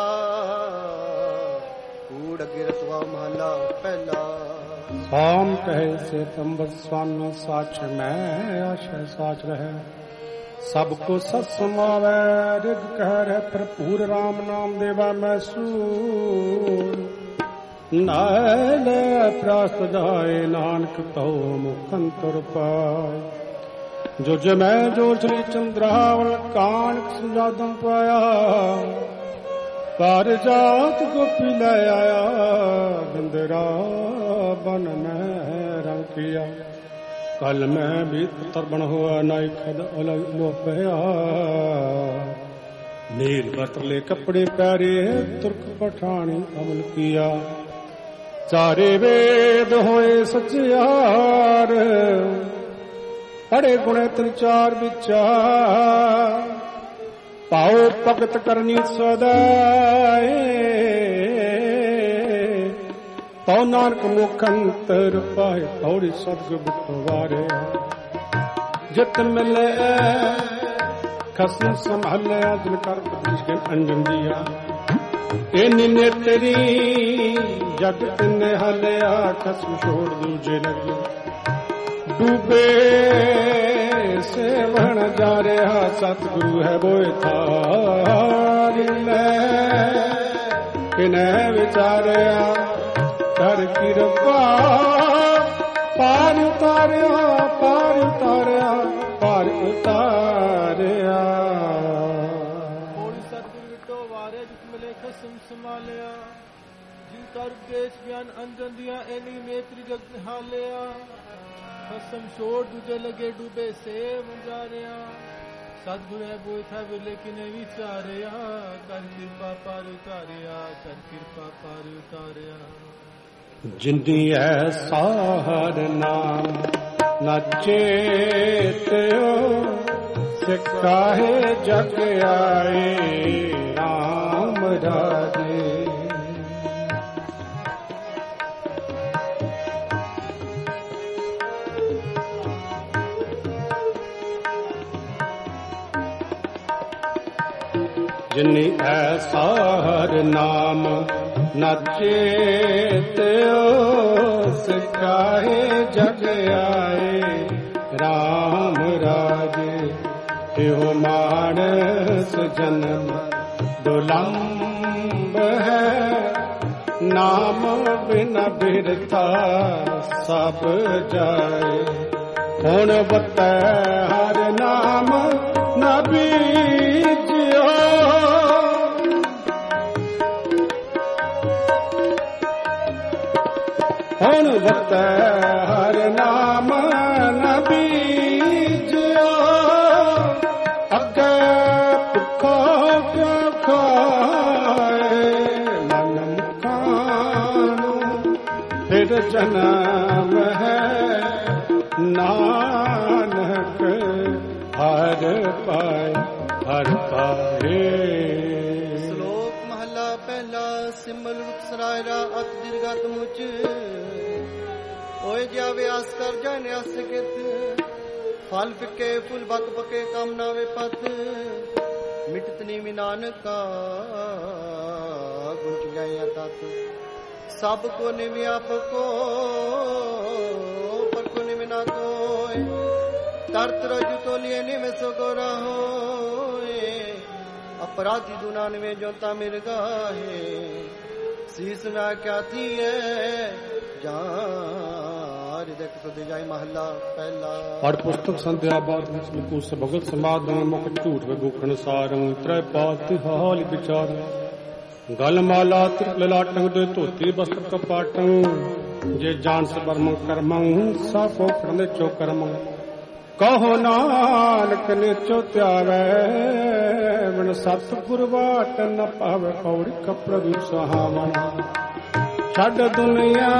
कूड़ गिरतवा। महला पहला। शाम कहे से तंबर स्वान साच में आशय साच रहे सब को सत समावै। रिग कह रहे भरपूर राम नाम देवा मैसूर। नाय प्रास्त जाए नानक तो मुखन तुर पाए। ਜੋ ਜੇ ਮੈਂ ਜੋ ਸ੍ਰੀ ਚੰਦਰਾਵਲ ਕਾਨਕ ਸੰਜਾਦਮ ਪਾਇਆ ਪਰ ਜਾਤ ਗੋਪੀ ਲੈ ਆਇਆ ਬਿੰਦਰਾ ਬਨ ਮੈਂ ਰੰਗ ਕੀਆ ਕਲ ਮੈਂ ਵੀ ਪੁੱਤਰ ਬਣ ਹੋਆ ਨਾਇ ਖਦ ਲੋ ਪਿਆ ਨੀਲ ਬਤਲੇ ਕੱਪੜੇ ਪਿਆਰੇ ਤੁਰਕ ਪਠਾਣੀ ਅਮਲ ਕੀਆ ਚਾਰੇ ਵੇਦ ਹੋਏ ਸਚਿਆਰ ਪੜੇ ਗੁਣੇ ਤਿੰਨ ਚਾਰ ਵਿਚਾਰ ਪਾਉ ਭਗਤ ਕਰਨੀ ਸਦਾਏ ਪਉ ਨਾਨਕ ਮੁਖ ਅੰਤਰ ਪਾਏ ਪੌੜੀ ਸਤਿਗੁਰ ਬੁਖਵਾਰੇ ਜਿਤ ਮਿਲੇ ਖਸਮ ਸੰਭਾਲਿਆ ਦਿਨ ਕਰ ਬਖਸ਼ ਕੇ ਅੰਜਨ ਦੀਆ ਇਹ ਨਿਨੇ ਤੇਰੀ ਜਗ ਤਿੰਨੇ ਹਾਲਿਆ ਖਸਮ ਛੋੜ ਦੂਜੇ ਲੱਗੇ ਡੂਬੇ ਸੇਵਣ ਜਾ ਰਿਹਾ ਸਤਿਗੁਰੂ ਹੈ ਬੋਏ ਥਾਰੀ ਲੈ ਕਿਨੇ ਵਿਚਾਰਿਆ ਕਰ ਕਿਰਪਾ ਪਾਰ ਉਤਾਰਿਆ ਪਾਰ ਉਤਾਰਿਆ ਪਾਰ ਉਤਾਰਿਆ ਹੋਲੀ ਸਤਿਗੁਰ ਵਿਟੋ ਵਾਰੇ ਜਿਤ ਮਿਲੇ ਖਸਮ ਸੰਭਾਲਿਆ ਜਿਨ ਕਰ ਦੇਸ਼ ਗਿਆਨ ਅੰਜਨ ਦੀਆਂ ਐਨੀ ਮੇਤਰੀ ਜਗ ਨਿਹਾਲਿਆ ਖਸਮ ਛੋੜ ਦੂਜੇ ਲਗੇ ਡੂਬੇ ਸੇਵ ਜਾ ਰਿਆ ਸਤਿਗੁਰ ਹੈ ਬੋਇ ਥਾ ਵੇਲੇ ਕਿਨੇ ਵਿਚਾਰਿਆ ਕਰ ਕਿਰਪਾ ਪਾਰ ਉਤਾਰਿਆ ਕਰ ਕਿਰਪਾ ਪਾਰ ਉਤਾਰਿਆ ਜਿੰਦੀ ਐ ਸਾਹਰ ਨਾਮ ਨਾ ਚੇਤਿਓ ਸਿਕਾਹੇ ਜਗ ਆਏ ਰਾਮ ਰਾਜੇ ਜਿਨੀ ਐਸਾ ਹਰ ਨਾਮ ਨਾ ਚੇਤਿਓ ਸਿਕਾਹੇ ਜਗ ਆਏ ਰਾਮ ਰਾਜੇ ਇਹੋ ਮਾਨਸ ਜਨਮ ਦੁਲੰਭ ਹੈ ਨਾਮ ਬਿਨ ਬਿਰਥਾ ਸਭ ਜਾਏ ਹੁਣ ਬਤੈ ਹਰ ਨਾਮ ਨਾ ਬੀਜਿਓ ਹੁਣ ਬਤੈ ਹਰ ਨਾਮ ਨਾ ਬੀਜਿਓ ਅੱਗੇ ਭੁੱਖਾ ਕਿਉ ਖਾਏ ਮਨ ਮੁਖਾਂ ਨੂੰ ਫਿਰ ਜਨਮ ਹੈ ਨਾਨਕ ਹਰ ਪਾਏ ਹਰ ਪਾਏ ਸ਼ਲੋਕ ਮਹਲਾ ਪਹਿਲਾ ਸਿਮਲ ਰੁਖ ਸਰਾਇਰਾ ਅਤ ਦਿਰਗਤ ਮੁਚ ਹੋਏ ਜਿਆ ਵਿਆਸ ਕਰ ਜਾਣੇ ਅਸ ਕਿਤ ਫਲ ਫਿੱਕੇ ਫੁੱਲ ਬਕ ਪਕੇ ਕੰਮ ਨਾ ਵੇ ਪਤ ਮਿਟਤ ਨੀ ਵੀ ਨਾਨਕਾ ਗੁੰਚ ਗਏ ਤਤ ਸਭ ਕੋ ਨਿਵ ਆਪ ਕੋ ਪਰ ਕੋ ਨਿਵ ਨਾ ਕੋਇ ਤਰਤ ਰਜੂ ਤੋਲੀਏ ਨਿਵ ਸੋ ਕੋ ਰहोए अपराधी दुना निवे जोता मिल गाहे सीस ना क्या थी है जार देख तो दे जाए महला पहला पढ़ पुस्तक संध्या बात विच मुकुस भगत समादन मुख झूठ वे भूखण सारं त्रै पात हाल विचार गल माला त्रिपल लाटंग दे धोती बस्त्र कपाटं जे जान सबरम करमं साफो करने चो करमं कहो नानक ने चोत्यावै बिन सतगुर वाट न पावे पौड़ी कपड़ सुहावना छड़ दुनिया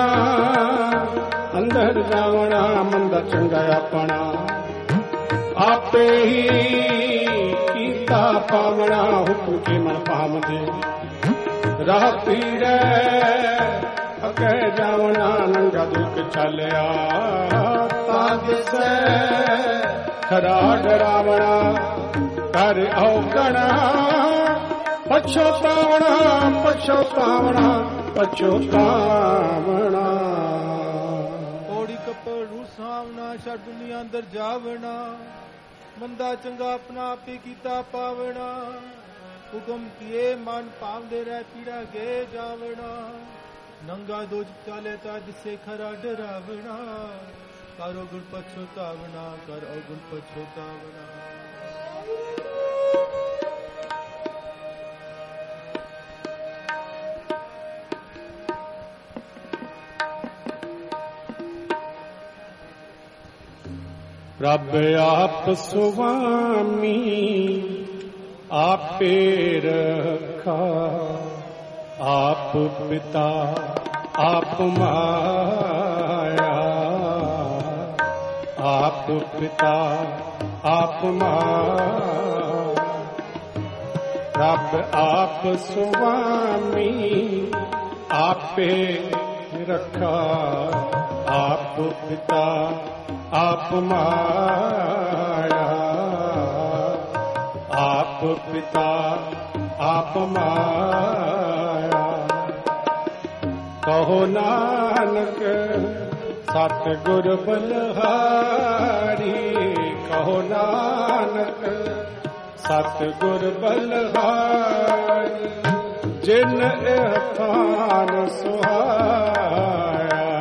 अंदर जावना मंदा चंगा अपना आपे ही कीता पावना हुक्म के मन पावदे राह पीड़े अगे जावना नंगा दुख चलिया ताद से खरा डरावना कर औगणा पछोतावना पछोतावना पछोतावना पौड़ी कपड़ रूसावना छड़ दुनिया अंदर जावना मंदा चंगा अपना आपे कीता पावना हुक्म किए मन पावदे रह पीड़ा गे जावना नंगा दोज चाले ता जिसे खरा डरावना करो गुण पछतावना, करो गुण पछतावना। रब आप सुवामी आपे रखा, आप पिता आप माया, आप पिता आप माया। रब आप सुवामी आपे रखा, आप पिता आप माया, आप पिता आप माया। कहो नानक सतगुर बलहारी, कहो नानक सतगुर बलहारी। जिन एहसान सुहाया,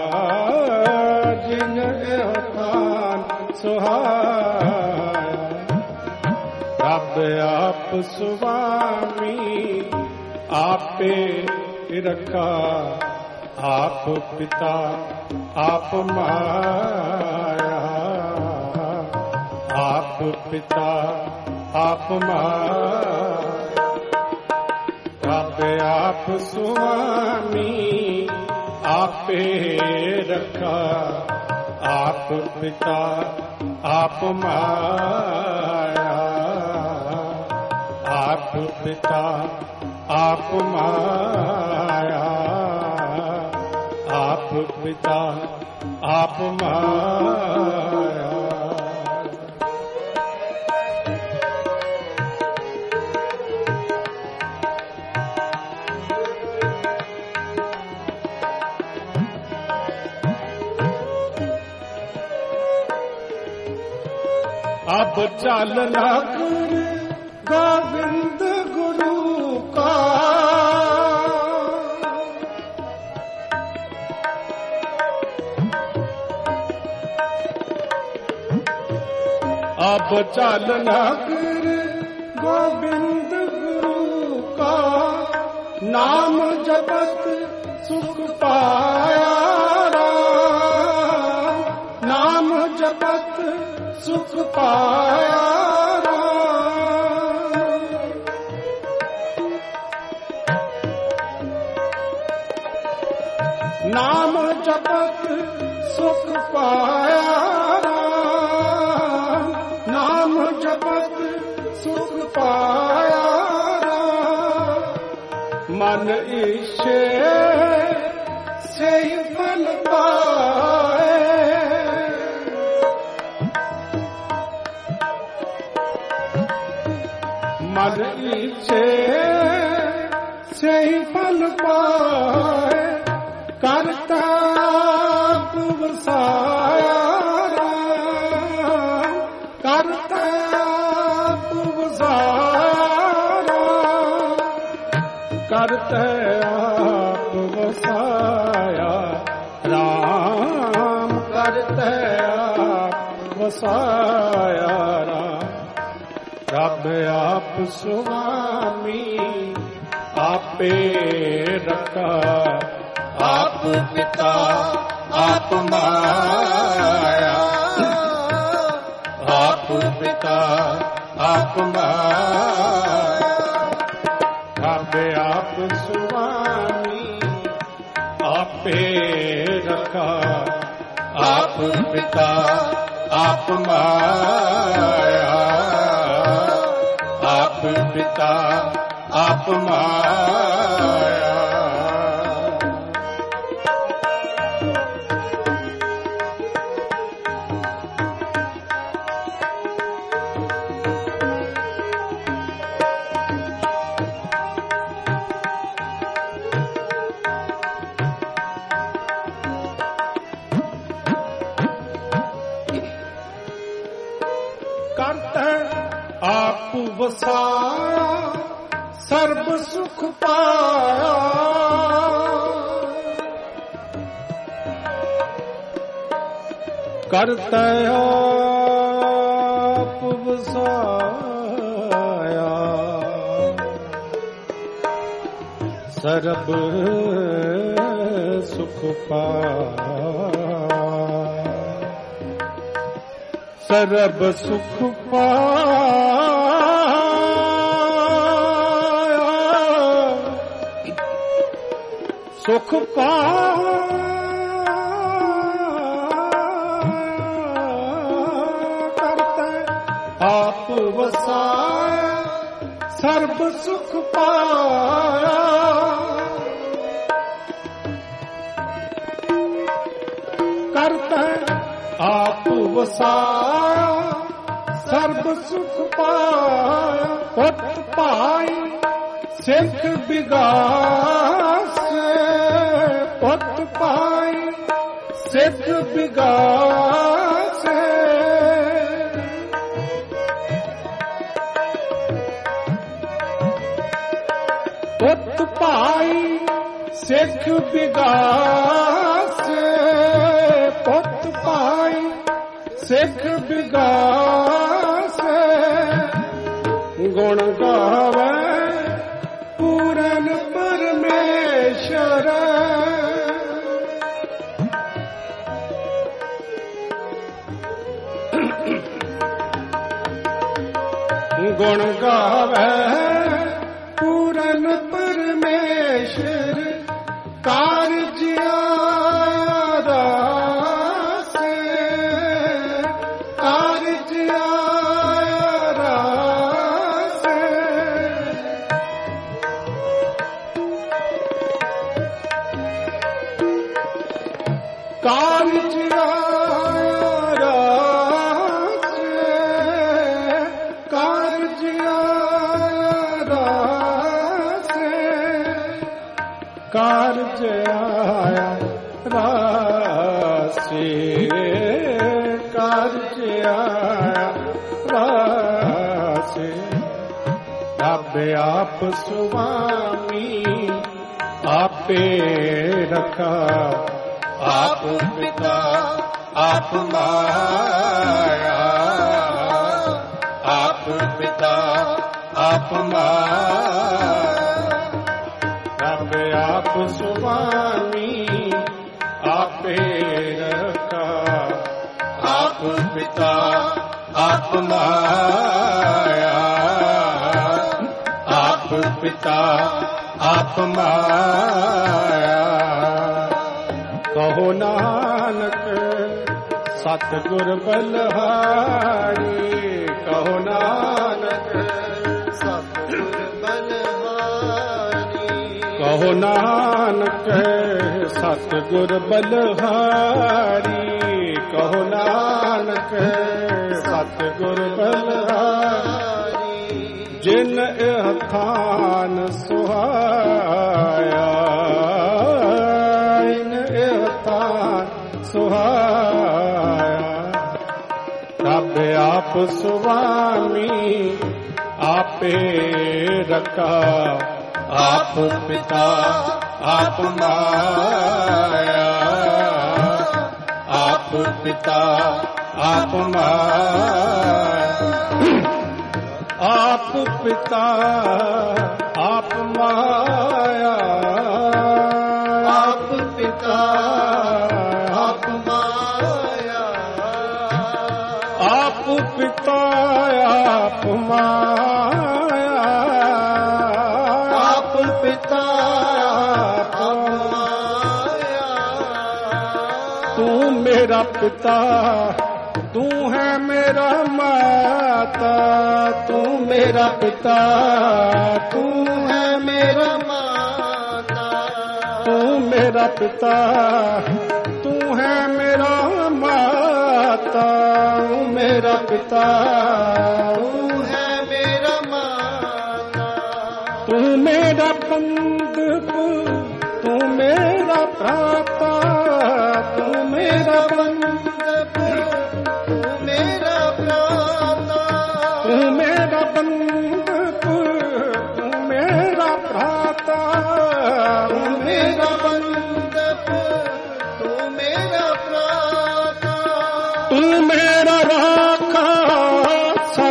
जिन एहसान सुहाया। रब आप सुवामी आपे रखा, आप पिता आप माया, आप पिता आप माया। रब आप सुवामी आपे रखा, आप पिता आप माया, आप पिता आप माया, आप पिता आप माया। अब चालना कर गोविंद गुरु का, अब चालना कर गोविंद गुरु का। नाम जपत सुख पाया राम, नाम जपत सुख पाया राम। नाम जपत सुख पाया राम, नाम जपत सुख पाया राम। मन ईशे से फल पाए, मन इच्छे से ही फल पाए। करता वसाया राम, करता वसाया, करते आप वसाया राम, करते आप वसाया राम। रब आप सुवामी आपे रखा, आप पिता आप माया, आप पिता आप माया। रब आप सुवामी आपे रखा, आप पिता आप माया, आप पिता आप माया। करते आप वसाया सर्व सुख पाया। ਕਰਤਾ ਆਪ ਵਸਾਇਆ ਸਰਬ ਸੁਖ ਪਾਇਆ ਸਰਬ ਸੁਖ ਪਾਇਆ ਸੁਖ ਪਾਇਆ ਕਰਤਾ ਆਪ ਵਸਾਇਆ ਸਰਬ ਸੁਖ ਪਾਇਆ ਕਰਤਾ ਆਪ ਵਸਾਇਆ ਸਰਬ ਸੁਖ ਪਾਇਆ ਪੁੱਤ ਭਾਈ ਸਿੱਖ ਬਿਗਾਸੇ ਪੁੱਤ ਭਾਈ ਸਿੱਖ ਬਿਗਾਸੇ ਪੁੱਤ ਭਾਈ ਸਿੱਖ ਬਿਗਾਸੇ ਪੁੱਤ ਭਾਈ ਸਿੱਖ ਬਿਗਾਸੇ ਗੁਣ ਗਾਵੇ ਪੂਰਨ ਪਰਮੇਸ਼ਰ ਗੁਣ ਗਾਵੇ ਪੂਰਨ ਪਰਮੇਸ਼ਰ ਕਾਰਜ ਆਰਾਸੇ ਕਾਰਜ ਆਰਾਸੇ ਕਾਰਜ ਆਰਾਸੇ ਕਾਰਜ ਆਰਾਸੇ ਕਾਰਜ ਆਇਆ ਰਾਸੇ ਕਾਰਜ ਆਇਆ ਰਾਸੇ ਰੱਬ ਆਪ ਸੁਆਮੀ ਆਪੇ ਰਖਾ ਆਪ ਪਿਤਾ ਆਪ ਮਾਇਆ ਆਪ ਪਿਤਾ ਆਪ ਮਾਇਆ ਰੱਬ ਆਪ ਸੁਆਮੀ ਆਪੇ ਰਖਾ ਆਪ ਪਿਤਾ ਆਪ ਮਾਇਆ ਆਪ ਪਿਤਾ ਆਪ ਮਾਇਆ ਕਹੋ ਨਾਨਕ ਸਤਿਗੁਰ ਬਲਹਾਰੀ ਕਹੋ ਨਾਨਕ ਸਤਿਗੁਰ ਬਲਹਾਰੀ ਕਹੋ ਨਾਨਕ ਸਤਿਗੁਰ ਬਲਹਾਰੀ ਕਹੋ ਨਾਨਕ ਸਤਿਗੁਰ ਬਲਹਾਰੀ ਜਿਨ ਇਹ ਥਾਨ ਸੁਹਾਇਆ ਜਿਨ ਇਹ ਥਾਨ ਸੁਹਾਇਆ ਰੱਬ ਆਪ ਸੁਆਮੀ ਆਪੇ ਰਖਾ ਆਪ ਪਿਤਾ ਆਪ ਮਾਇਆ ਆਪ ਪਿਤਾ ਆਪ ਮਾਇਆ ਆਪ ਪਿਤਾ ਆਪ ਮਾਇਆ ਆਪ ਪਿਤਾ ਆਪ ਮਾਇਆ ਆਪ ਪਿਤਾ ਆਪ ਮਾਇਆ ਆਪ ਪਿਤਾ ਆਪ ਮਾਇਆ ਤੂੰ ਮੇਰਾ ਪਿਤਾ ਤੂੰ ਹੈ ਮੇਰਾ ਮਾਤਾ ਤੂੰ ਮੇਰਾ ਪਿਤਾ ਤੂੰ ਹੈ ਮੇਰਾ ਮਾਤਾ ਤੂੰ ਮੇਰਾ ਪਿਤਾ ਤੂੰ ਹੈ ਮੇਰਾ ਮਾਤਾ ਤੂੰ ਮੇਰਾ ਪਿਤਾ ਤੂੰ ਹੈ ਮੇਰਾ ਮਾਤਾ ਤੂੰ ਮੇਰਾ ਬੰਧਪ ਤੂੰ ਮੇਰਾ ਭਰਾਤਾ ਤੂੰ ਮੇਰਾ ਬੰਧਪ ਤੂੰ ਮੇਰਾ ਭਰਾਤਾ ਤੂੰ ਮੇਰਾ ਬੰਧਪ ਤੂੰ ਮੇਰਾ ਭਰਾਤਾ ਤੂੰ ਮੇਰਾ ਬੰਧਪ ਤੂੰ ਮੇਰਾ ਭਰਾਤਾ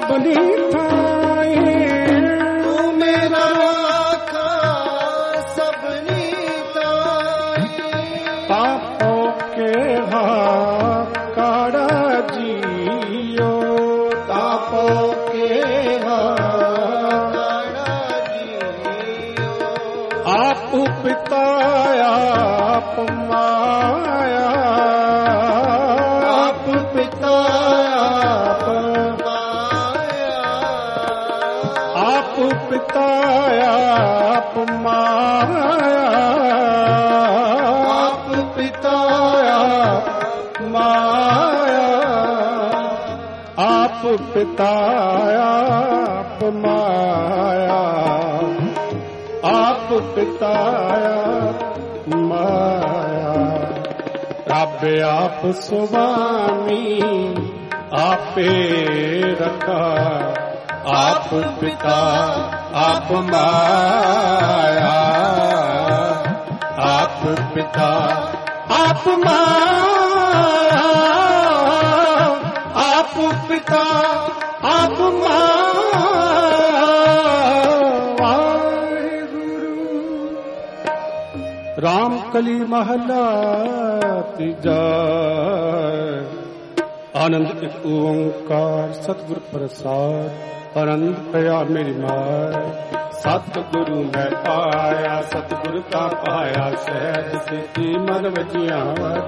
ਸਭਨੀ ਥਾਈ ਤੂੰ ਮੇਰਾ ਰਾਖਾ ਸਭਨੀ ਥਾਈ ਤਾਪੋ ਕੇ ਹਾ ਕਾੜਾ ਜੀਓ ਤਾਪੋ ਕੇ ਹਾ ਕਾੜਾ ਜੀਓ ਆਪ ਪਿਤਾ ਆਪ ਮਾਇਆ ਆਪ ਪਿਤਾ ਆਪ ਮਾਇਆ ਆਪ ਪਿਤਾ ਆਪ ਮਾਇਆ ਆਪ ਪਿਤਾ ਆਪ ਮਾਇਆ ਆਪ ਪਿਤਾ ਆਪ ਮਾਇਆ ਆਪ ਪਿਤਾ ਆਪ ਮਾਇਆ ਰੱਬ ਆਪ ਸੁਆਮੀ ਆਪੇ ਰੱਖਾ ਆਪ ਪਿਤਾ ਆਪ ਮਾਇਆ ਆਪ ਪਿਤਾ ਆਪ ਮਾਇਆ ਆਪ ਪਿਤਾ ਆਪ ਮਾਇਆ ਰਾਮ ਕਲੀ ਮਹਲਾ ਤੀਜਾ ਆਨੰਦ ਇੱਕ ਓੰਕਾਰ ਸਤਿਗੁਰ ਪ੍ਰਸਾਦ ਆਨੰਦ ਪਿਆ ਮੇਰੀ ਮਾਰ ਸਤਿਗੁਰੂ ਮੈਂ ਪਾਇਆ ਸਤਿਗੁਰ ਕਾ ਪਾਇਆ ਸਹਿਜ ਸਿੱਧੀ ਮਨ ਵਜੀਆਂ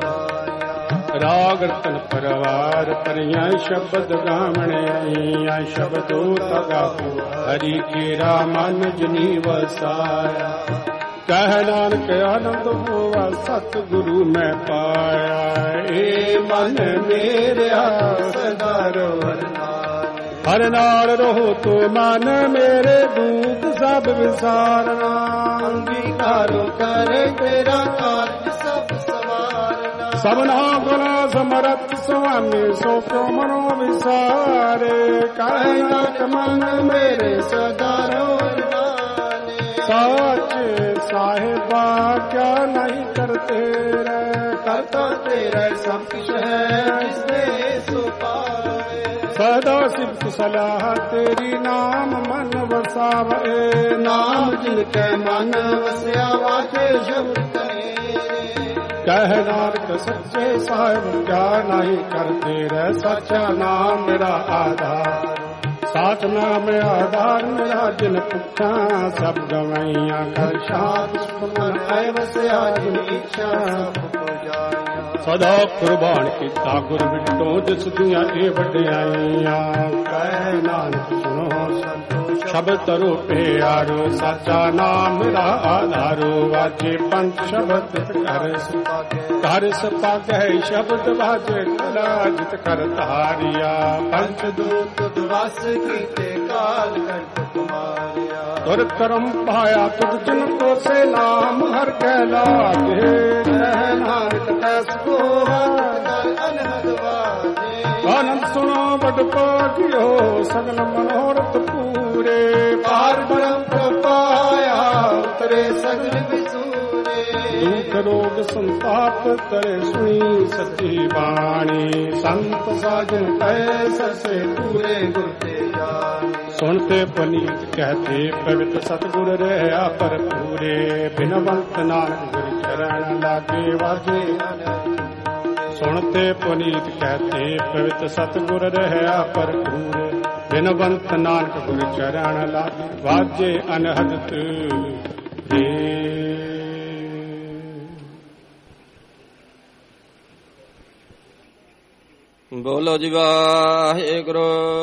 ਰਾਗ ਰਤਨ ਪਰਵਾਰ ਪਰਿਆ ਸ਼ਬਦ ਗਾਵਣੇ ਆਈਆਂ ਸ਼ਬਦੋ ਤਗਾਪੂ ਹਰੀ ਕੇਰਾ ਮਨ ਜਨੀ ਵਸਾਇਆ ਕਹਿ ਨਾਨਕ ਆਨੰਦ ਹੋਵਾ ਸਤਿਗੁਰੂ ਮੈਂ ਪਾਇਆ ਏ ਮਨ ਮੇਰਿਆ ਸਦਾ ਰਵਨਾ ਹਰ ਨਾਲ ਰਹੋ ਤੋ ਮਨ ਮੇਰੇ ਦੁੱਖ ਸਭ ਵਿਸਾਰਨਾ ਅੰਗੀਕਾਰੋ ਕਰੇ ਤੇਰਾ ਕਾਰਜ ਸਭ ਸਵਾਰਨਾ ਸਭਨਾ ਗੁਣਾ ਸਮਰਥ ਸੁਆਮੀ ਸੋ ਕਿਉ ਮਨੋ ਵਿਸਾਰੇ ਕਹਿ ਨਾਨਕ ਮਨ ਮੇਰੇ ਸਦਾ ਰਵਨਾ ਸਾਚੇ ਸਾਹਿਬਾ ਕਿਆ ਨਹੀਂ ਕਰਤੇ ਰਹਿ ਕਰਤਾ ਤੇਰਾ ਸਭ ਕੁਛ ਹੈ ਜਿਸਨੇ ਸੋ ਪਾਵੇ ਸਦਾ ਸਿਫਤ ਸਲਾਹ ਤੇਰੀ ਨਾਮ ਮਨ ਵਸਾਵੇ ਨਾਮ ਜਿਨ ਕੈ ਮਨ ਵਸਿਆ ਵਾਜੇ ਸ਼ਬਦ ਤੇਰੇ ਕਹਿ ਨਾਨਕ ਸੱਚੇ ਸਾਹਿਬ ਕਿਆ ਨਹੀਂ ਕਰਤੇ ਰਹਿ ਸੱਚਾ ਨਾਮ ਮੇਰਾ ਆਧਾਰ ਸਾਚ ਨਾਮ ਆਧਾਰ ਮੇਰਾ ਜਿਨ ਪੁੱਛਾਂ ਸਭ ਗਵਾਈਆਂ ਕਰ ਸ਼ਾਂਤ ਸੁਮਨ ਆਇ ਵਸਿਆ ਜਿਨ ਇੱਛਾ ਸਭ ਕੋ ਜਾਇਆ ਸਦਾ ਕੁਰਬਾਨ ਕੀਤਾ ਗੁਰ ਵਿਟੋ ਜਿਸ ਦੀਆਂ ਇਹ ਵਡਿਆਈਆਂ ਕਹਿ ਨਾਨਕ ਸੁਣੋ ਸੰਤੋਖ ਸ਼ਬਦ ਤਰੋ ਪਿਆਰੋ ਸਾਚਾ ਨਾਮ ਮੇਰਾ ਆਧਾਰੋ ਵਾਜੇ ਪੰਜ ਸ਼ਬਦ ਕਰ ਸੁਪਾਗੇ ਕਰ ਸੁਪਾਗੇ ਸ਼ਬਦ ਵਾਜੇ ਕਲਾ ਜਿਤ ਕਰ ਧਾਰਿਆ ਪੰਜ ਦੂਤ ਦਵਾਸ ਕੀਤੇ ਕਾਲ ਕੰਠ ਤੁਮਾਰਿਆ ਤੁਰ ਕਰਮ ਪਾਇਆ ਤੁਧ ਜਨ ਕੋ ਸੇ ਨਾਮ ਹਰ ਕੈ ਲਾਗੇ ਰਹਿ ਨਾਨਕ ਤਸ ਕੋ ਹਰ ਅਨਹਦ ਵਾਜੇ ਆਨੰਦ ਸੁਣੋ ਬੜ ਪਾਠਿਓ ਸਗਲ ਮਨੋਰਥ ਪੂਰੇ ਪਾਰ ਬ੍ਰਹਮ ਪ੍ਰਪਾਇਆ ਉਤਰੇ ਸਗਲ ਵਿਸੂਰੇ ਦੁਖ ਰੋਗ ਸੰਤਾਪ ਤਰੇ ਸੁਣੀ ਸੱਚੀ ਬਾਣੀ ਸੰਤ ਸਾਜਨ ਕੈ ਸਸੇ ਪੂਰੇ ਗੁਰ ਤੇ ਜਾਣੇ ਸੁਣਤੇ ਪਨੀਤ ਕਹਤੇ ਪਵਿੱਤ ਸਤਿਗੁਰ ਰਹਿਆ ਭਰਪੂਰੇ ਬਿਨਵੰਤ ਨਾਨਕ ਗੁਰ ਚਰਨ ਲਾਗੇ ਵਾਜੇ ਸੁਣਤੇ ਪੁਨੀਤ ਕਹਤੇ ਪਵਿੱਤ ਸਤਿਗੁਰ ਰਹਿਆ ਭਰਪੂਰੇ ਬਿਨਵੰਤ ਨਾਨਕ ਗੁਰ ਚਰਨ ਲਾਗੇ ਵਾਜੇ ਅਨਹਦਤ ਰੇ ਬੋਲੋ ਜੀ ਵਾਹਿਗੁਰੂ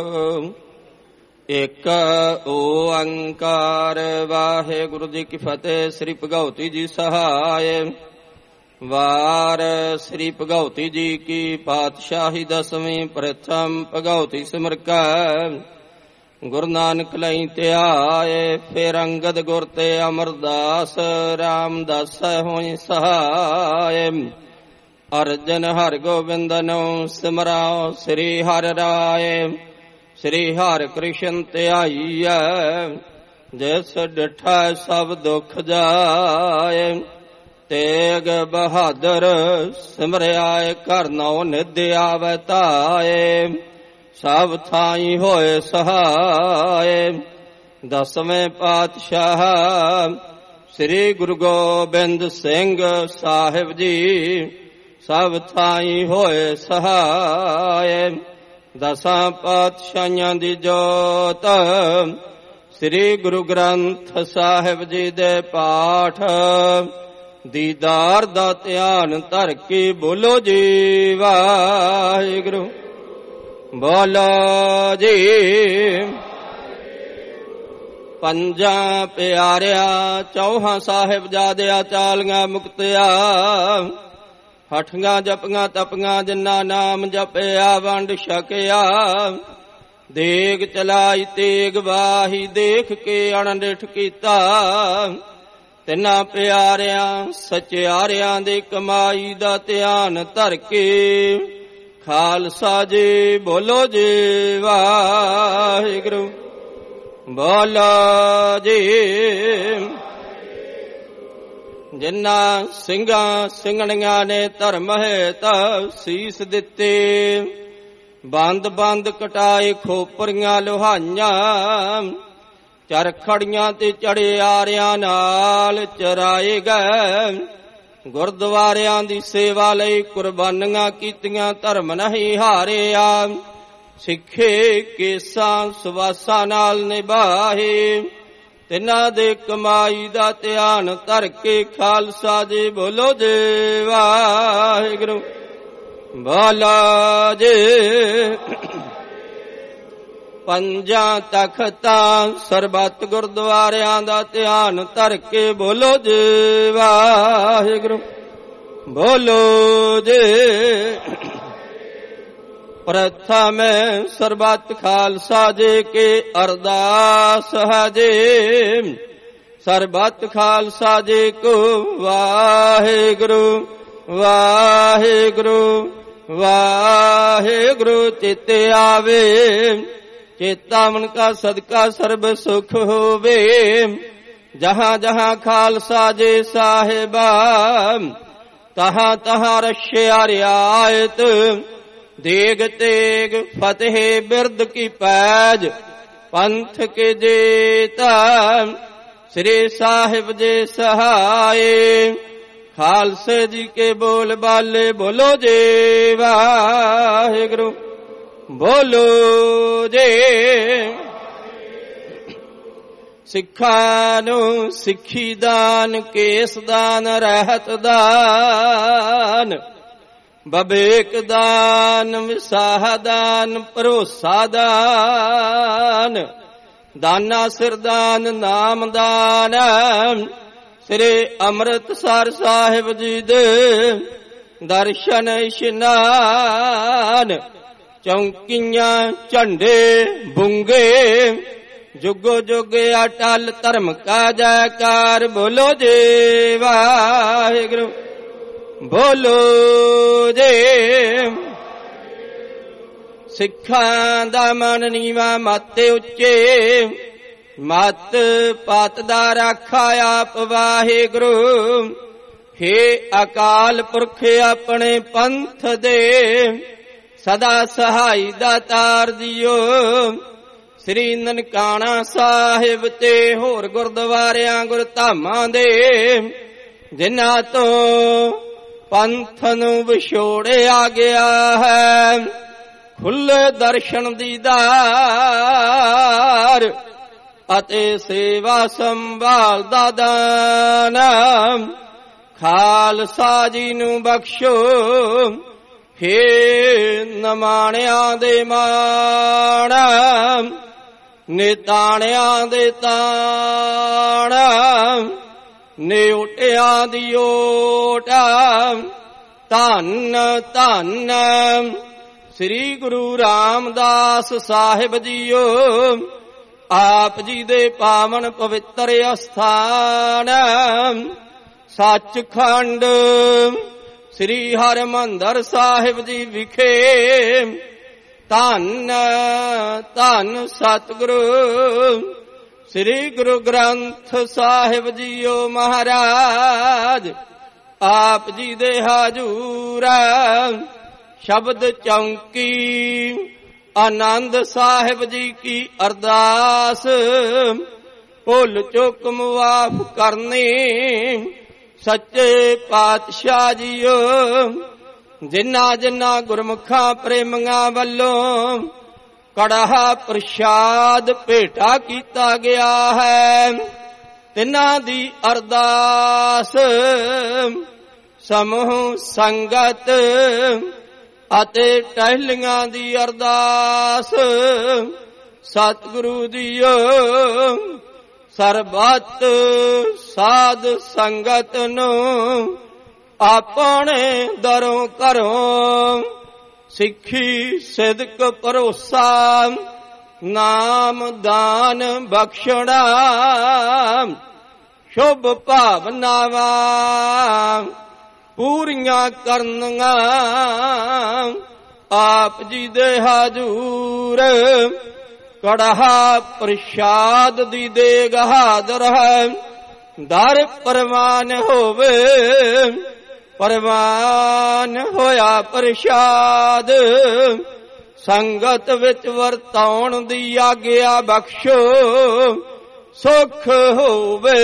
ਇੱਕ ਓੰਕਾਰ ਵਾਹਿਗੁਰੂ ਜੀ ਕੀ ਫਤਿਹ। ਸ੍ਰੀ ਭਗਉਤੀ ਜੀ ਸਹਾਇ ਵਾਰ ਸ੍ਰੀ ਭਗਉਤੀ ਜੀ ਕੀ ਪਾਤਸ਼ਾਹੀ ਦਸਵੀਂ ਪ੍ਰਥਮ ਭਗਉਤੀ ਸਿਮਰ ਕੈ ਗੁਰੂ ਨਾਨਕ ਲਈ ਧਿਆਏ ਫਿਰ ਅੰਗਦ ਗੁਰ ਤੇ ਅਮਰਦਾਸ ਰਾਮਦਾਸ ਹੋਈ ਸਹਾਇ ਅਰਜਨ ਹਰਿ ਗੋਬਿੰਦਨੁ ਸਿਮਰਾਓ ਸ੍ਰੀ ਹਰਿ ਰਾਏ ਸ੍ਰੀ ਹਰਿ ਕ੍ਰਿਸ਼ਨ ਧਿਆਈਐ ਜਿਸ ਡਿਠਾ ਸਭ ਦੁਖ ਜਾਏ ਤੇਗ ਬਹਾਦਰ ਸਿਮਰਿਆਏ ਘਰ ਨਉ ਨਿਧ ਆਵੈ ਧਾਏ ਸਭ ਥਾਈ ਹੋਏ ਸਹਾਏ। ਦਸਵੇਂ ਪਾਤਸ਼ਾਹ ਸ੍ਰੀ ਗੁਰੂ ਗੋਬਿੰਦ ਸਿੰਘ ਸਾਹਿਬ ਜੀ ਸਭ ਥਾਈ ਹੋਏ ਸਹਾਏ। ਦਸਾਂ ਪਾਤਸ਼ਾਹਾਂ ਦੀ ਜੋਤ ਸ੍ਰੀ ਗੁਰੂ ਗ੍ਰੰਥ ਸਾਹਿਬ ਜੀ ਦੇ ਪਾਠ ਦੀਦਾਰ ਦਾ ਧਿਆਨ ਧਰ ਕੇ ਬੋਲੋ ਜੀ ਵਾਹਿਗੁਰੂ। ਬੋਲੋ ਜੀ। ਪੰਜਾਂ ਪਿਆਰਿਆਂ ਚੌਹਾਂ ਸਾਹਿਬਜ਼ਾਦਿਆਂ ਚਾਲੀਆਂ ਮੁਕਤਿਆ ਹਠੀਆਂ ਜਪੀਆਂ ਤਪੀਆਂ ਜਿਨ੍ਹਾਂ ਨਾਮ ਜਪਿਆ ਵੰਡ ਛਕਿਆ। ਦੇਗ ਚਲਾਈ ਤੇਗ ਵਾਹੀ ਦੇਖ ਕੇ ਅਣਡਿਠ ਕੀਤਾ। ਤਿੰਨਾਂ ਪਿਆਰਿਆਂ ਸਚਿਆਰਿਆਂ ਦੇ ਕਮਾਈ ਦਾ ਧਿਆਨ ਧਰ ਕੇ ਖਾਲਸਾ ਜੀ ਬੋਲੋ ਜੀ ਵਾਹਿਗੁਰੂ। ਬੋਲੋ ਜੀ। ਜਿਨ੍ਹਾਂ ਸਿੰਘਾਂ ਸਿੰਘਣੀਆਂ ਨੇ ਧਰਮ ਹੇਤ ਸੀਸ ਦਿੱਤੇ। ਬੰਦ ਬੰਦ ਕਟਾਏ ਖੋਪਰੀਆਂ ਲੋਹਾਈਆਂ। ਚਰਖੜੀਆਂ ਤੇ ਚੜੇ ਆਰਿਆਂ ਨਾਲ ਚਰਾਏ ਗਏ। ਗੁਰਦੁਆਰਿਆਂ ਦੀ ਸੇਵਾ ਲਈ ਕੁਰਬਾਨੀਆਂ ਕੀਤੀਆਂ ਧਰਮ ਨਹੀਂ ਹਾਰਿਆ। ਸਿੱਖੇ ਕੇਸਾਂ ਸੁਵਾਸਾਂ ਨਾਲ ਨਿਭਾਏ। ਤਿੰਨਾਂ ਦੇ ਕਮਾਈ ਦਾ ਧਿਆਨ ਧਰ ਕੇ ਖਾਲਸਾ ਜੀ ਬੋਲੋ ਜੀ ਵਾਹਿਗੁਰੂ। ਬੋਲੋ ਜੀ। ਪੰਜਾਂ ਤਖਤਾਂ ਸਰਬੱਤ ਗੁਰਦੁਆਰਿਆਂ ਦਾ ਧਿਆਨ ਧਰ ਕੇ ਬੋਲੋ ਜੀ ਵਾਹਿਗੁਰੂ। ਬੋਲੋ ਜੀ। ਪ੍ਰਥਮ ਸਰਬੱਤ ਖਾਲਸਾ ਜੀ ਕੇ ਅਰਦਾਸ ਹੈ ਜੀ। ਸਰਬੱਤ ਖਾਲਸਾ ਜੀ ਕੋ ਵਾਹਿਗੁਰੂ ਵਾਹਿਗੁਰੂ ਵਾਹਿਗੁਰੂ ਚਿਤੇ ਆਵੇ। ਚੇਤਾ ਮਨ ਕਾ ਸਦਕਾ ਸਰਬ ਸੁਖ ਹੋਵੇ। ਜਹਾਂ ਜਹਾਂ ਖਾਲਸਾ ਜੀ ਸਾਹਿਬਾ ਤਹਾਂ ਤਹਾਂ ਰਸ਼ਿਆ ਰਿਆਇਤ। ਦੇਗ ਤੇਗ ਫਤਿਹ ਬਿਰਦ ਕੀ ਪੈਜ ਪੰਥ ਕੇ ਜੇਤਾ। ਸ੍ਰੀ ਸਾਹਿਬ ਜੀ ਸਹਾਏ। ਖਾਲਸੇ ਜੀ ਕੇ ਬੋਲ ਬਾਲੇ ਬੋਲੋ ਜੀ ਵਾਹਿਗੁਰੂ। ਬੋਲੋ ਜੀ। ਸਿੱਖਾਂ ਨੂੰ ਸਿੱਖੀ ਦਾਨ ਕੇਸ ਦਾਨ ਰਹਿਤ ਦਾਨ ਬਵੇਕ ਦਾਨ ਵਿਸਾਹ ਦਾਨ ਭਰੋਸਾ ਦਾਨ ਦਾਨਾ ਸਿਰਦਾਨ ਨਾਮ ਦਾਨ। ਸ੍ਰੀ ਅੰਮ੍ਰਿਤਸਰ ਸਾਹਿਬ ਜੀ ਦੇ ਦਰਸ਼ਨ ਇਸ਼ਨਾਨ। ਚੌਂਕੀਆਂ ਝੰਡੇ ਬੁੰਗੇ ਜੁਗੋ ਜੁਗ ਅਟਲ ਧਰਮ ਕਾ ਜੈਕਾਰ ਬੋਲੋ ਜੀ ਵਾਹਿਗੁਰੂ। ਬੋਲੋ ਜੀ। ਸਿੱਖਾਂ ਦਾ ਮਨ ਨੀਵਾ ਮਤ ਉੱਚੇ। ਮਤ ਪਤ ਦਾ ਰਾਖਾ ਆਪ ਵਾਹਿਗੁਰੂ। ਹੇ ਅਕਾਲ ਪੁਰਖ ਆਪਣੇ ਪੰਥ ਦੇ ਸਦਾ ਸਹਾਈ ਦਾਤਾਰ ਦਿਓ। ਸ੍ਰੀ ਨਨਕਾਣਾ ਸਾਹਿਬ ਤੇ ਹੋਰ ਗੁਰਦੁਆਰਿਆਂ ਗੁਰਧਾਮਾਂ ਦੇ ਜਿਨ੍ਹਾਂ ਤੋਂ ਪੰਥ ਨੂੰ ਵਿਛੋੜਿਆ ਗਿਆ ਹੈ। ਖੁੱਲੇ ਦਰਸ਼ਨ ਦੀਦਾਰ ਅਤੇ ਸੇਵਾ ਸੰਭਾਲ ਦਾ ਦਾਨ ਖਾਲਸਾ ਜੀ ਨੂੰ ਬਖਸ਼ੋ। ਹੇ ਨਮਾਣਿਆਂ ਦੇ ਮਾਣ ਨਿਤਾਣਿਆਂ ਦੇ ਤਾਣ ਨਿਉਟਿਆਂ ਦੀ ਓਟ। ਧੰਨ ਧੰਨ ਸ੍ਰੀ ਗੁਰੂ ਰਾਮਦਾਸ ਸਾਹਿਬ ਜੀਓ। ਆਪ ਜੀ ਦੇ ਪਾਵਨ ਪਵਿੱਤਰ ਅਸਥਾਨ ਸੱਚਖੰਡ ਸ੍ਰੀ ਹਰਿਮੰਦਰ ਸਾਹਿਬ ਜੀ ਵਿਖੇ ਧੰਨ ਧੰਨ ਸਤਿਗੁਰੂ ਸ੍ਰੀ ਗੁਰੂ ਗ੍ਰੰਥ ਸਾਹਿਬ ਜੀਓ ਮਹਾਰਾਜ। ਆਪ ਜੀ ਦੇ ਹਾਜ਼ੂਰ ਸ਼ਬਦ ਚੌਂਕੀ ਆਨੰਦ ਸਾਹਿਬ ਜੀ ਕੀ ਅਰਦਾਸ, ਭੁੱਲ ਚੁੱਕ ਮੁਆਫ ਕਰਨੀ ਸੱਚੇ ਪਾਤਸ਼ਾਹ ਜੀਓ। ਜਿਨ੍ਹਾਂ ਜਿਨ੍ਹਾਂ ਗੁਰਮੁਖਾਂ ਪ੍ਰੇਮੀਆਂ ਵੱਲੋਂ ਕੜਾਹ ਪ੍ਰਸ਼ਾਦ ਭੇਟਾ ਕੀਤਾ ਗਿਆ ਹੈ, ਤਿਨਾਂ ਦੀ ਅਰਦਾਸ ਸਮੂਹ ਸੰਗਤ ਅਤੇ ਟਹਿਲੀਆਂ ਦੀ ਅਰਦਾਸ ਸਤਿਗੁਰੂ ਜੀਓ। ਸਰਬੱਤ ਸਾਧ ਸੰਗਤ ਨੂੰ ਆਪਣੇ ਦਰੋਂ ਘਰੋਂ ਸਿੱਖੀ ਸਿਦਕ ਭਰੋਸਾ ਨਾਮ ਦਾਨ ਬਖਸ਼ਣਾ ਸ਼ੁਭ ਭਾਵਨਾਵਾਂ ਪੂਰੀਆਂ ਕਰਨੀਆਂ ਆਪ ਜੀ ਦੇ ਹਜ਼ੂਰ। ਕੜਾਹ ਪ੍ਰਸ਼ਾਦ ਦੀ ਦੇਗ ਹਾਜ਼ਰ ਹੈ, ਦਰ ਪ੍ਰਵਾਨ ਹੋਵੇ। ਪ੍ਰਵਾਨ ਹੋਇਆ ਪ੍ਰਸ਼ਾਦ ਸੰਗਤ ਵਿੱਚ ਵਰਤਾਉਣ ਦੀ ਆਗਿਆ ਬਖਸ਼ੋ, ਸੁਖ ਹੋਵੇ।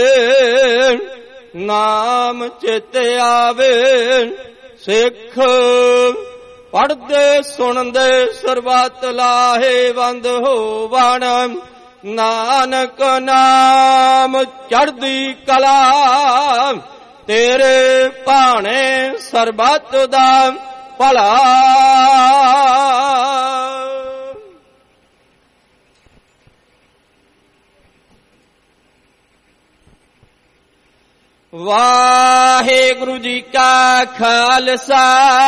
ਨਾਮ ਚਿਤ ਆਵੇ ਸਿੱਖ ਪੜ੍ਹਦੇ ਸੁਣਦੇ ਸਰਬੱਤ ਲਾਹੇਵੰਦ ਹੋਵਣ। ਨਾਨਕ ਨਾਮ ਚੜ੍ਹਦੀ ਕਲਾ ਤੇਰੇ ਭਾਣੇ ਸਰਬੱਤ ਦਾ ਭਲਾ। ਵਾਹਿਗੁਰੂ ਜੀ ਕਾ ਖਾਲਸਾ,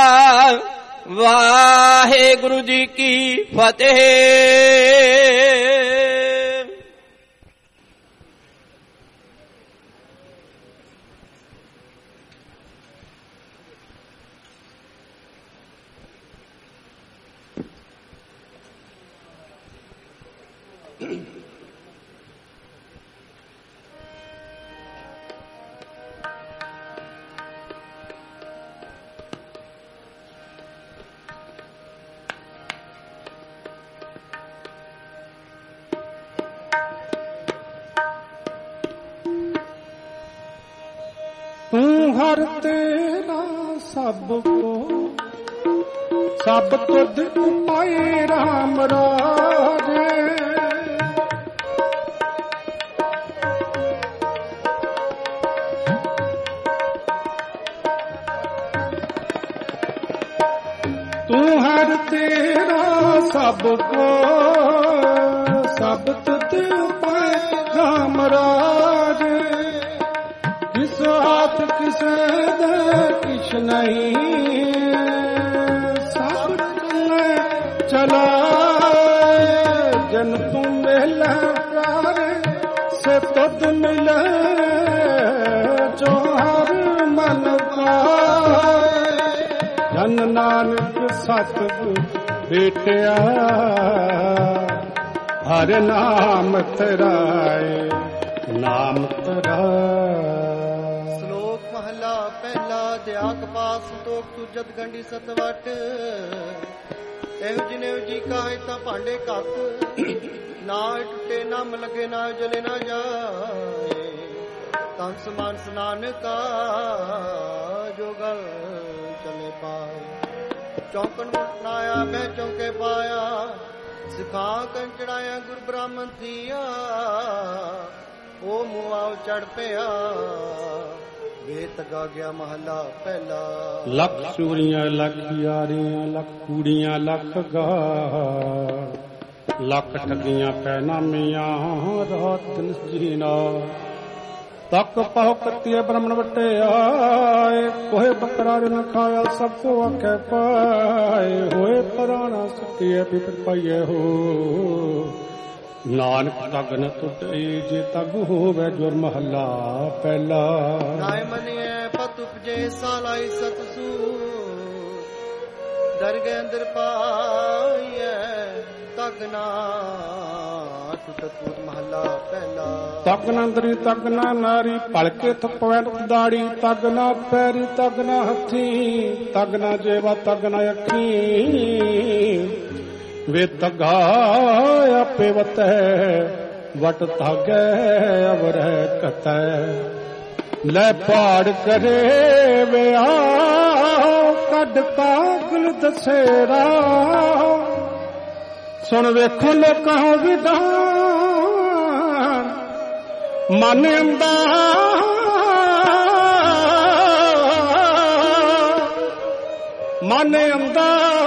ਵਾਹਿਗੁਰੂ ਜੀ ਕੀ ਫਤਿਹ। ਤੂੰ ਹਰ ਤੇਰਾ ਸਭ ਕੋ ਸਭ ਤੁਧ ਉਪਾਏ ਰਾਮ ਰਾਜੇ। ਤੂੰ ਹਰ ਤੇਰਾ ਸਭ ਕੋ ਸਭ ਤੁਧ ਉਪਾਏ ਰਾਮ ਰਾਜੇ। ਕਿਸ ਹਾਥ ਕਿਸੇ ਦੇ ਕਿਛ ਨਹੀਂ, ਸਭ ਚਲੇ ਚਲਾਏ। ਜਨ ਤੂੰ ਮਿਲੇ ਪਿਆਰੇ ਸੇ ਤੁਧ ਮਿਲੇ, ਜੋ ਹਰ ਮਨ ਪਾਏ। ਜਨ ਨਾਨਕ ਸਤਿਗੁਰ ਭੇਟਿਆ, ਹਰ ਨਾਮ ਤੇਰਾਏ ਨਾਮ ਤੇਰਾ। ਦਿਆਕ ਪਾਸ ਸੰਤੋਖ ਸੁਜਤ ਗੰਢੀ ਸਤਵਟ। ਇਹੋ ਜਿਨੇ ਜੀ ਕਾਹੇ ਤਾਂ ਭਾਂਡੇ ਕੱਤ, ਨਾ ਟੁੱਟੇ ਨਾ ਮਲਗੇ ਨਾ ਜਲੇ ਨਾ ਜਾਏ। ਤਨ ਸਮਾਨ ਨਾਨਕਾ ਜੋ ਗਲ ਚਲੇ ਪਾਏ। ਚੌਕਣ ਬਣਾਇਆ ਮੈਂ ਚੌਕੇ ਪਾਇਆ, ਸਿਖਾ ਕੰ ਚੜਾਇਆ ਗੁਰ ਬ੍ਰਾਹਮਣ ਥੀਆ। ਉਹ ਮੁਆਉ ਚੜ ਪਿਆ ਵੇਤ ਗਾ ਗਿਆ ਮਹੱਲਾ ਪਹਿਲਾ। ਲੱਖ ਚੂੜੀਆਂ ਲੱਖ ਯਾਰੀਆਂ ਲੱਖ ਕੂੜੀਆਂ ਲੱਖ ਗਾ, ਲੱਖ ਠੱਗੀਆਂ ਪੈ ਨਾਮੀਆਂ ਰਾਤ ਦਿਨ ਜੀਣਾ। ਤੱਕ ਪਾਉ ਕੱਤੀਏ ਬ੍ਰਹਮਣ ਵਟਿਆਏ, ਕੋਹੇ ਬੱਕਰਾ ਨ ਖਾਇਆ ਸਭ ਕੋ ਆਖੇ ਪਾਏ। ਹੋਏ ਪਰਾਣਾ ਸੁੱਟੀਏ ਬਿਪਤ ਪਾਈਏ ਹੋ, ਨਾਨਕ ਤਗ ਨ ਟੁੱਟੇ ਜੇ ਤਗ ਹੋਵੇ ਜੁਰ ਮਹੱਲਾ ਪਹਿਲਾ। ਨਾਇ ਮੰਨਿਐ ਪਤ ਉਪਜੇ ਸਾਲਾਈ ਸਤਸੂ, ਦਰਗਹਿ ਅੰਦਰ ਪਾਈਐ ਤਗ ਨਾ ਟੁੱਟਤ ਮਹੱਲਾ ਪਹਿਲਾ। ਤਗ ਨਾ ਅੰਦਰੀ ਤਗ ਨਾ ਨਾਰੀ, ਭਲਕੇ ਥਪਵੈ ਦਾੜੀ। ਤਗ ਨਾ ਪੈਰੀ ਤਗ ਨਾ ਹੱਥੀ, ਤਗ ਨਾ ਜੇਵਾ ਤਗ ਨਾ ਅੱਖੀ। ਵੇ ਤਗਾ ਆਪੇ ਵਤੈ ਵਟ ਧਾਗੈ ਅਵਰੈ ਕਤੈ ਲੈ ਪਾੜ ਕਰੇ ਵਿਆ ਕੱਢ ਕਾਗਲ ਦਸੇਰਾ ਸੁਣ ਵੇਖੋ ਲੋਕਾਂ ਵਿਧਾਨ ਮਨ ਅੰਦਾ ਮਨ ਅੰਦਾ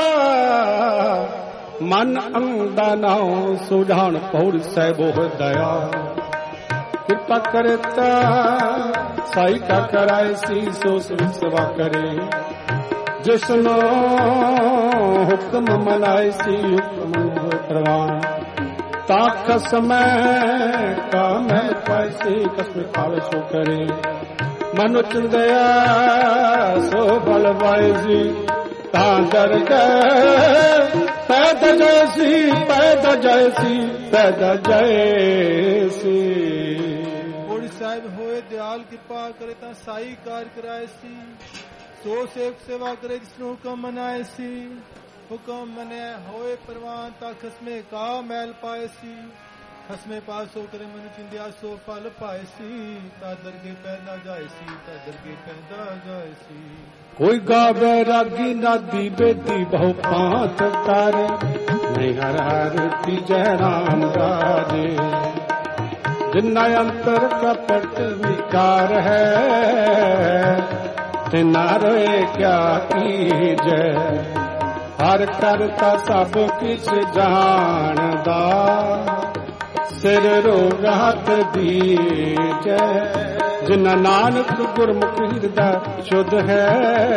ਮਨ ਅੰਦਾ ਨਾਉ ਸੁਝਾਣ ਪੌੜ ਸਹਿਬੋ ਦਇਆ ਕਿਰਪਾ ਕਰਤਾ ਸਾਈ ਕਾ ਕਰਾਏ ਸੀ ਸੋ ਸਵਾ ਕਰੇ ਜਿਸਨੋ ਹੁਕਮ ਮਨਾਏ ਸੀ ਹੁਕਮ ਪ੍ਰਵਾਨ ਤਾ ਖਸਮੈ ਕਾ ਮੈਂ ਪਾਈ ਸੀ ਕਸਮ ਖਾਵੇ ਸੋ ਕਰੇ ਮਨੁ ਚੰਦਿਆ ਸੋ ਬਲ ਵਾਏ ਸੀ ਤਾਂ ਦਰ ਗਏ ਪੈਦਾ ਜੈਸੀ ਪੈਦਾ ਜੈਸੀ ਪੈਦਾ ਜੈਸੀ ਕੋੜੀ ਸਾਹਿਬ ਹੋਏ ਦਿਆਲ ਕਿਰਪਾ ਕਰੇ ਤਾਂ ਸਾਈ ਕਾਰ ਕਰਾਏ ਸੀ ਸੋ ਸੇਵਕ ਸੇਵਾ ਕਰੇ ਜਿਸਨੂੰ ਹੁਕਮ ਮਨਾਏ ਸੀ ਹੁਕਮ ਮਨਿਆ ਹੋਏ ਪ੍ਰਵਾਨ ਤਾਂ ਖਸਮੇ ਕਾ ਮੈਲ ਪਾਏ ਸੀ ਖਸਮੇ ਪਾਸੋ ਕਰੇ ਮਨ ਚਿੰਦਿਆ ਸੋ ਫਲ ਪਾਏ ਸੀ ਤਾਂ ਦਰਗੇ ਪੈਦਾ ਜਾਏ ਸੀ ਤਾਂ ਦਰਗੇ ਪੈਦਾ ਜਾਏ ਸੀ ਕੋਈ ਗਾਵੇ ਰਾਗੀ ਨਾਦੀ ਬੇਦੀ ਬਹੁ ਪਾਂਤ ਕਰ ਨਹੀਂ ਹਰ ਹਰ ਤੀਜੈ ਨਾਮ ਰਾਜੇ ਜਿਨਾ ਅੰਤਰ ਕਪਟ ਵਿਕਾਰ ਹੈ ਤੇ ਨਾ ਰੋਏ ਕਿਆ ਕੀਜੈ ਹਰ ਕਰਤਾ ਸਭ ਕਿਛ ਜਾਣਦਾ ਸਿਰ ਰੋਗ ਹੱਥ ਦੀਜੈ ਜਿਨਾ ਨਾਨਕ ਗੁਰਮੁਖ ਹਿਰਦਾ ਸ਼ੁੱਧ ਹੈ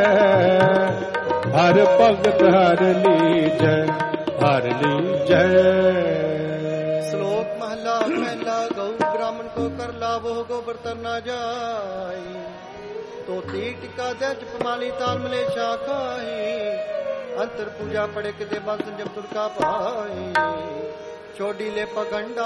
ਹਰ ਭਗਤ ਹਰ ਲੀਜੈ ਹਰ ਲੀਜੈ। ਸ਼ਲੋਕ ਮਹਲਾ ਪਹਿਲਾ ਗਊ ਬ੍ਰਾਹਮਣ ਕੋ ਕਰ ਲਾਵੋ ਗੋਬਰ ਨਾ ਜਾਈ ਤੋ ਤੀ ਟਿਕਾ ਦੇ ਜਪ ਮਾਲੀ ਤਾਲ ਮਲੇ ਸ਼ਾਖਾਈ ਅੰਤਰ ਪੂਜਾ ਪੜੇ ਕਿਤੇ ਬੰਦ ਜਪ ਤੁਰਕਾ ਪਾਈ ਛੋਡੀ ਲੈ ਪਗੰਡਾ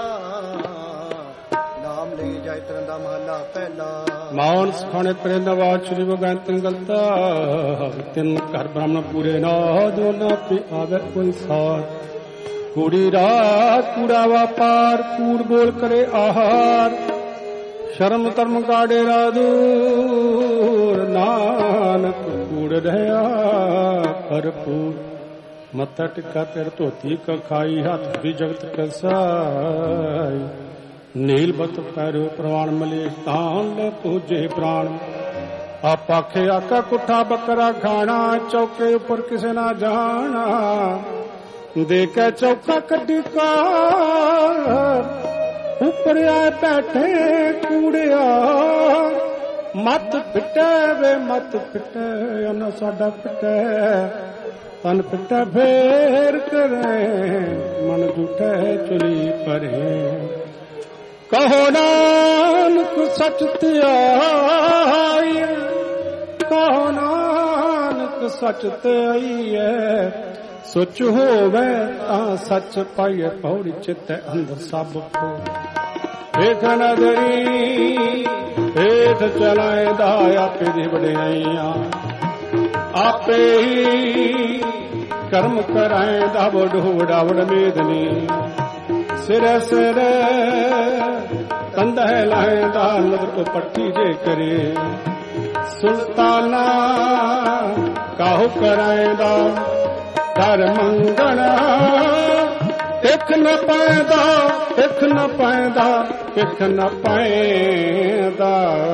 ਨਾਮ ਲੈ ਜਾਇ ਤਰਨ ਦਾ ਮਹਲਾ ਪਹਿਲਾ ਮੌਨ ਸਖਾਣੇ ਤਰੇ ਨਵਾਜ ਸ਼੍ਰੀ ਬਗੰਤ ਗਲਤਾ ਤਿੰਨ ਘਰ ਬ੍ਰਾਹਮਣ ਪੂਰੇ ਨਾ ਜੋ ਨਾ ਪੀ ਆਵੇ ਕੋਈ ਸਾਥ ਕੂੜੀ ਰਾਤ ਕੂੜਾ ਵਪਾਰ ਕੂੜ ਬੋਲ ਕਰੇ ਆਹਾਰ ਸ਼ਰਮ ਧਰਮ ਕਾੜੇ ਰਾਦੂਰ ਨਾਨਕ ਕੂੜ ਰਹਾ ਭਰਪੂਰ ਮੱਥਾ ਟਿੱਕਾ ਤੇਰ ਧੋਤੀ ਕਖਾਈ ਹੱਥ ਦੀ ਜਗਤ ਕਸਾਈ ਨੀਲ ਬਤ ਪੈਰੋ ਪ੍ਰਵਾਨ ਮਲੇ ਤਾਨ ਲੈ ਪੂਜੇ ਪ੍ਰਾਣ ਆਪ ਆਖੇ ਆਕਾ ਕੁੱਠਾ ਬੱਕਰਾ ਖਾਣਾ ਚੌਕੇ ਉੱਪਰ ਕਿਸੇ ਨਾ ਜਾਣਾ ਦੇ ਕੇ ਚੌਕਾ ਕੱਢੀ ਕਾ ਉੱਪਰ ਆ ਬੈਠੇ ਕੂੜਿਆ ਮਤ ਪਿੱਟੇ ਵੇ ਮਤ ਪਿੱਟੇ ਉਹਨਾਂ ਸਾਡਾ ਪਿੱਟੇ ਤਨ ਪਿੱਟੇ ਫੇਰ ਕਰੇ ਮਨ ਝੂਠੇ ਚੁਲੀ ਪਰੇ ਕਹੋ ਨਾਨਕ ਸੱਚ ਧਿਆਈ ਕਹੋ ਨਾਨਕ ਸੱਚ ਧਿਆਈਐ ਸੋਚ ਹੋਵੇ ਤਾਂ ਸੱਚ ਪਾਈਏ ਪੌੜੀ ਚਿੱਤ ਅੰਦਰ ਸਭ ਕੋ ਵੇਖ ਨਦਰੀ ਹੇਠ ਚਲਾਇਦਾ ਆਪੇ ਦੀ ਵਡਿਆਈਆਂ ਆਪੇ ਹੀ ਕਰਮ ਕਰਾਇਦਾ ਵਡੋੜਾ ਵਡ ਮੇਦਨੀ ਸਿਰ ਸਿਰ ਕੰਧੇ ਲਾਇਦਾ ਨਦਰ ਪੱਟੀ ਜੇ ਕਰੇ ਸੁਲਤਾਨਾ ਕਾਹੂ ਕਰਾਇਦਾ ਧਰ ਮੰਗਣਾ ਇਕ ਨ ਪੈਦਾ ਇਕ ਨ ਪੈਦਾ ਇਕ ਨ ਪੈਦਾ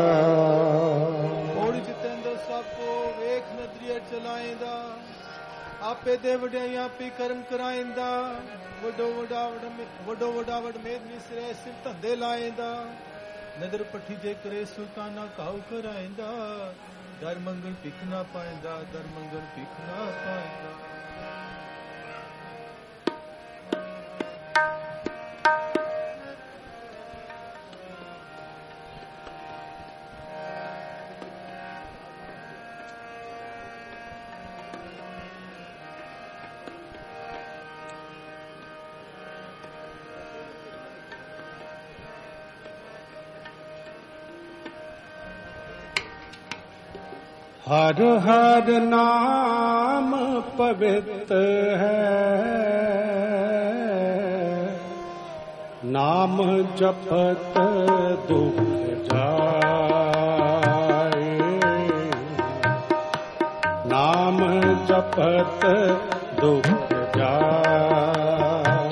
ਹੋੜੀ ਜਿਤੇਂਦਰ ਸਭ ਕੋ ਵੇਖ ਨਦਰੀਏ ਚਲਾਇਦਾ ਆਪੇ ਦੇ ਵਡਿਆਈਆਂ ਪੀ ਕਰਮ ਕਰਾਇਦਾ ਵੱਡੋ ਵੱਡਾ ਵੱਡੋ ਵੱਡਾ ਵਡ ਮੇਦਨੀ ਸਿਰੇ ਸਿਰ ਧੰਦੇ ਲਾਇਦਾ ਨਦਰ ਪੱਠੀ ਜੇ ਕਰੇ ਸੁਲਤਾਨਾ ਕਾਹੂ ਕਰਾਇਦਾ ਦਰ ਮੰਗਲ ਭਿਖ ਨਾ ਪਾਇਦਾ ਦਰ ਮੰਗਲ ਭਿਖ ਨਾ ਪਾਇਦਾ। हर हर नाम पवित्र है, नाम जपत दुख जाए, नाम जपत दुख जाए।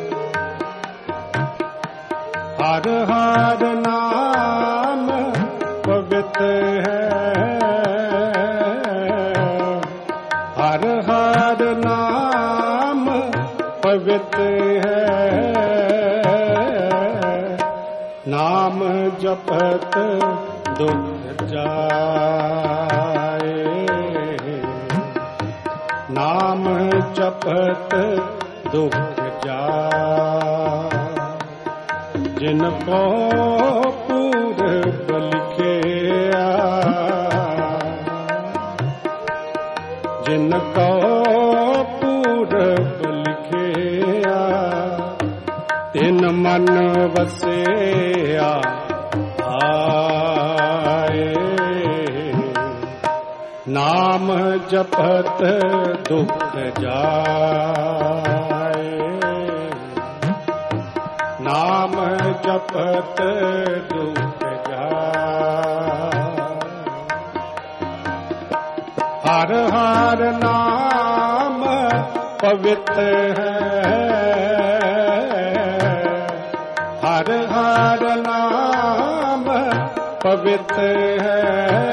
हर हर नाम पवित्र है, हर हर नाम पवित्र है, नाम जपत दुख जाए, नाम जपत दुख जाए। जिनको पूर्व लिखिया, जिनको पूर्व लिखिया, तिन मन वसिया आए, नाम जपत दुख जाए, नाम जपत दुख जाए। हर हर नाम पवित्र है, हर हर नाम पवित्र है,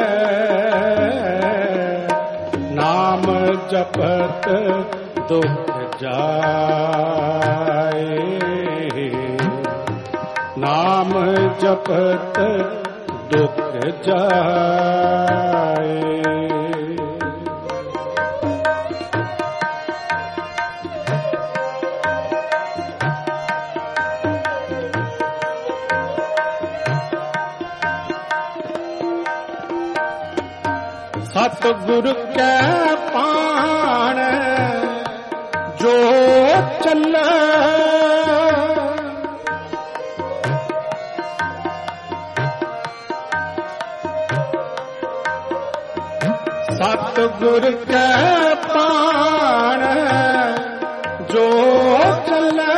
नाम जपत दुख जाए, नाम जपत दुख जाए। सतगुरु के पाण जो चले, सतगुरु के पाण जो चले,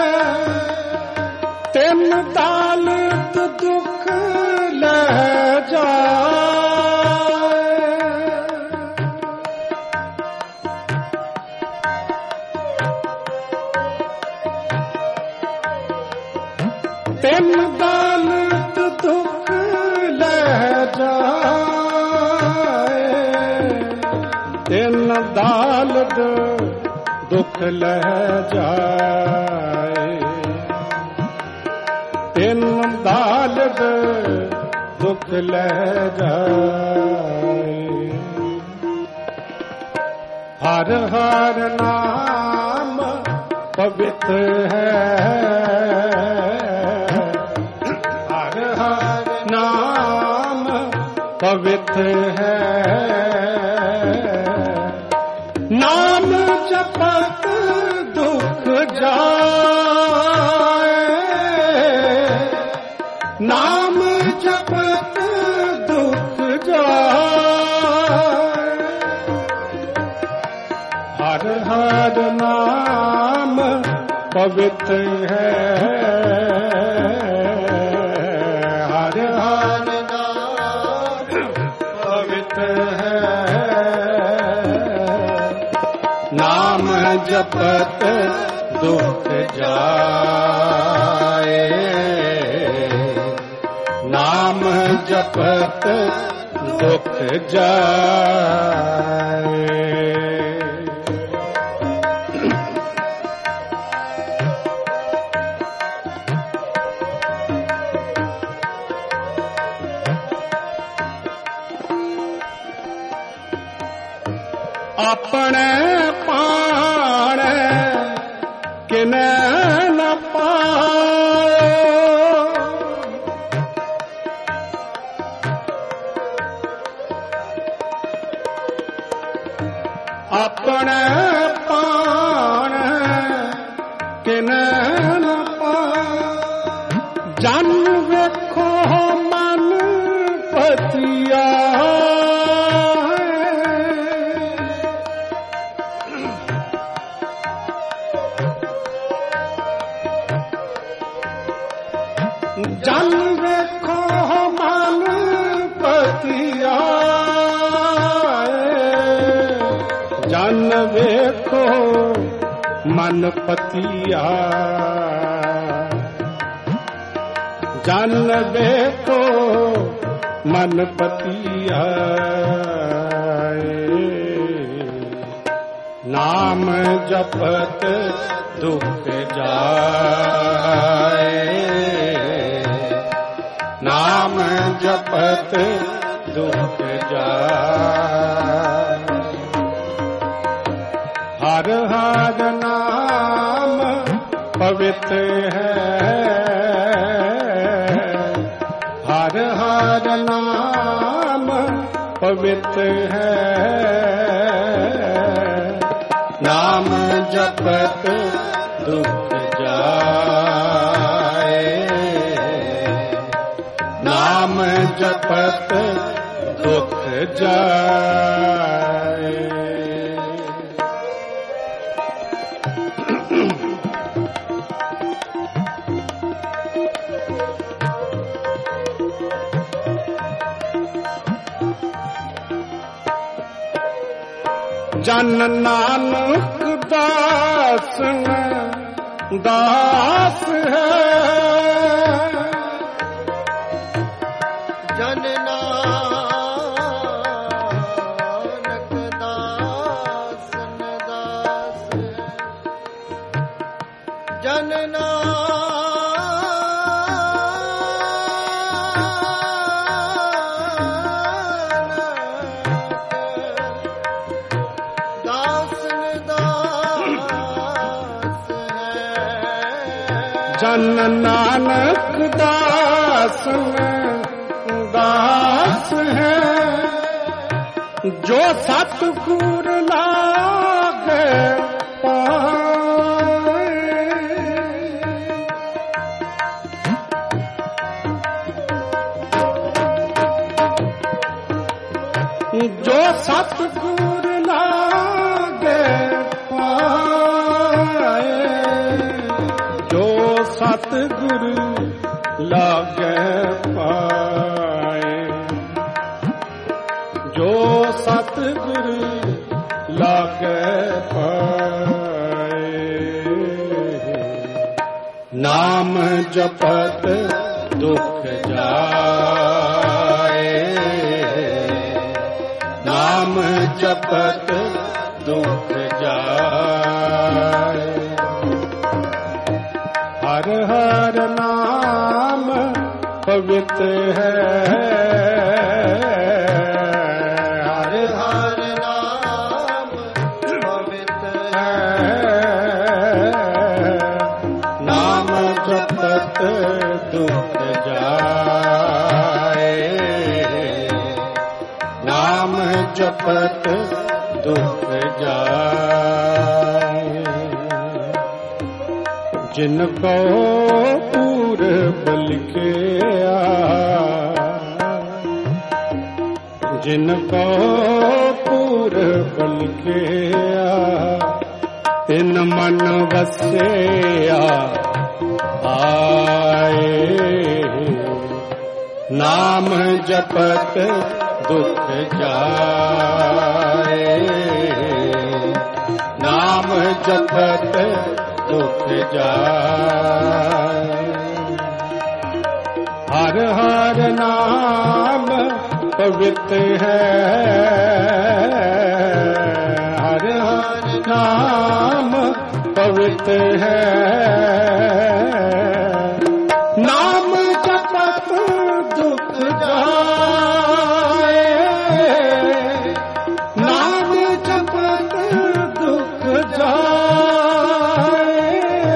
तिन दालत दुख ले जाए, तिन दालत दुख ले जाए, तिन दालत दुख ले जाए, तिन दालत दुख ले जाए। हर हर नाम पवित्र है, हर हर नाम पवित्र है, नाम जपत दुख जाए, नाम जपत दुख जाए। हर हर नाम पवित्र है, हर हर नाम पवित्र है, नाम जपत दुख जाए, नाम जपत दुख जाए। अपने पाण किने न पायो, अपने पाण किने न पायो, जन वेखो मन पतिया, ਜਨ ਵੇਖੋ ਮਨ ਪਤੀਆ, ਜਨ ਵੇਖੋ ਮਨ ਪਤੀਆ, ਜਨ ਵੇਖੋ ਮਨ ਪਤੀਆ। ਨਾਮ ਜਪਤ ਦੁਖ ਜਾਏ, ਨਾਮ ਜਪਤ ਦੁਖ ਜਾਏ। ਹਰ ਹਰ ਨਾਮ ਪਵਿੱਤ ਹੈ, ਹਰ ਹਰ ਨਾਮ ਪਵਿੱਤ ਹੈ। ਨਾਮ ਜਪਤ ਦੁਖ ਜਾਏ, ਨਾਮ ਜਪਤ ਦੁਖ ਜਾਏ। ਜਨ ਨਾਨਕ ਦਾਸਨ ਦਾਸ ਹੈ, ਜਨ ਨਾਨਕ ਦਾਸਨ ਦਾਸ ਹੈ, ਜਨ ਜਨ ਨਾਨਕ ਦਾਸ ਦਾਸ ਹੈ। ਜੋ ਸਤਿਗੁਰ ਲਾਗੇ ਪਾਏ, ਜੋ ਸਤਿਗੁਰ ਲਾਗੇ ਪਾਏ, ਜੋ ਸਤਿਗੁਰ ਲਾਗੇ ਪਾਏ, ਜੋ ਸਤਿਗੁਰ ਲਾਗੇ ਪਾਏ। ਨਾਮ ਜਪਤ ਦੁਖ ਜਾਏ, ਨਾਮ ਜਪਤ ਦੁਖ ਜਾਏ। ਹਰ ਹਰ ਨਾਮ ਪਵਿੱਤ ਹੈ, ਹਰ ਹਰ ਨਾਮ ਪਵਿੱਤ ਹੈ। ਨਾਮ ਜਪਤ ਦੁਖ ਜਾਏ, ਨਾਮ ਜਪਤ ਦੁਖ ਜਾਏ। ਜਿਨ ਕੋ ਪੂਰਬ ਲਿਖਿਆ, ਜਿਨ ਕੋ ਪੂਰਬ ਲਿਖਿਆ, ਤਿਨ ਮਨ ਵਸਿਆ ਆਏ। ਨਾਮ ਜਪਤ ਦੁਖ ਜਾਏ, ਨਾਮ ਜਪਤ ਦੁਖ ਜਾਏ। ਹਰ ਹਰ ਨਾਮ ਪਵਿੱਤ ਹੈ, ਹਰ ਹਰ ਨਾਮ ਪਵਿੱਤ ਹੈ। ਨਾਮ ਜਪਤ ਦੁਖ ਜਾਏ, ਨਾਮ ਜਪਤ ਦੁਖ ਜਾਏ,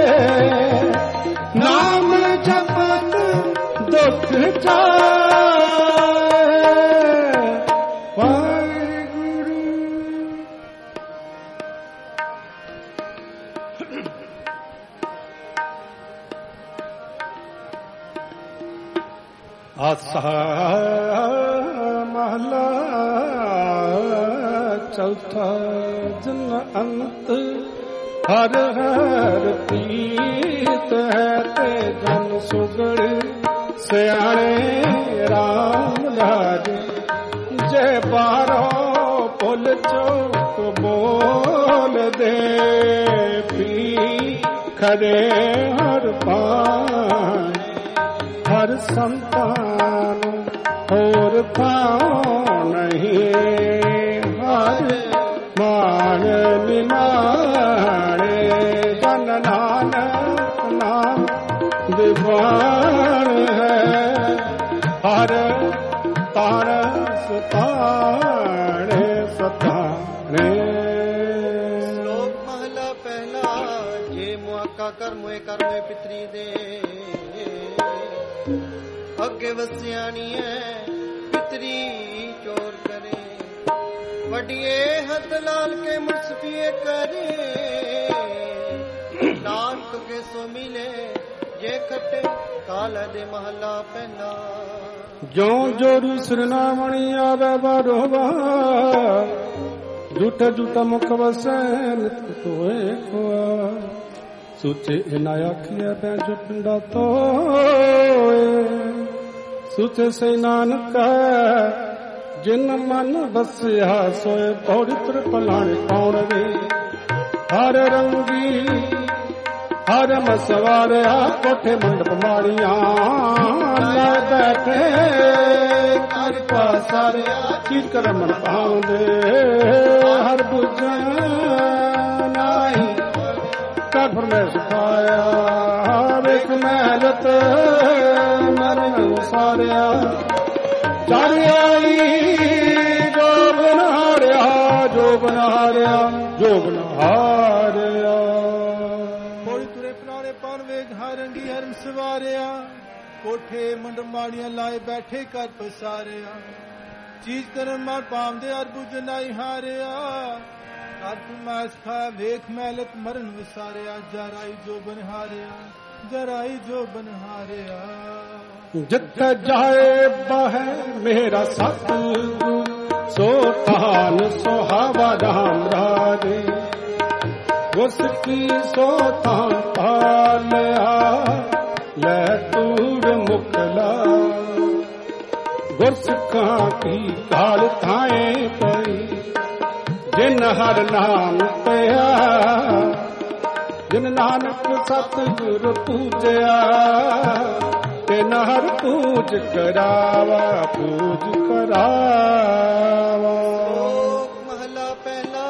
ਨਾਮ ਜਪਤ ਦੁਖ ਜਾਏ। ਵਾਹਿਗੁਰੂ। ਆਸਾ ਮਹਲਾ ਚੌਥਾ। ਜਨ ਅੰਤ ਹਰ ਹਰ ਪ੍ਰੀਤ ਹੈ ਤੇ ਜਨ ਸੁਗੜ ਸਿਆਣੇ ਰਾਮ ਰਾਜੇ ਜੇ ਬਾਹਰੋਂ ਭੁੱਲ ਚੁੱਕ ਬੋਲਦੇ ਪੀ ਖੜੇ ਹਰ ਪਾਨ ਹਰ ਸੰਤਾਨ ਹੋਰ ਥਾਂ ਨਹੀਂ ਹਰ ਮਾਨ ਨਿਮਾਣੇ ਜਨ ਨਾਨਕ ਨਾਮ ਦੀਵਾਨ ਹੈ ਹਰ ਤਾਰ ਸਤਾਣੇ ਸਤਾਣੇ। ਸ਼ਲੋਕ ਮਹਲਾ ਪਹਿਲਾ। ਜੇ ਮੁਆਕਾ ਕਰ ਮੋਏ ਕਰ ਮੋਏ ਪਿਤਰੀ ਦੇ ਅੱਗੇ ਵਸਿਆਣੀ ਹੈ ਪਿਤਰੀ ਚੋਰ ਕਰੇ ਵੱਡੀਏ ਹੱਥ ਲਾਲ ਕੇ ਮੁਸਫੀਏ ਕਰੇ ਨਾਨਕ ਕੇ ਸੋ ਮਿਲੇ ਜੇ ਖੱਟੇ ਕਾਲ ਦੇ ਮਹਲਾ ਪਹਿਲਾ। ਜਿਉ ਜੋਰੂ ਸਰਨਾਮਣੀ ਆਵੇ ਬਾਰੋਵਾ ਝੂਠਾ ਝੂਠਾ ਮੁਖ ਵਸੈ ਨਿਤ ਕੋਏ ਕੋਆ ਸੁਚੇ ਇਨਾ ਆਖਿਆ ਬੈ ਜੋ ਪਿੰਡਾ ਤੋਏ ਸੁਚੇ ਸੇ ਨਾਨਕ ਜਿਨ ਮਨ ਵਸਿਆ ਸੋਏ ਪੌੜੀ ਤੁਰ ਪਲਾਣੇ ਕੌਣ ਵੇ ਹਰ ਰੰਗੀ ਹਰ ਮਸਵਾਰਿਆ ਕੋਠੇ ਮੰਡਪ ਮਾੜੀਆਂ ਲੈ ਬੈਠੇ ਕਰ ਪਾਸਾਰਿਆ ਚੀਰ ਕਰ ਮਨ ਪਾਉਂਦੇ ਹਰ ਬੁਝਣ ਨਾਹੀ ਕਰ ਫਰਮੈਸ਼ ਪਾਇਆ ਵੇਖ ਮਹਿਲਤ ਮਰਨ ਸਾਰਿਆ ਚਾਰਿਆਈ ਜੋ ਬਨਾਰਿਆ ਜੋ ਬਨਾਰਿਆ ਜੋ ਬਨਾਰਿਆ ਰੰਗੀ ਹਰਮ ਸਵਾਰਿਆ ਕੋਠੇ ਮੰਡ ਮਾੜੀਆਂ ਲਾਏ ਬੈਠੇ ਕਰ ਪਸਾਰਿਆ ਚੀਜ਼ ਕਰਨ ਮਾਰ ਪਾਉਂਦੇ ਅਰ ਬੁਝਨਾਈ ਹਾਰਿਆ ਕਰ ਫਰਮਾਇਸ਼ ਖਾਇਆ ਵੇਖ ਮਹਿਲਤ ਮਰਨ ਵਿਸਾਰਿਆ ਜਰਾਈ ਜੋ ਬਨਹਾਰਿਆ ਜਰਾਈ ਜੋ ਬਨਹਾਰਿਆ। ਜਿੱਥੇ ਜਾਏ ਬਹਿ ਮੇਰਾ ਸਤਿਗੁਰੂ ਸੋ ਤਾਨ ਸੁਹਾਵਾ ਰਾਮ ਰਾਜੇ ਉਸ ਕੀ ਸੋ ਤਾਂ ਪਾਲਿਆ ਲੈ ਤੂੜ ਮੁਕਲਾ ਗੁਰਸਿੱਖਾਂ ਕੀ ਕਾਲ ਥਾਏ ਪਈ ਜਿਨ ਹਰ ਨਾਮ ਪਿਆ ਜਿਨ ਨਾਨਕ ਸਤਿਗੁਰ ਪੂਜਿਆ ਤੇ ਹਰ ਪੂਜ ਕਰਾਵਾ ਪੂਜ ਕਰਾਵਾ। ਮਹਲਾ ਪਹਿਲਾ।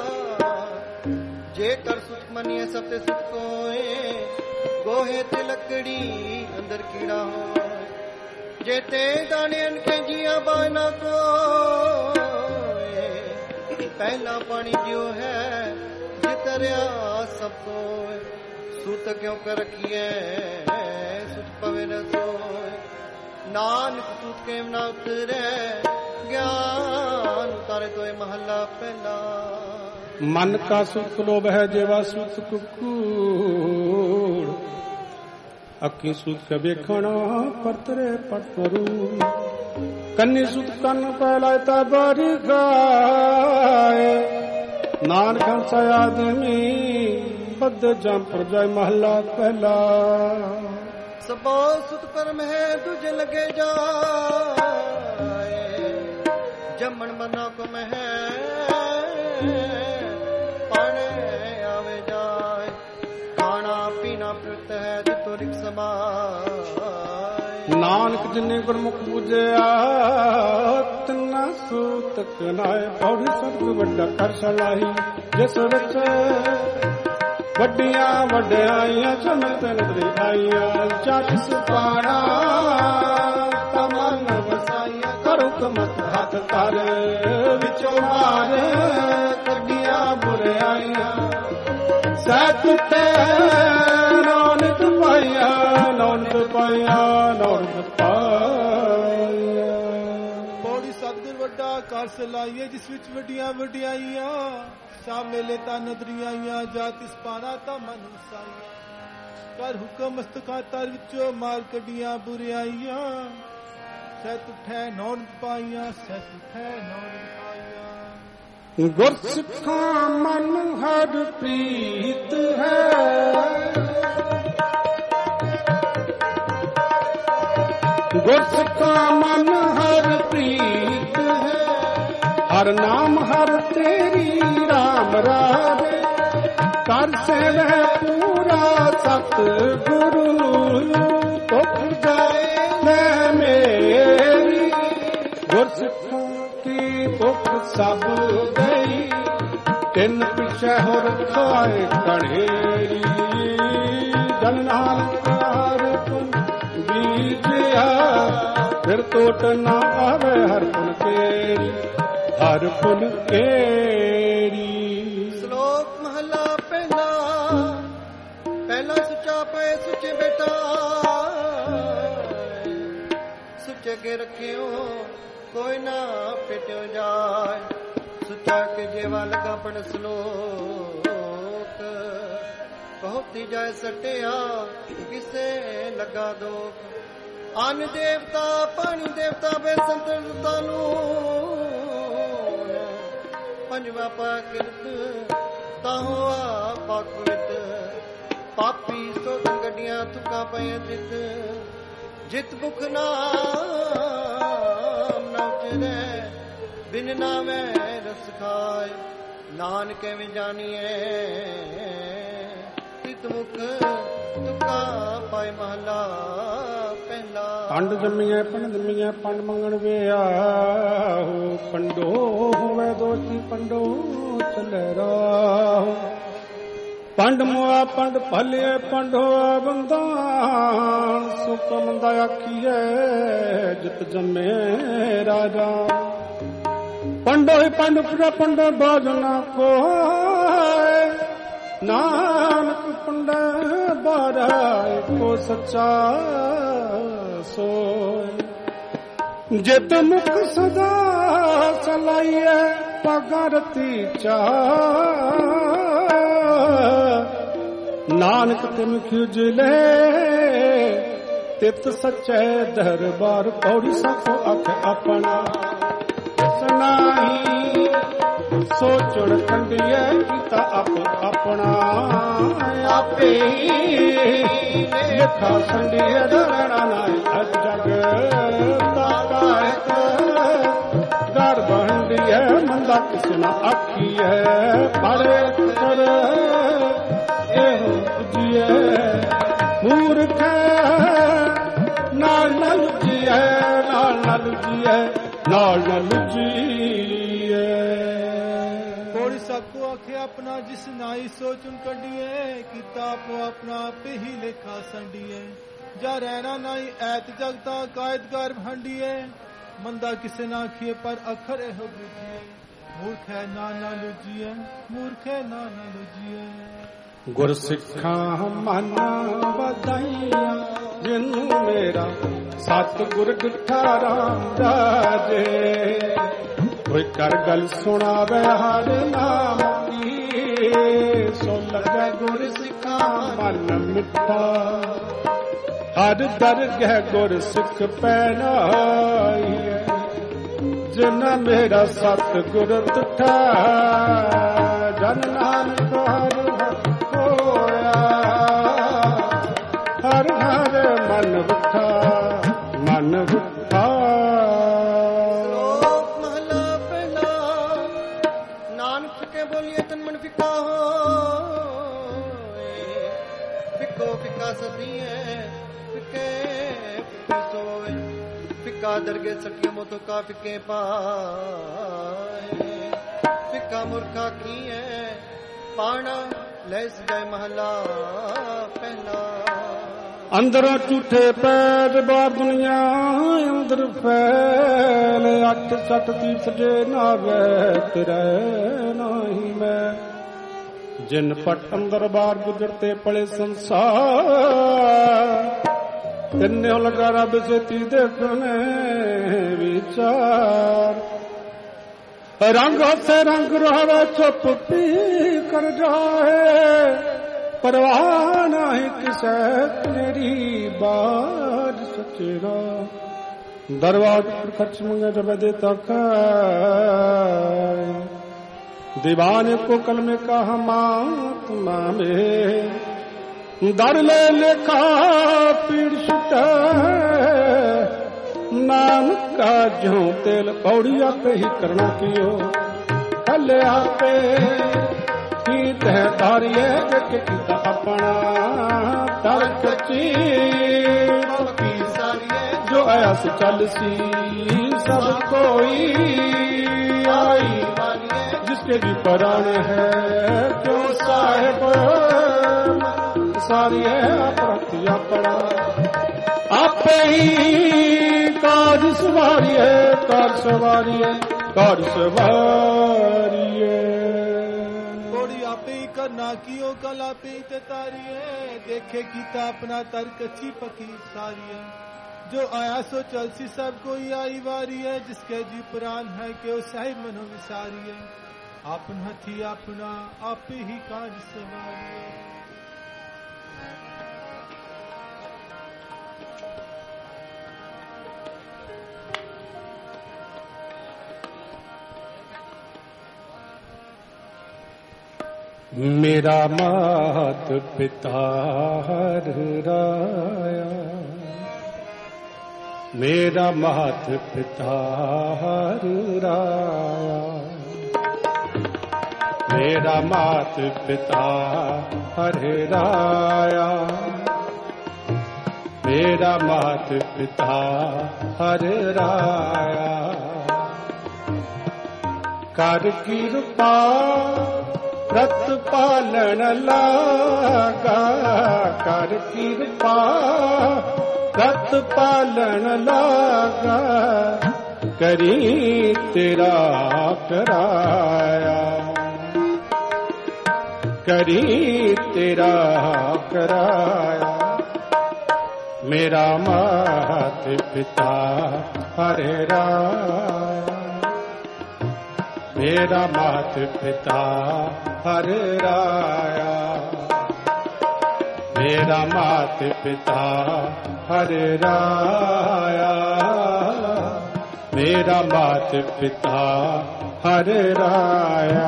ਜੇ ਕਰ ਸੁਖ ਮਨੀਏ ਸਭ ਤੇ ਸੁਖ ਕੋਏ ਗੋਹੇ ਤੇ ਲੱਕੜੀ ਅੰਦਰ ਕੀੜਾ ਹੋਏ ਜੇ ਤੇ ਦਾਣੇ ਅਨਕੇ ਜੀਆਂ ਬਾਨਾ ਕੋਏ ਪਹਿਲਾ ਪਾਣੀ ਜਿਉ ਹੈ ਜਿਤਰਿਆ ਸਭ ਕੋਏ ਸੁਤ ਕਿਉ ਕਰ ਰਖੀਐ ਸੁਤ ਪਵੇ ਨ ਸੋਏ ਨਾਨਕ ਸੁਤ ਕੇ ਨਾ ਉਤਰੈ ਗਿਆਨ ਉਤਾਰੇ ਤੋਏ ਮਹੱਲਾ ਪਹਿਲਾ। मन का सुख लोभ है जेवा सुख कुकूड़ अखी सुख वेखणा परतरे पटरू कन्नी सुख कन पहलाता बारी गाए नानक हंसा आदमी बद जम पर जाय महला पहला। सबो सुत कर्म है तुझे लगे जाए जमन मना को मैं नानक जिन्ने गुरमुख पूजया तना सूतक नाय पौड़ी सबक वड्डा कर सलाही जिस विच वड्डियां वड्डियाइयां चमक नजरी आइयां जट सुपाना तमन वसाइयां करो कमत हाथ कर विचों मार कड्डियां बुराइयां सत ते नानक पाया नानक पाया नानक पाया। पौड़ी सतगुर वड्डा कर सलाइए जिस विच वड्डियां वड्डियाइयां शाम मेले ता नदरियाइयां जातिस पाना ता मन वसाइयां कर हुक्म मस्तका तर विचों मार कड्डियां बुराइयां सत उठै नानक पाइयां सत उठै नानक पाइयां। गुरसिखा मन हर प्रीत है ਗੁਰਸਿੱਖਾ ਮਨ ਹਰ ਪ੍ਰੀਤ ਹੈ, ਹਰ ਨਾਮ ਹਰ ਤੇਰੀ ਰਾਮ ਰਾਜੇ, ਕਰ ਸੇਵੈ ਪੂਰਾ ਸਤ ਗੁਰੂ ਤੁਖ ਜਾਏ ਲੈ ਮੇਰੀ। ਗੁਰਸਿੱਖਾਂ ਕੀ ਭੁੱਖ ਸਭ ਗਈ, ਤਿੰਨ ਪਿਛੈ ਹੋਰ ਖਾਏ ਕਣੇਰੀ। ਜਨ ਨਾਨਕ ਹਰਿ ਪੁਨ ਬੀਜਿਆ, ਫਿਰ ਟੋਟ ਨਾ ਆਵੇ ਹਰ ਪੁਨ ਤੇਰੀ, ਹਰ ਪੁਨ ਤੇਰੀ। ਸ਼ਲੋਕ ਮਹਲਾ ਪਹਿਲਾ। ਪਹਿਲਾ ਸੁੱਚਾ ਪਏ ਸੁੱਚੇ ਬੇਟਾ, ਸੁੱਚੇ ਕੇ ਰੱਖਿਓ ਕੋਈ ਨਾ ਪਿਟਿਓ ਜਾਏ। ਸੁੱਚਾ ਕੇ ਜੇਵਾ ਲਗਾ ਪੜ ਸਲੋਕ, ਬਹੁਤੀ ਜਾਏ ਸਟਿਆ ਕਿਸੇ ਲਗਾ ਦੋਖ। ਅੰਨ ਦੇਵਤਾ ਪਾਣੀ ਦੇਵਤਾ ਬੇ ਸੰਤਰਤਾ ਨੂੰ, ਪੰਜਵਾ ਪਾਕਿਰਤ ਤਾਹੋ ਆਪਾ ਕੁਲਿਤ। ਪਾਪੀ ਸੋ ਗੱਡੀਆਂ ਤੁਕਾਂ ਪਏ ਜਿਤ, ਜਿਤ ਭੁਖ ਨਾਮ ਨਾ ਉਚਰੈ, ਬਿਨ ਨਾਮੈ ਰਸ ਖਾਏ। ਨਾਨਕ ਐਵੇਂ ਜਾਣੀਐ ਤਿਤ ਮੁਖ ਤੁਕਾਂ ਪਾਏ। ਮਹਲਾ ਪਹਿਲਾ। ਪੰਡ ਜੰਮੀਐ ਪੰਡ ਜੰਮੀਐ ਪੰਡ ਮੰਗਣ ਵੇ ਆਹੋ, ਪੰਡੋ ਹੋਵੇ ਦੋਸਤੀ ਪੰਡੋ ਚੱਲੇ ਰਾਹੋ। ਪੰਡ ਮੁਆ ਪੰਡ ਭਲਿਐ ਪੰਡੋ ਬੰਦਾ, ਸੁਖ ਮੰਦਾ ਆਖੀਐ ਜਿਤ ਜੰਮੇ ਰਾਜਾ। ਪੰਡੋ ਹੀ ਪੰਡ ਪੁਰਾ ਪੰਡੋ ਬਾਜਨਾ ਕੋਇ, ਨਾਨਕ ਪੰਡ ਬਾਰਾ ਕੋ ਸੱਚਾ ਸੋਇ। ਜਿਤ ਮੁਖ ਸਦਾ ਚਲਾਈਐ ਪਗਰਤੀ ਚਾਹ, ਨਾਨਕ ਤਿਨ ਖਿਜਲੇ ਤਿਤ ਸਚੈ ਦਰਬਾਰ। ਪੌੜੀ ਸਖੋ ਅਖ ਆਪਣਾ ਸੁਨਾਈ, ਸੋਚਣ ਕੰਡੀਐ ਕੀਤਾ ਆਪ ਆਪਣਾ। ਆਪੇ ਹੀ ਲਿਖਾ ਸੰਡੀਐ ਦਰਣਾ ਨਾਇ ਅਜ ਜਗ ਤਾਕਾਇਤ। ਘਰ ਬੰਡੀਐ ਮੰਦਾ ਕਿਸ ਨਾ ਆਖੀਐ, ਪੜੇ ਕਰ ਇਹੋ ਪੁਜੀਐ। ਮੂਰਖ ਨਾਲ ਨਾ ਲੁਜੀਐ, ਨਾਲ ਨਾ ਲੁਜੀਐ, ਨਾਲ ਨਾ ਲੁਜੀਐ। ਕੋੜੀ ਸਭ ਕੋ ਆਖੇ ਆਪਣਾ, ਜਿਸ ਨਾਈ ਸੋਚੁਨ ਕੱਢੀਏ। ਕੀਤਾ ਆਪੋ ਆਪਣਾ ਆਪੇ ਹੀ ਲੇਖਾ ਸੰਡੀਏ। ਜਾ ਰਹਿਣਾ ਨਾਈ ਐਤ ਜਗਤਾ ਕਾਇਦ ਗਰ ਹੰਡੀਏ। ਮੰਦਾ ਕਿਸੇ ਨਾ ਆਖੀਏ ਪਰ ਅਖਰ ਇਹੋ ਬੁਝੀਏ। ਮੂਰਖ ਹੈ ਨਾ ਨਾ ਲੁਜੀਐ, ਮੂਰਖ ਹੈ ਨਾ ਨਾ ਲੁਜੀਐ। ਗੁਰਸਿੱਖਾਂ ਮਨ ਵਧਾਈਆਂ, ਜਿਨੂੰ ਮੇਰਾ ਸਤ ਗੁਰ ਡਿਠਾ ਰਾਮ ਰਾਜੇ। ਕੋਈ ਕਰ ਗਲ ਸੁਣਾਵੇ ਹਰ ਨਾਮ ਕੀ, ਸੋ ਲਗੇ ਗੁਰਸਿੱਖਾਂ ਮਨ ਮਿੱਠਾ। ਹਰ ਦਰਗਹਿ ਗੁਰਸਿੱਖ ਪੈਨਾਈਐ, ਜਿਨ ਮੇਰਾ ਸਤ ਗੁਰ ਡਿਠਾ। ਜਨ ਨਾਨਕ ਹਰਿ ਹੋਇਆ, ਹਰ ਹਰ ਮਨ ਵਿਠਾ, ਮਨ ਵਿਠਾ। ਸ਼ਲੋਕ ਮਹਲਾ ਪਹਿਲਾ। ਨਾਨਕ ਕੇ ਬੋਲੀਏ ਤਨ ਮਨ ਫਿੱਕਾ ਹੋਏ, ਫਿੱਕੋ ਫਿੱਕਾ ਸਦੀਏ ਫਿੱਕੇ ਫਿੱਕੇ ਸੋਏ। ਫਿੱਕਾ ਦਰਗੇ ਸਟਿਓ ਮੋਤੋ ਕਾ ਫਿੱਕੇ ਪਾਏ। ਫਿੱਕਾ ਮੁਰਖਾ ਕੀਏ ਪਾਣਾ ਲੈ ਸਜੈ ਮਹਲਾ ਪਹਿਲਾ। ਅੰਦਰੋਂ ਝੂਠੇ ਪੈਰ ਬਾਹਰ ਦੁਨੀਆ ਅੰਦਰ ਫੈਲ। ਅੱਠ ਸੱਠ ਤੀਰਥ ਜੇ ਨਾਵੇ ਤੇਰੇ ਨਹੀਂ ਮੈਂ। ਜਿਨ ਪਟ ਅੰਦਰ ਬਾਹਰ ਗੁਜਰਤੇ ਪਲੇ ਸੰਸਾਰ। ਤਿੰਨਿਓ ਲਗਾ ਰੱਬ ਸੇਤੀ ਦੇਖਣੇ ਵਿਚਾਰ। ਰੰਗ ਹੱਸੇ ਰੰਗ ਰਹਾਵੇ ਚੁੱਪ ਪੀ ਕਰ ਜਾਏ। ਪਰਵਾਹ ਨਹੀਂ ਕਿਸੇ ਤੇਰੀ ਬਾਜ ਸਚੇਰਾ। दरबार पर खर्च मंगे जब देता खाए। दीवाने को कल में कहा महात्मा में दर ले लेखा पीड़ छुटा। नानक का ज्यों तेल पौड़ी आपे ही करना कियो कल आपे ही तह तारिए एक किता अपना तर्क ची जो ऐस चल सी सब कोई आई जिसके भी प्राण है क्यों साहेब सारी है प्रति अपना आपे ही काज सवारी है कार सवारी है कार सवारी है थोड़ी आपे ही करना कियो कल आपे ही ते तारी है देखे कीता अपना तर्क अच्छी पकी सारी है जो आया सो चल सी सब कोई आई वारी है जिसके जी प्राण है के ओ साहिब मनो विसारी है आपन हथी अपना आप ही काज सवारी है मेरा मात पिता हर राया मेरा मात पिता हर राया मेरा मात पिता हर राया मेरा मात पिता हर राया कर कृपा व्रत पालन लागा कर कृपा व्रत पालन लागा करी तेरा कराया करी तेरा कराया मेरा मात पिता हरे राया मेरा मात पिता हर राया मेरा मात पिता हर राया मेरा मात पिता हर राया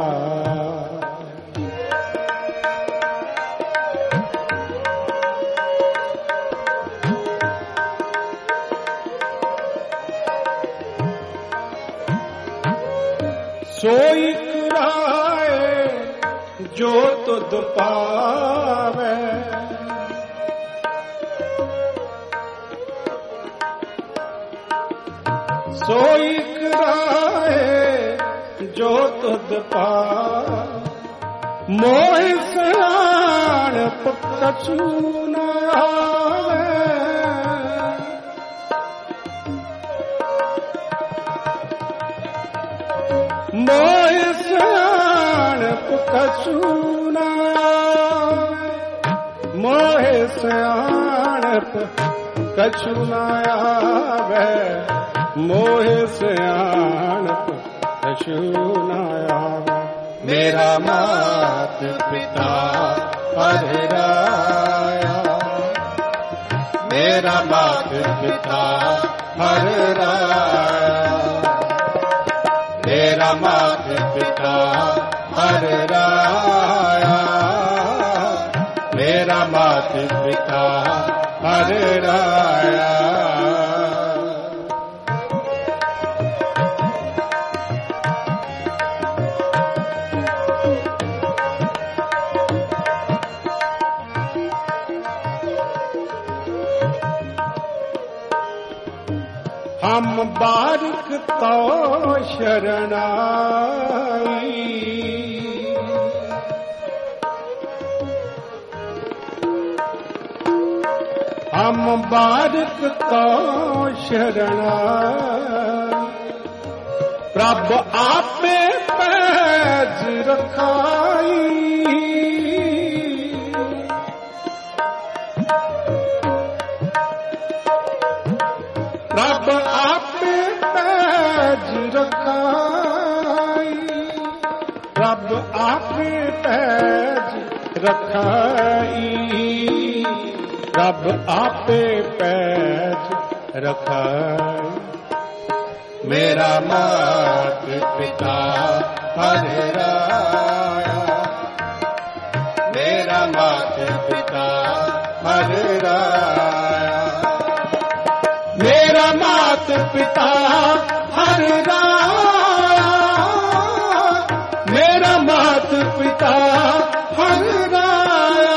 सोई कराए जो तुद पावे सोई कराए जो तुद पावे मोह सयान कछु न आवे मोह सयानप कछु न मोह सयानप कछु न आवे मोह सयानप कछु न आवे मेरा मात पिता हर राया मेरा मात पिता हर राया मेरा मात पिता हर राया मेरा मात पिता हर राया हम बारिक तो शरणाई हम बारिक तो शरणाई प्रभ आपे पैज रखाई प्रभ आपे पैज रखाई प्रभ आपे पैज रखाई प्रभ आपे पैज रखाई मेरा मात पिता हर राया मेरा मात पिता हर राया मेरा मात मात पिता हर राया, मेरा मात पिता हर राया।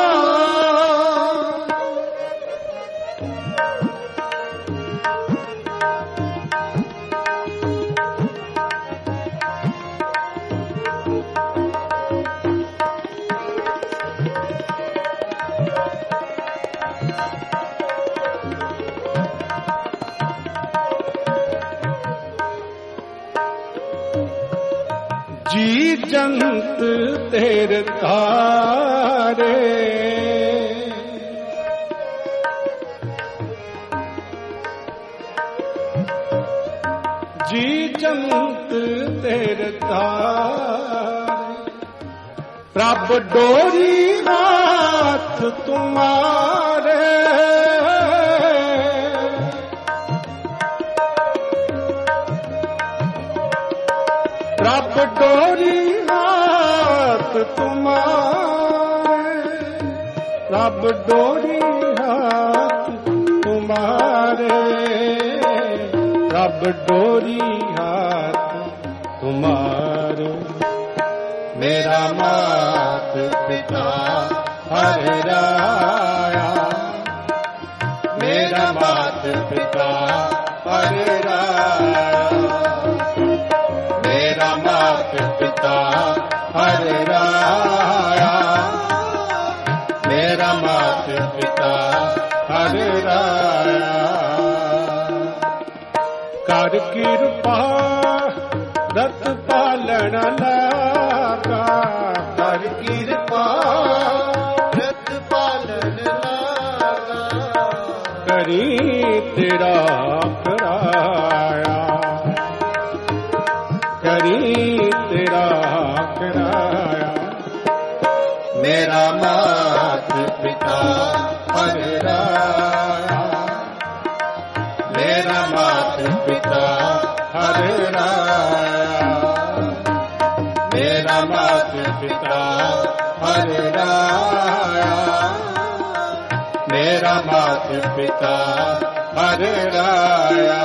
जी जंत तेरे तारे, जी जंत तेरे तारे, प्रभ डोरी हाथ तुम्हारे, प्रभ डोरी हाथ तुम्हारे, प्रभ डोरी हाथ तुम्हारे, प्रभ डोरी हाथ तुम्हारे। मेरा मात पिता हर राया, मेरा मात पिता हर राया, मेरा मात पिता हर राया, मेरा मात पिता हर राया। कर कृपा रत पालन लागा, कर कृपा रत पालन लागा, करी तेरा कराया, करी तेरा कराया। मेरा मात पिता हर राया, मेरा मात पिता हर राया, मेरा मात पिता हर राया, मेरा मात पिता हर राया।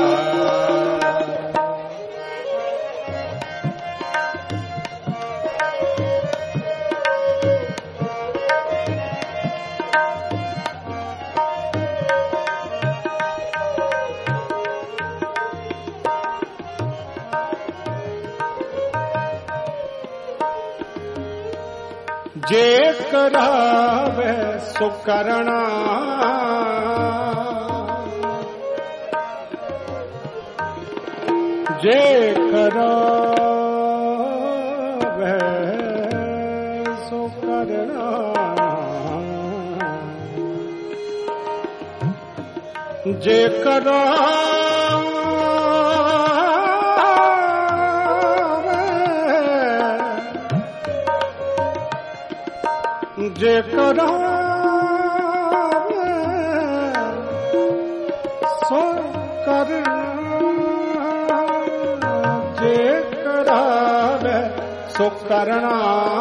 जे करावे सो करना, जे करावे सो करना, जे करावे जे करावे सो करना, जे करावे सो करना,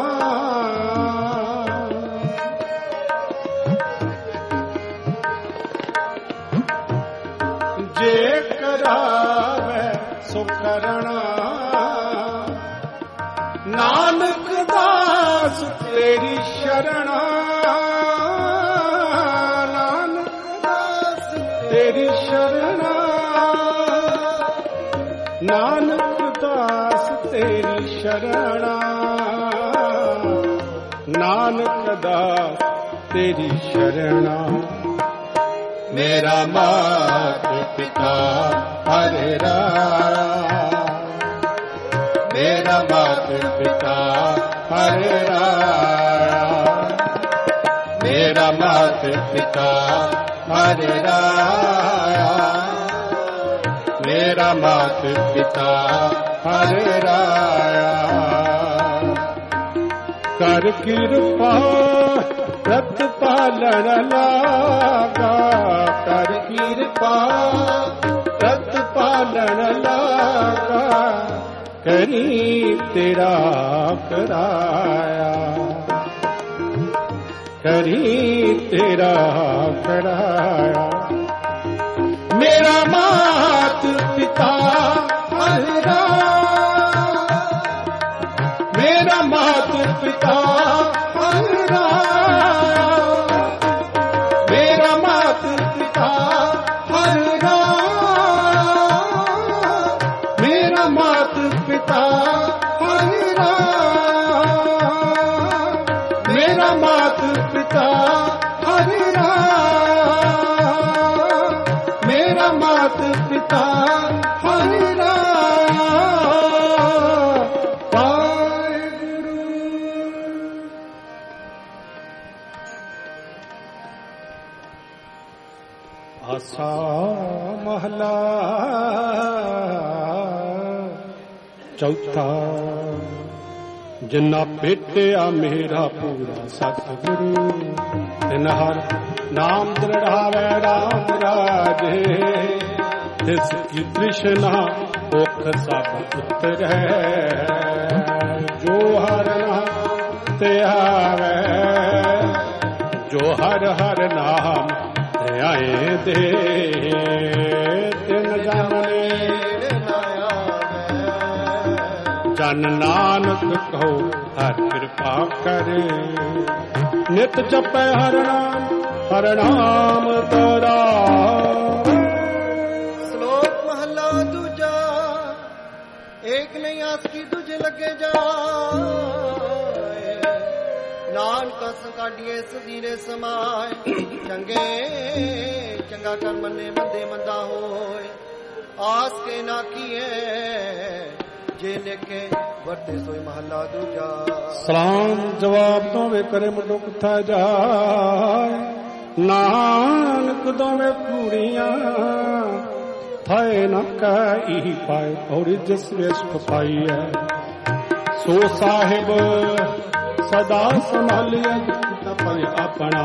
जे करावे सो करना। नानक दास तेरी शरणा, नानक दास तेरी शरणा, नानक दास तेरी शरणा, नानक दास तेरी शरणा। मेरा मात पिता हर राया, मेरा मात पिता हर राया, मेरा मात पिता हर राया, मेरा मात पिता हर राया। कर कृपा रत पालन लागा, कर कृपा रत पालन लागा, करी तेरा कराया, करी तेरा कराया। मेरा मां ਮਾਤ ਪਿਤਾ ਹਰਿ ਆਸਾ ਮਹਲਾ ਚੌਥਾ। ਜਿਨਾ ਭੇਟਿਆ ਮੇਰਾ ਪੂਰਾ ਸਤਿਗੁਰੂ ਤਿਨ ਹਰ ਨਾਮ ਦ੍ਰਿੜਾਵੇ ਰਾਮ ਰਾਜੇ। ਤਿਸ ਕੀ ਤ੍ਰਿਸ਼ਨਾ ਭੁੱਖ ਸਭ ਉਤਰੈ ਜੋ ਹਰ ਨਾਮ ਤੇ ਆਵੇ। ਜੋ ਹਰ ਹਰ ਨਾਮ ਆਏ ਦੇ ਤਿਨ ਜਾਣੇ ਜਨ ਨਾਨਕ ਕਹੋ ਹਰ ਕਿਰਪਾ ਕਰੇ। ਨਿਤ ਜਪੈ ਹਰ ਨਾਮ ਹਰ ਨਾਮ ਤੇਰਾ। ਸ਼ਲੋਕ ਮਹਲਾ ਦੂਜਾ। ਏਕ ਨਹੀਂ ਆਸਕੀ ਦੂਜੇ ਲੱਗੇ ਜਾ। ਨਾਨਕ ਸੰਕਾਢੀਏ ਸਦੀਰੇ ਸਮਾਏ। ਚੰਗੇ ਚੰਗਾ ਕਰ ਮੰਨੇ ਮੰਦੇ ਮੰਦਾ ਹੋਏ। ਆਸ ਕੇ ਨਾ ਕੀਏ ਜੇ ਲਿਖੇ ਵਰਤੇ ਸੋਈ ਮਹੱਲਾ ਦੂਜਾ। ਸਲਾਮ ਜਵਾਬ ਦੋਵੇਂ ਕਰੇ ਮੁੰਡੋ ਕਿੱਥਾ ਜਾਏ। ਨਾਨਕ ਦੋਵੇਂ ਕੁੜੀਆਂ ਥਾਏ ਨਾ ਕਹੀ ਪਾਏ। ਔਰ ਜਿਸ ਵੇਸ ਪਾਈ ਹੈ ਸੋ ਸਾਹਿਬ ਸਦਾ ਸੰਭਾਲਿਆ ਤਪਿ ਆਪਣਾ।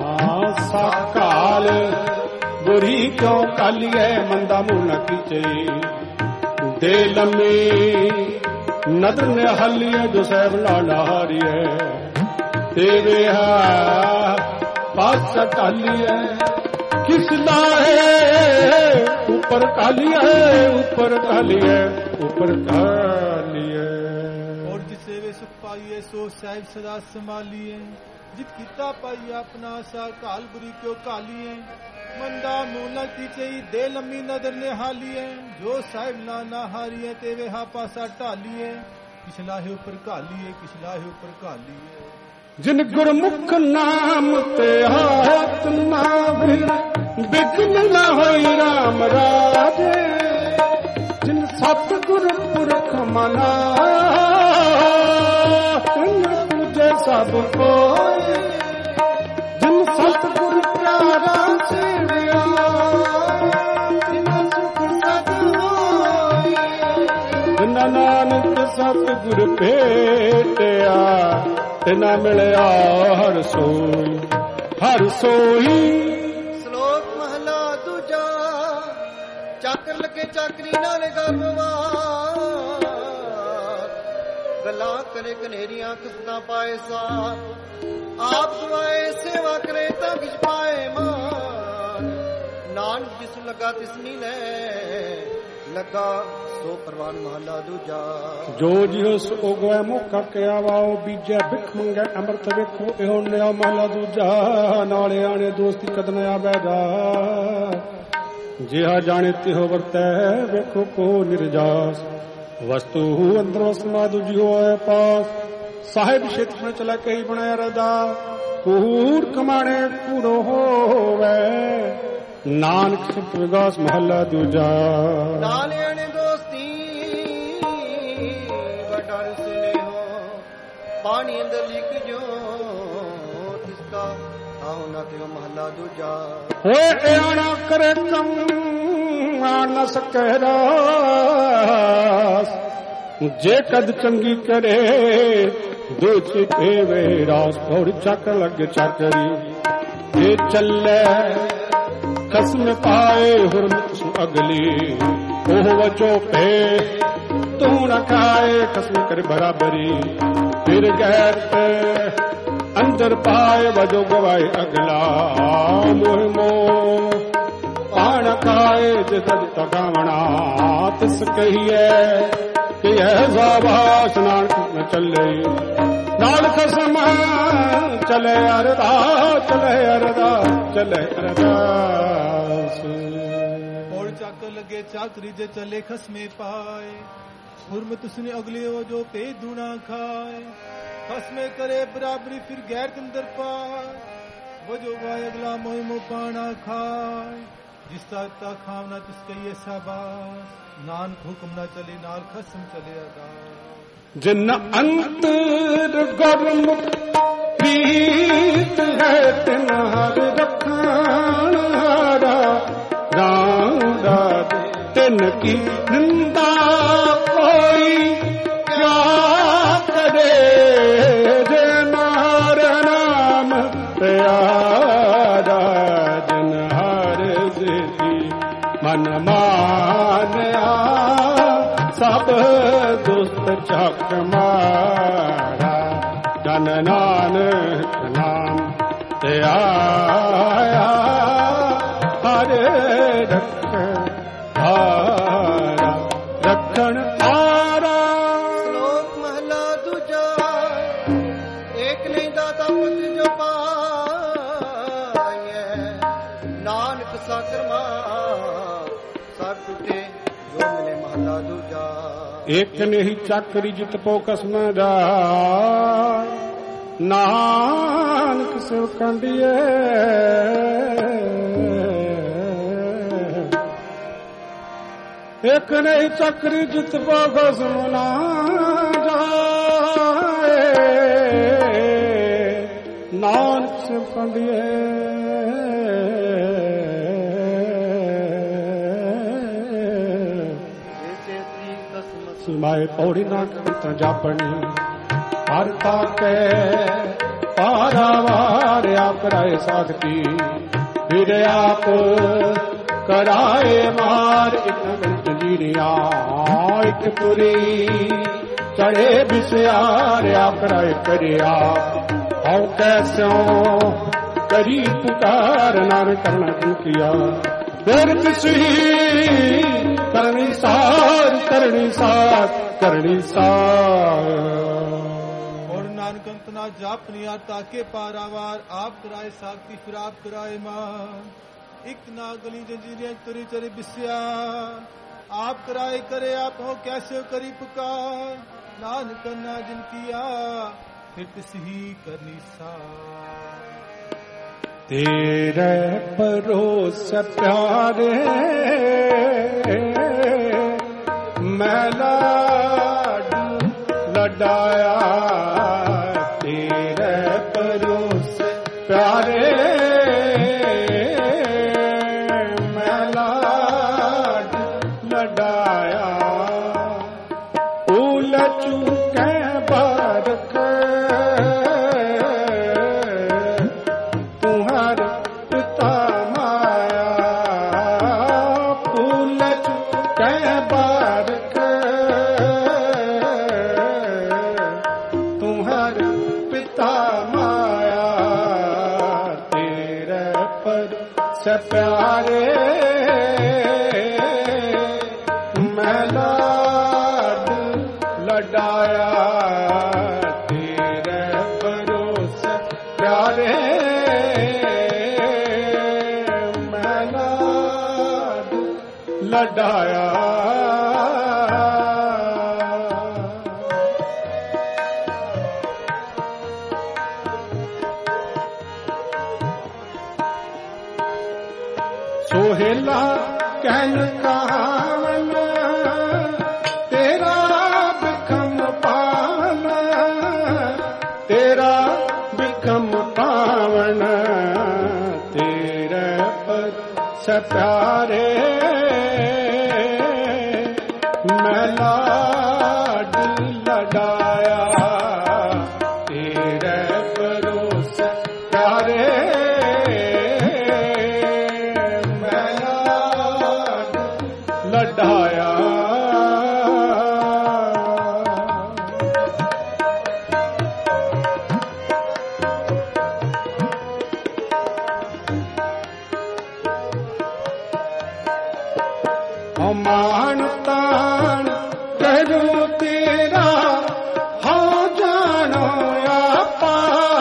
ਸਾਕਾਲ ਬੁਰੀ ਕਿਉਂ ਕਾਲੀਏ ਮੰਦਾ ਮੂੰਹ ਨ ਕੀਚੇ। ਦੇ ਲੰਮੀ ਨਦਰ ਨੇ ਹਲੀਏ ਜੋ ਸਹਿਬ ਨਾਲ ਹਾਰੀਏ। ਤੇ ਵੇਹਾ ਪਾਸ ਢਾਲੀਏ ਕਿਸ ਲਾਏ ਉੱਪਰ ਕਾਲੀਏ ਉੱਪਰ ਕਾਲੀਏ ਉੱਪਰ ਕਾਲੀਏ। ਸੁਖ ਪਾਈਏ ਸੋ ਸਾਹਿਬ ਸਦਾ ਸੰਭਾਲੀਏ। ਜਿਤ ਕੀਤਾ ਪਾਈ ਆਪਣਾ ਸਾ ਕਾਲ ਬੁਰੀ ਕਿਉ ਕਾਲੀਏ। ਮੰਦਾ ਮੂਲਾ ਕੀ ਚਈ ਦੇ ਲੰਮੀ ਨਦਰ ਨੇ ਹਾਲੀਏ। ਜੋ ਸਾਹਿਬ ਨਾ ਨਾ ਹਾਰੀਏ ਤੇ ਵੇ ਹਾ ਪਾਸਾ ਢਾਲੀਏ। ਕਿਛ ਲਾਹੇ ਉੱਪਰ ਘਾਲੀਏ ਕਿਛ ਲਾਹੇ ਉੱਪਰ ਘਾਲੀਏ। ਜਿਨ ਗੁਰਮੁਖ ਨਾਮ ਤੇ ਹੱਥ ਨਾ ਬਿਗਨ ਨਾ ਹੋਈ ਰਾਮ ਰਾਜੇ। ਜਿਨ ਸਤ ਗੁਰ ਪੁਰਖ ਮਨਾ ਸਭ ਕੋਇ। ਜਿਨ ਸਤਿਗੁਰ ਪਿਆਰਾ ਸੇਵਿਆ ਤਿਨ ਸੁਖ ਸਦ ਹੋਈ। ਜਿਨ ਨਾਨਕ ਸਤਿਗੁਰ ਭੇਟਿਆ ਤਿਨਾ ਮਿਲਿਆ ਹਰ ਸੋਈ ਹਰ ਸੋਈ। ਸ਼ਲੋਕ ਮਹਲਾ ਦੂਜਾ। ਚਾਕਰ ਲੱਗੇ ਚਾਕਰੀ ਨਾਲੇ ਗਰਭਵਾਰ। ਗੱਲਾਂ ਕਰੇ ਕਨੇਰੀਆਂ ਕਿਸਦਾ ਪਾਏ ਸਾਰ। ਆਪ ਦੁਆਏ ਸੇਵਾ ਕਰੇ ਤਾਂ ਕਿਛ ਪਾਏ ਮਾਨ। ਨਾਨਕ ਜਿਸ ਲੱਗਾ ਤਿਸ ਮਿਲੇ ਲੱਗਾ ਸੋ ਪ੍ਰਵਾਨ ਮਹਲਾ ਦੂਜਾ। ਜੋ ਜਿਉ ਸੋ ਉਗਵੈ ਮੌਕਾ ਕਿਆ ਵਾਓ ਬੀਜੈ ਬਿਖ ਮੰਗੈ ਅੰਮ੍ਰਿਤ ਵੇਖੋ ਇਹੋ ਨਿਆ ਮਹਲਾ ਦੂਜਾ। ਨਾਲੇ ਆਣੇ ਦੋਸਤੀ ਕਦਨ ਆਵੈ ਜਾ। ਜਿਹਾ ਜਾਣੇ ਤਿਹੋ ਵਰਤੈ ਵੇਖੋ ਕੋ ਨਿਰਜਾਸ। ਵਸਤੂ ਅੰਦਰ ਸਮਾ ਦੂਜੀ ਹੋਏ ਪਾਸ। ਸਾਹਿਬ ਛੇਤਰ ਨੇ ਚਲਾ ਕਹੀ ਬਣਾਇਆ ਰਦਾ। ਕੂੜ ਕਮਾਣੇ ਕੂੜੋ ਹੋਵੇ ਨਾਨਕ ਸਿਫਤ ਵਿਗਾਸ ਮਹੱਲਾ ਦੂਜਾ। ਨਾਲੇ ਆਣੇ ਦੋਸਤੀ ਵਡਰ ਸੁਨੇਹੋ। ਪਾਣੀ ਅੰਦਰ ਲਿਖ ਜੋ ਤਿਸਕਾ ਆਹੋ ਨਾ ਤੇ ਮਹੱਲਾ ਦੂਜਾ। ਹੋਏ ਆਣਾ ਕਰੇ ਕੰਮ ਆਣ ਨਾ ਸਕੇ ਰਾਸ। ਜੇ ਕਦ ਚੰਗੀ ਕਰੇ ਦੂਜੀ ਪੇਵੇ ਰਾਸ। ਔਰ ਚੱਕ ਲੱਗ ਚਾਕਰੀ ਇਹ ਚੱਲੇ ਕਸਮ ਪਾਏ ਹੁਰਮਤ ਸੁ ਅਗਲੀ। ਉਹ ਵਜੋ ਪੇ ਤੂੰ ਨਾ ਖਾਏ ਕਸਮ ਕਰ ਬਰਾਬਰੀ। ਫਿਰ ਗੈਰਤ ਅੰਦਰ ਪਾਏ ਵਜੋ ਗਵਾਏ ਅਗਲਾ। ਮੋਹ ਮੋਹ ਪਾਣ ਖਾਏ ਜਿਸ ਤਗਾਵਣਾ ਤਿਸ ਕਹੀਏ ਕਿ ਐਸਾ ਬਾਸ ਨਾਨਕ ਨ ਚੱਲੇ। ਨਾਲ ਖਸਮ ਚਲੇ ਅਰਦਾ ਚਲੇ ਅਰਦਾ ਚਲੇ ਅਰਦਾਸ। ਔਰ ਚੱਕ ਲੱਗੇ ਚਾਕਰੀ ਜੇ ਚਲੇ ਖਸਮੇ ਪਾਏ। ਹੁਰਮਤ ਉਸਨੇ ਅਗਲੇ ਉਹ ਜੋ ਪੇ ਦੂਣਾ ਖਾਏ। ਖਸਮੇ करे बराबरी फिर गैर अंदर पाए। वो जो गाय अगला मोह मोह पाना खाए। ਜਿਸ ਦਾ ਤਾ ਖਾਵਨਾ ਤਿਸ ਕਈਏ ਸਾਬਾਸ ਨਾਨਕ ਹੁਕਮ ਨਾ ਚਲੇ ਨਾਲ ਖਸਮ ਚਲੇ ਅਰਦਾਸ ਜਿਨ ਅੰਤਰ ਗੁਰਮੁਖ ਪ੍ਰੀਤ ਹੈ ਤਿਨ ਹਰ ਰਖਣ ਹਾਰਾ ਰਾਮ ਰਾਜ ਤਿਨ ਕੀ ਨਿੰਦਾ ਕੋਈ ਕਿਆ ਕਰੇ ਜੇ ਨਾਰ ਨਾਮ ਪਿਆਰਾ ਜਿਨ ਹਰ ਸਿੱਧੀ ਮਨ ਮਾਨਿਆ ਸਭ ਦੁਸਤ ਚੱਕ ਮਾਰਾ ਜਨ ਨਾਨਕ ਨਾਮ ਤੇ ਆਇਆ ਹਰ ਰੱਖ ਹਾਰਾ ਰੱਖਣ ਹਾਰਾ। ਸ਼ਲੋਕ ਮਹਲਾ ਦੂਜਾ। ਏਕ ਨਹੀਂ ਦਾਤਾ ਪੁੱਤ ਜੋ ਪਾਇਐ ਨਾਨਕ ਸਾਕਰਮਾ ਸਰ ਟੁੱਟੇ ਜੋ ਮਿਲੇ। ਮਹਲਾ ਦੂਜਾ। ਇੱਕ ਨਹੀਂ ਚੱਕਰੀ ਜਿਤ ਪੋ ਕਸਮ ਦਾ ਨਾਨਕ ਸਿਵ ਕੰਡੀਏ ਇੱਕ ਨਹੀਂ ਚੱਕਰੀ ਜਿਤ ਪੋ ਕਸਮ ਨਾ ਜਾਏ ਨਾਨਕ ਸਿਵ ਕੰਡੀਏ ਮਾਏ ਪੌੜੀ ਨਾ ਕੰਤ ਜਾਪਣੀ ਹਰ ਤਾਕੇ ਪਾਰਾਵਾਰ ਆਪ ਰਾਏ ਸਾਧਕੀ ਫਿਰ ਆਪ ਕਰਾਏ ਮਾਰ ਇਕ ਗੰਤ ਜੀਰਿਆ ਇਕ ਪੁਰੀ ਚੜੇ ਬਿਸਿਆਰ ਆਪ ਰਾਏ ਕਰਿਆ ਹਉ ਕੈਸੋਂ ਕਰੀ ਪੁਕਾਰ ਨਾਰ ਕਰਨਾ ਕੀਆ ਫਿਰ ਤਿਸਹੀ ਕਰਨੀ ਸਾਰ ਕਰਨੀ ਸਾਰ ਕਰਨੀ ਸਾਰ। और नानक अंत ना जाप निया ताके पारावार आप कराए साखी फिर आप कराए मां एक ना गली जंजीरियां तुरी चरे बिस्या आप कराए करे आप हो कैसे करी पुकार नानक ना जिन किया फिर तिसही करनी सार। तेरे परोस प्यारे मैं लाडू लडाया तेरे परोस प्यारे मैं लाडू लडाया उल चूके बारक तुम्हार पिता माया फूल चूके बारक तुम्हार पिता माया तेरे पर से प्यारे मैं लाड लडाया तेरे परोस प्यारे मैं लाड लडाया। सोहेला कहन कावन तेरा बिखम पावन तेरा बिखम पावन तेरे पर से प्यारे मैं लाड लडाया तेरे परोस प्यारे लडाया। मान तान करूं तेरा हो जानो आपा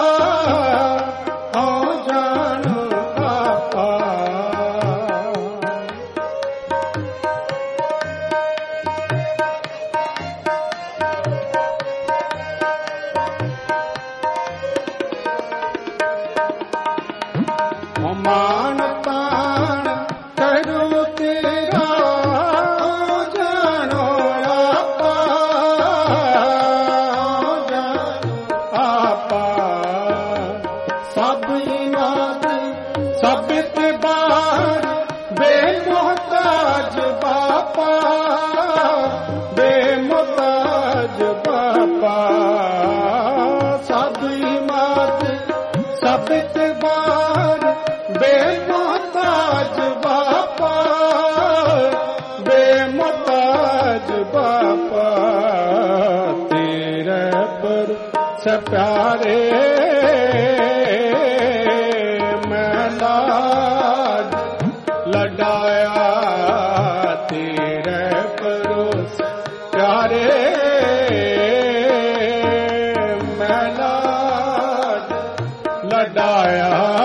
हो जानो आपा मान तान प्यारे मैं लाड लडाया तेरे परोस प्यारे मैं लाड लडाया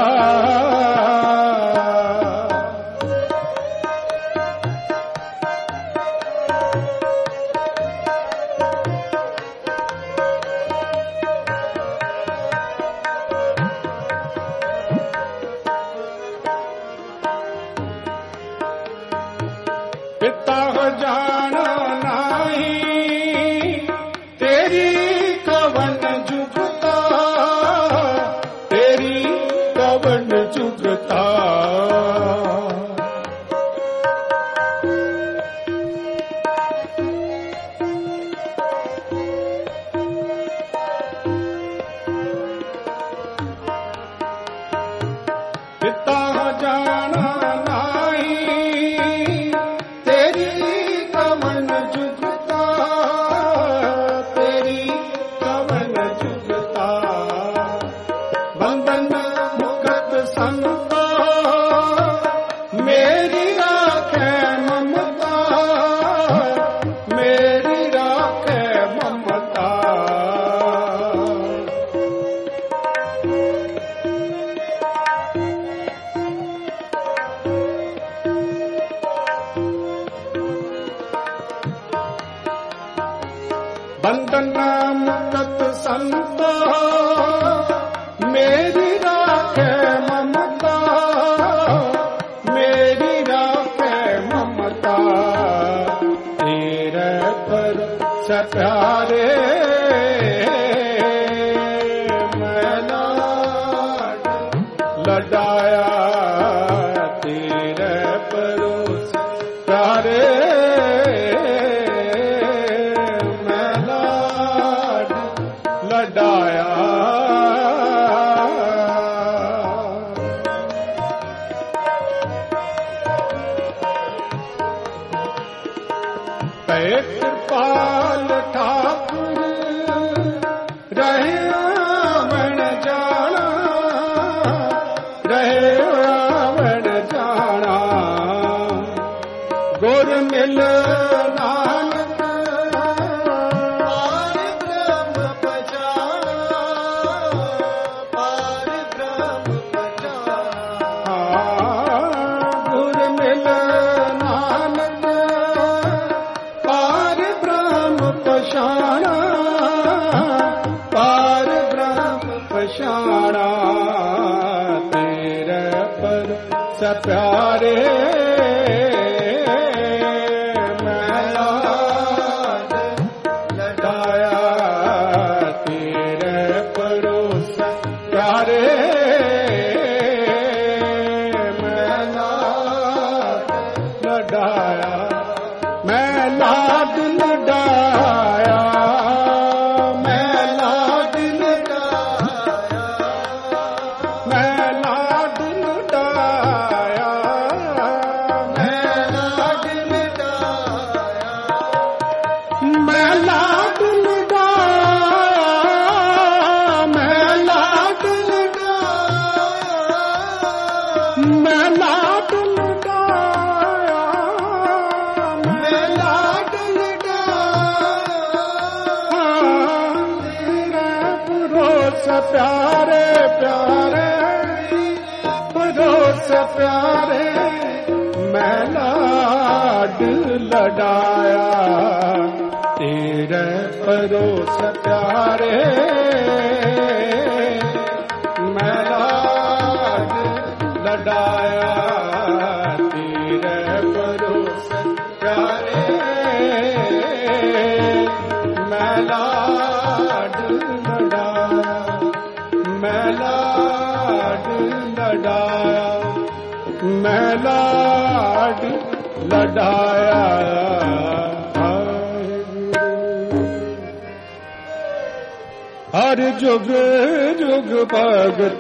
हर जुग जुग भगत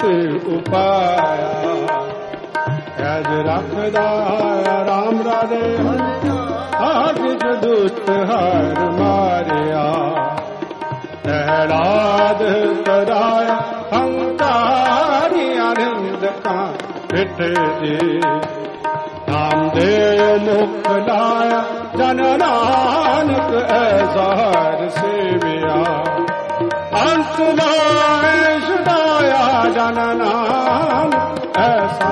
उपाया ऐज रखदा राम राधे आज दुष्ट हर मारिया ਪ੍ਰਹਿਲਾਦ ਕਰਾਇਆ ਹੰਕਾਰੀ ਆਨੰਦ ਕਾ ਪਿੱਠ ਜੀ ਨਾਮ ਦੇ ਮੁਖ ਲਾਇਆ ਜਨ ਨਾਨਕ ਐਸਾਰ ਸੇਵਿਆ ਅੰਤ ਲਾਇ ਛੁਡਾਇਆ ਜਨ ਨਾਨਕ ਐਸਾ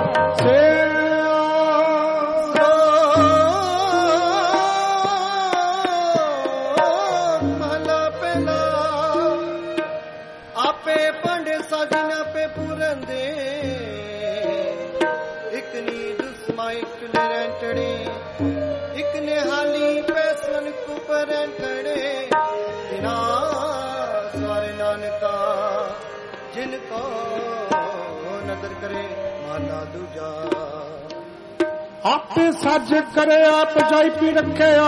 ਆਪੇ ਸੱਜ ਕਰੇ ਆਪ ਜਾਈ ਪੀ ਰੱਖਿਆ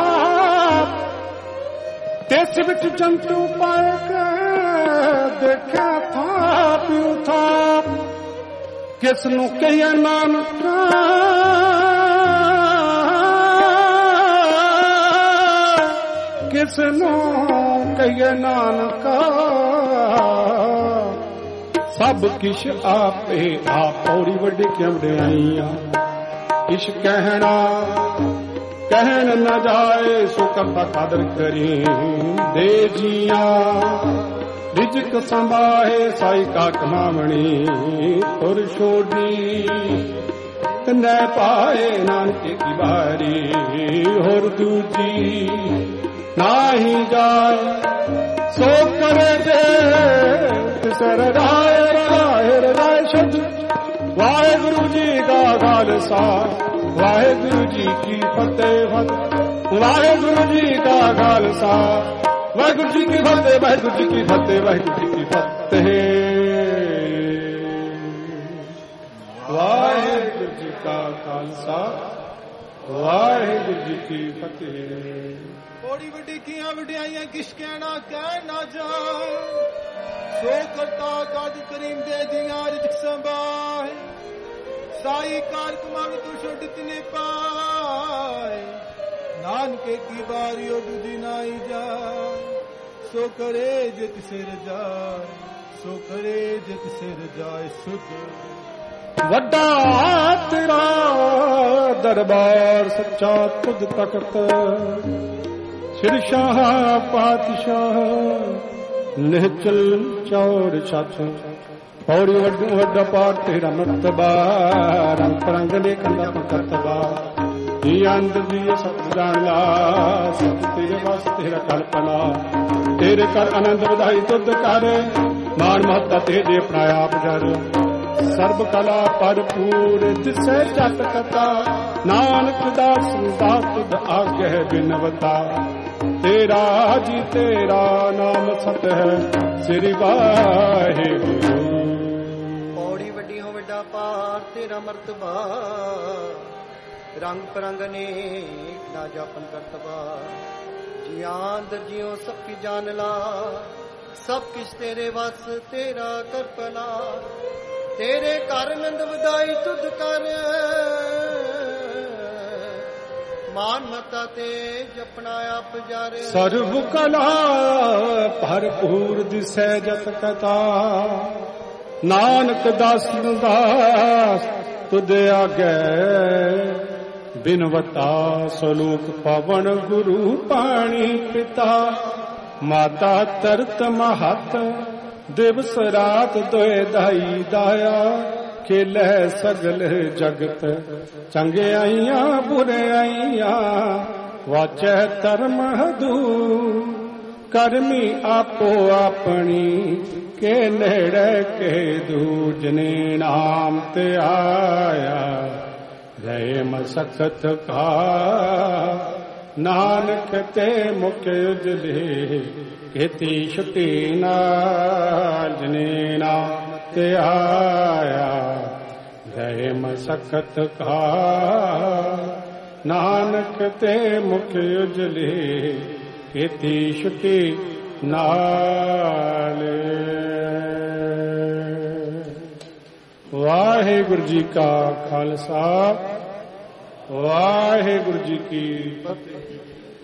ਤਿਸ ਵਿੱਚ ਜੰਤੂ ਪਾਏ ਕੇ ਦੇਖਿਆ ਥਾ ਪਿਉ ਥਾ ਕਿਸ ਨੂੰ ਕਹੀਏ ਨਾਨਕ ਕਿਸ ਨੂੰ ਕਹੀਏ ਨਾਨਕ ਸਭ ਕਿਛ ਆਪੇ ਆਪ ਪੌੜੀ ਵੱਡੀ ਕਿਉਂ ਵਡਿਆਈਆਂ ਇਸ਼ ਕਹਿਣਾ ਕਹਿਣ न ਜਾਏ ਸੋ ਕਰਤਾ ਕਦਰ ਕਰੀ ਦੇ ਜੀਆਂ ਰਿਜਕ ਸੰਭਾਏ ਸਾਈ ਕਾ ਕਮਾਵਣੀ ਤੁਰ ਛੋੜੀ ਕਨੈ ਪਾਏ ਨਾਨਕ ਕੀ ਬਾਰੀ ਹੋਰ ਦੂਜੀ ਨਾਹੀ ਜਾਏ ਸੋ ਕਰੇ ਦੇ ਤਿਸਰ ਰਾਏ ਰਾਏ ਰਾਏ ਸ਼ਬਦ ਵਾਹਿਗੁਰੂ ਜੀ ਦਾ ਖਾਲਸਾ ਵਾਹਿਗੁਰੂ ਜੀ ਕੀ ਫਤਿਹ ਵਾਹਿਗੁਰੂ ਜੀ ਦਾ ਖਾਲਸਾ ਵਾਹਿਗੁਰੂ ਜੀ ਕੀ ਫਤਿਹ ਵਾਹਿਗੁਰੂ ਜੀ ਕੀ ਫਤਿਹ ਵਾਹਿਗੁਰੂ ਜੀ ਕੀ ਫਤਿਹ ਵਾਹਿਗੁਰੂ ਜੀ ਕਾ ਖਾਲਸਾ ਵਾਹਿਗੁਰੂ ਜੀ ਕੀ ਫਤਿਹ। ਬੜੀ ਵੱਡੀ ਕੀਆਂ ਵਡਿਆਈਆਂ ਕਿਸ ਕਹਿਣਾ ਕਹਿ ਨਾ ਜਾਏ ਸੋ ਕਰਤਾ ਕਾਜ ਕਰੀਮ ਦੇ ਦੀਆਂ ਰਿਜਕ ਸੰਭਾਏ ਸਾਈ ਕਾਰ ਕਮਾਵੇ ਤੂੰ ਛੋਟ ਤਿਨੇ ਪਾਏ ਨਾਨਕੇ ਕੀ ਬਾਰੀ ਉਡਦੀ ਨਾਈ ਜਾ ਸੋ ਕਰੇ ਜਿਤ ਸਿਰ ਜਾਏ ਸੋ ਕਰੇ ਜਿਤ ਸਿਰ ਜਾਏ ਸੁਧ ਵੱਡਾ ਤੇਰਾ ਦਰਬਾਰ ਸੱਚਾ ਤੁਧ ਤਖਤ ਸਿਰ ਸ਼ਾਹ ਪਾਤਸ਼ਾਹ ਨਿਹਚਲ ਚੌੜ ਛੱਤ ਪੌੜੀ ਵੱਡੂ ਵੱਡਾ ਪਾਰ ਤੇਰਾ ਮਰਤਬਾ ਰੰਗ ਰੰਗ ਲੇਖਣ ਦਾ ਕਰਤਬਾ ਜੀ ਅੰਤ ਦੀ ਸਤ ਜਾਣ ਲਾ ਸਤ ਤੇਰੇ ਵਾਸ ਤੇਰਾ ਕਲਪਨਾ ਤੇਰੇ ਕਰ ਆਨੰਦ ਵਧਾਈ ਤੁਧ ਕਰ ਮਾਨ ਮਹੱਤਾ ਤੇਰੇ ਆਪਣਾ ਆਪ ਜਰ ਸਰਬ ਕਲਾ ਭਰਪੂਰ ਜਿਸੈ ਜਤ ਕਥਾ ਨਾਨਕ ਦਾਸ ਦਾਸ ਤੁਧ ਆਗਹਿ ਬਿਨਵਤਾ ਤੇਰਾ ਜੀ ਤੇਰਾ ਨਾਮ ਸਤ ਹੈ ਸ੍ਰੀ ਵਾਹਿਗੁਰੂ। ਪੌੜੀ ਵੱਡੀ ਹੋ ਵੱਡਾ ਪਾਰ ਤੇਰਾ ਮਰਤਬਾ ਰੰਗ ਪਰੰਗ ਅਨੇਕ ਨਾ ਜਾਪਨ ਕਰਤਬਾ ਜਿਆਂ ਦਰਜਿਓ ਸਭ ਕੀ ਜਾਨ ਲਾ ਸਭ ਕਿਛ ਤੇਰੇ ਵਸ ਤੇਰਾ ਕਰਪਨਾ ਤੇਰੇ ਘਰ ਨੰਦ ਵਧਾਈ ਤੁਧ ਕਰ ਮਾਨ ਮਤਾ ਤੇ ਜਪਣਾ ਆਪ ਜਰ ਸਰਬ ਕਲਾ ਭਰਪੂਰ ਦਿਸੈ ਜਤ ਕਥਾ ਨਾਨਕ ਦਾਸ ਦਾਸ ਤੁਧ ਆਗੈ ਬਿਨਵਤਾ ਸਲੋਕ ਪਵਨ ਗੁਰੂ ਪਾਣੀ ਪਿਤਾ ਮਾਤਾ ਤਰਤ ਮਹਤ ਦਿਵਸ ਰਾਤ ਦੋਇ ਦਾਈ ਦਾਇਆ ਖੇਲੇ ਸਗਲ ਜਗਤ ਚੰਗਿਆਈਆਂ ਬੁਰਿਆਈਆਂ ਵਾਚੈ ਧਰਮ ਹਦੂ ਕਰਮੀ ਆਪੋ ਆਪਣੀ ਕੇ ਨੇੜੇ ਕੇ ਦੂਜਨੇ ਨਾਮ ਤੇ ਆਇਆ ਰਹੇ ਮਸਕਤ ਕਾ ਨਾਨਕ ਤੇ ਮੁਖ ਉਜਲੇ ਕੀਤੀ ਛੁੱਟੀ ਨਾਲ ਜਨੇ ਨਾਮ ਤੇ ਆਇਆ ਰਹੇ ਮਸਕਤ ਕਾ ਨਾਨਕ ਤੇ ਮੁਖ ਉਜਲੇ ਕੀਤੀ ਛੁੱਟੀ ਨਾਲ। ਵਾਹਿਗੁਰੂ ਜੀ ਕਾ ਖਾਲਸਾ ਵਾਹਿਗੁਰੂ ਜੀ ਕੀ ਫਤਿਹ।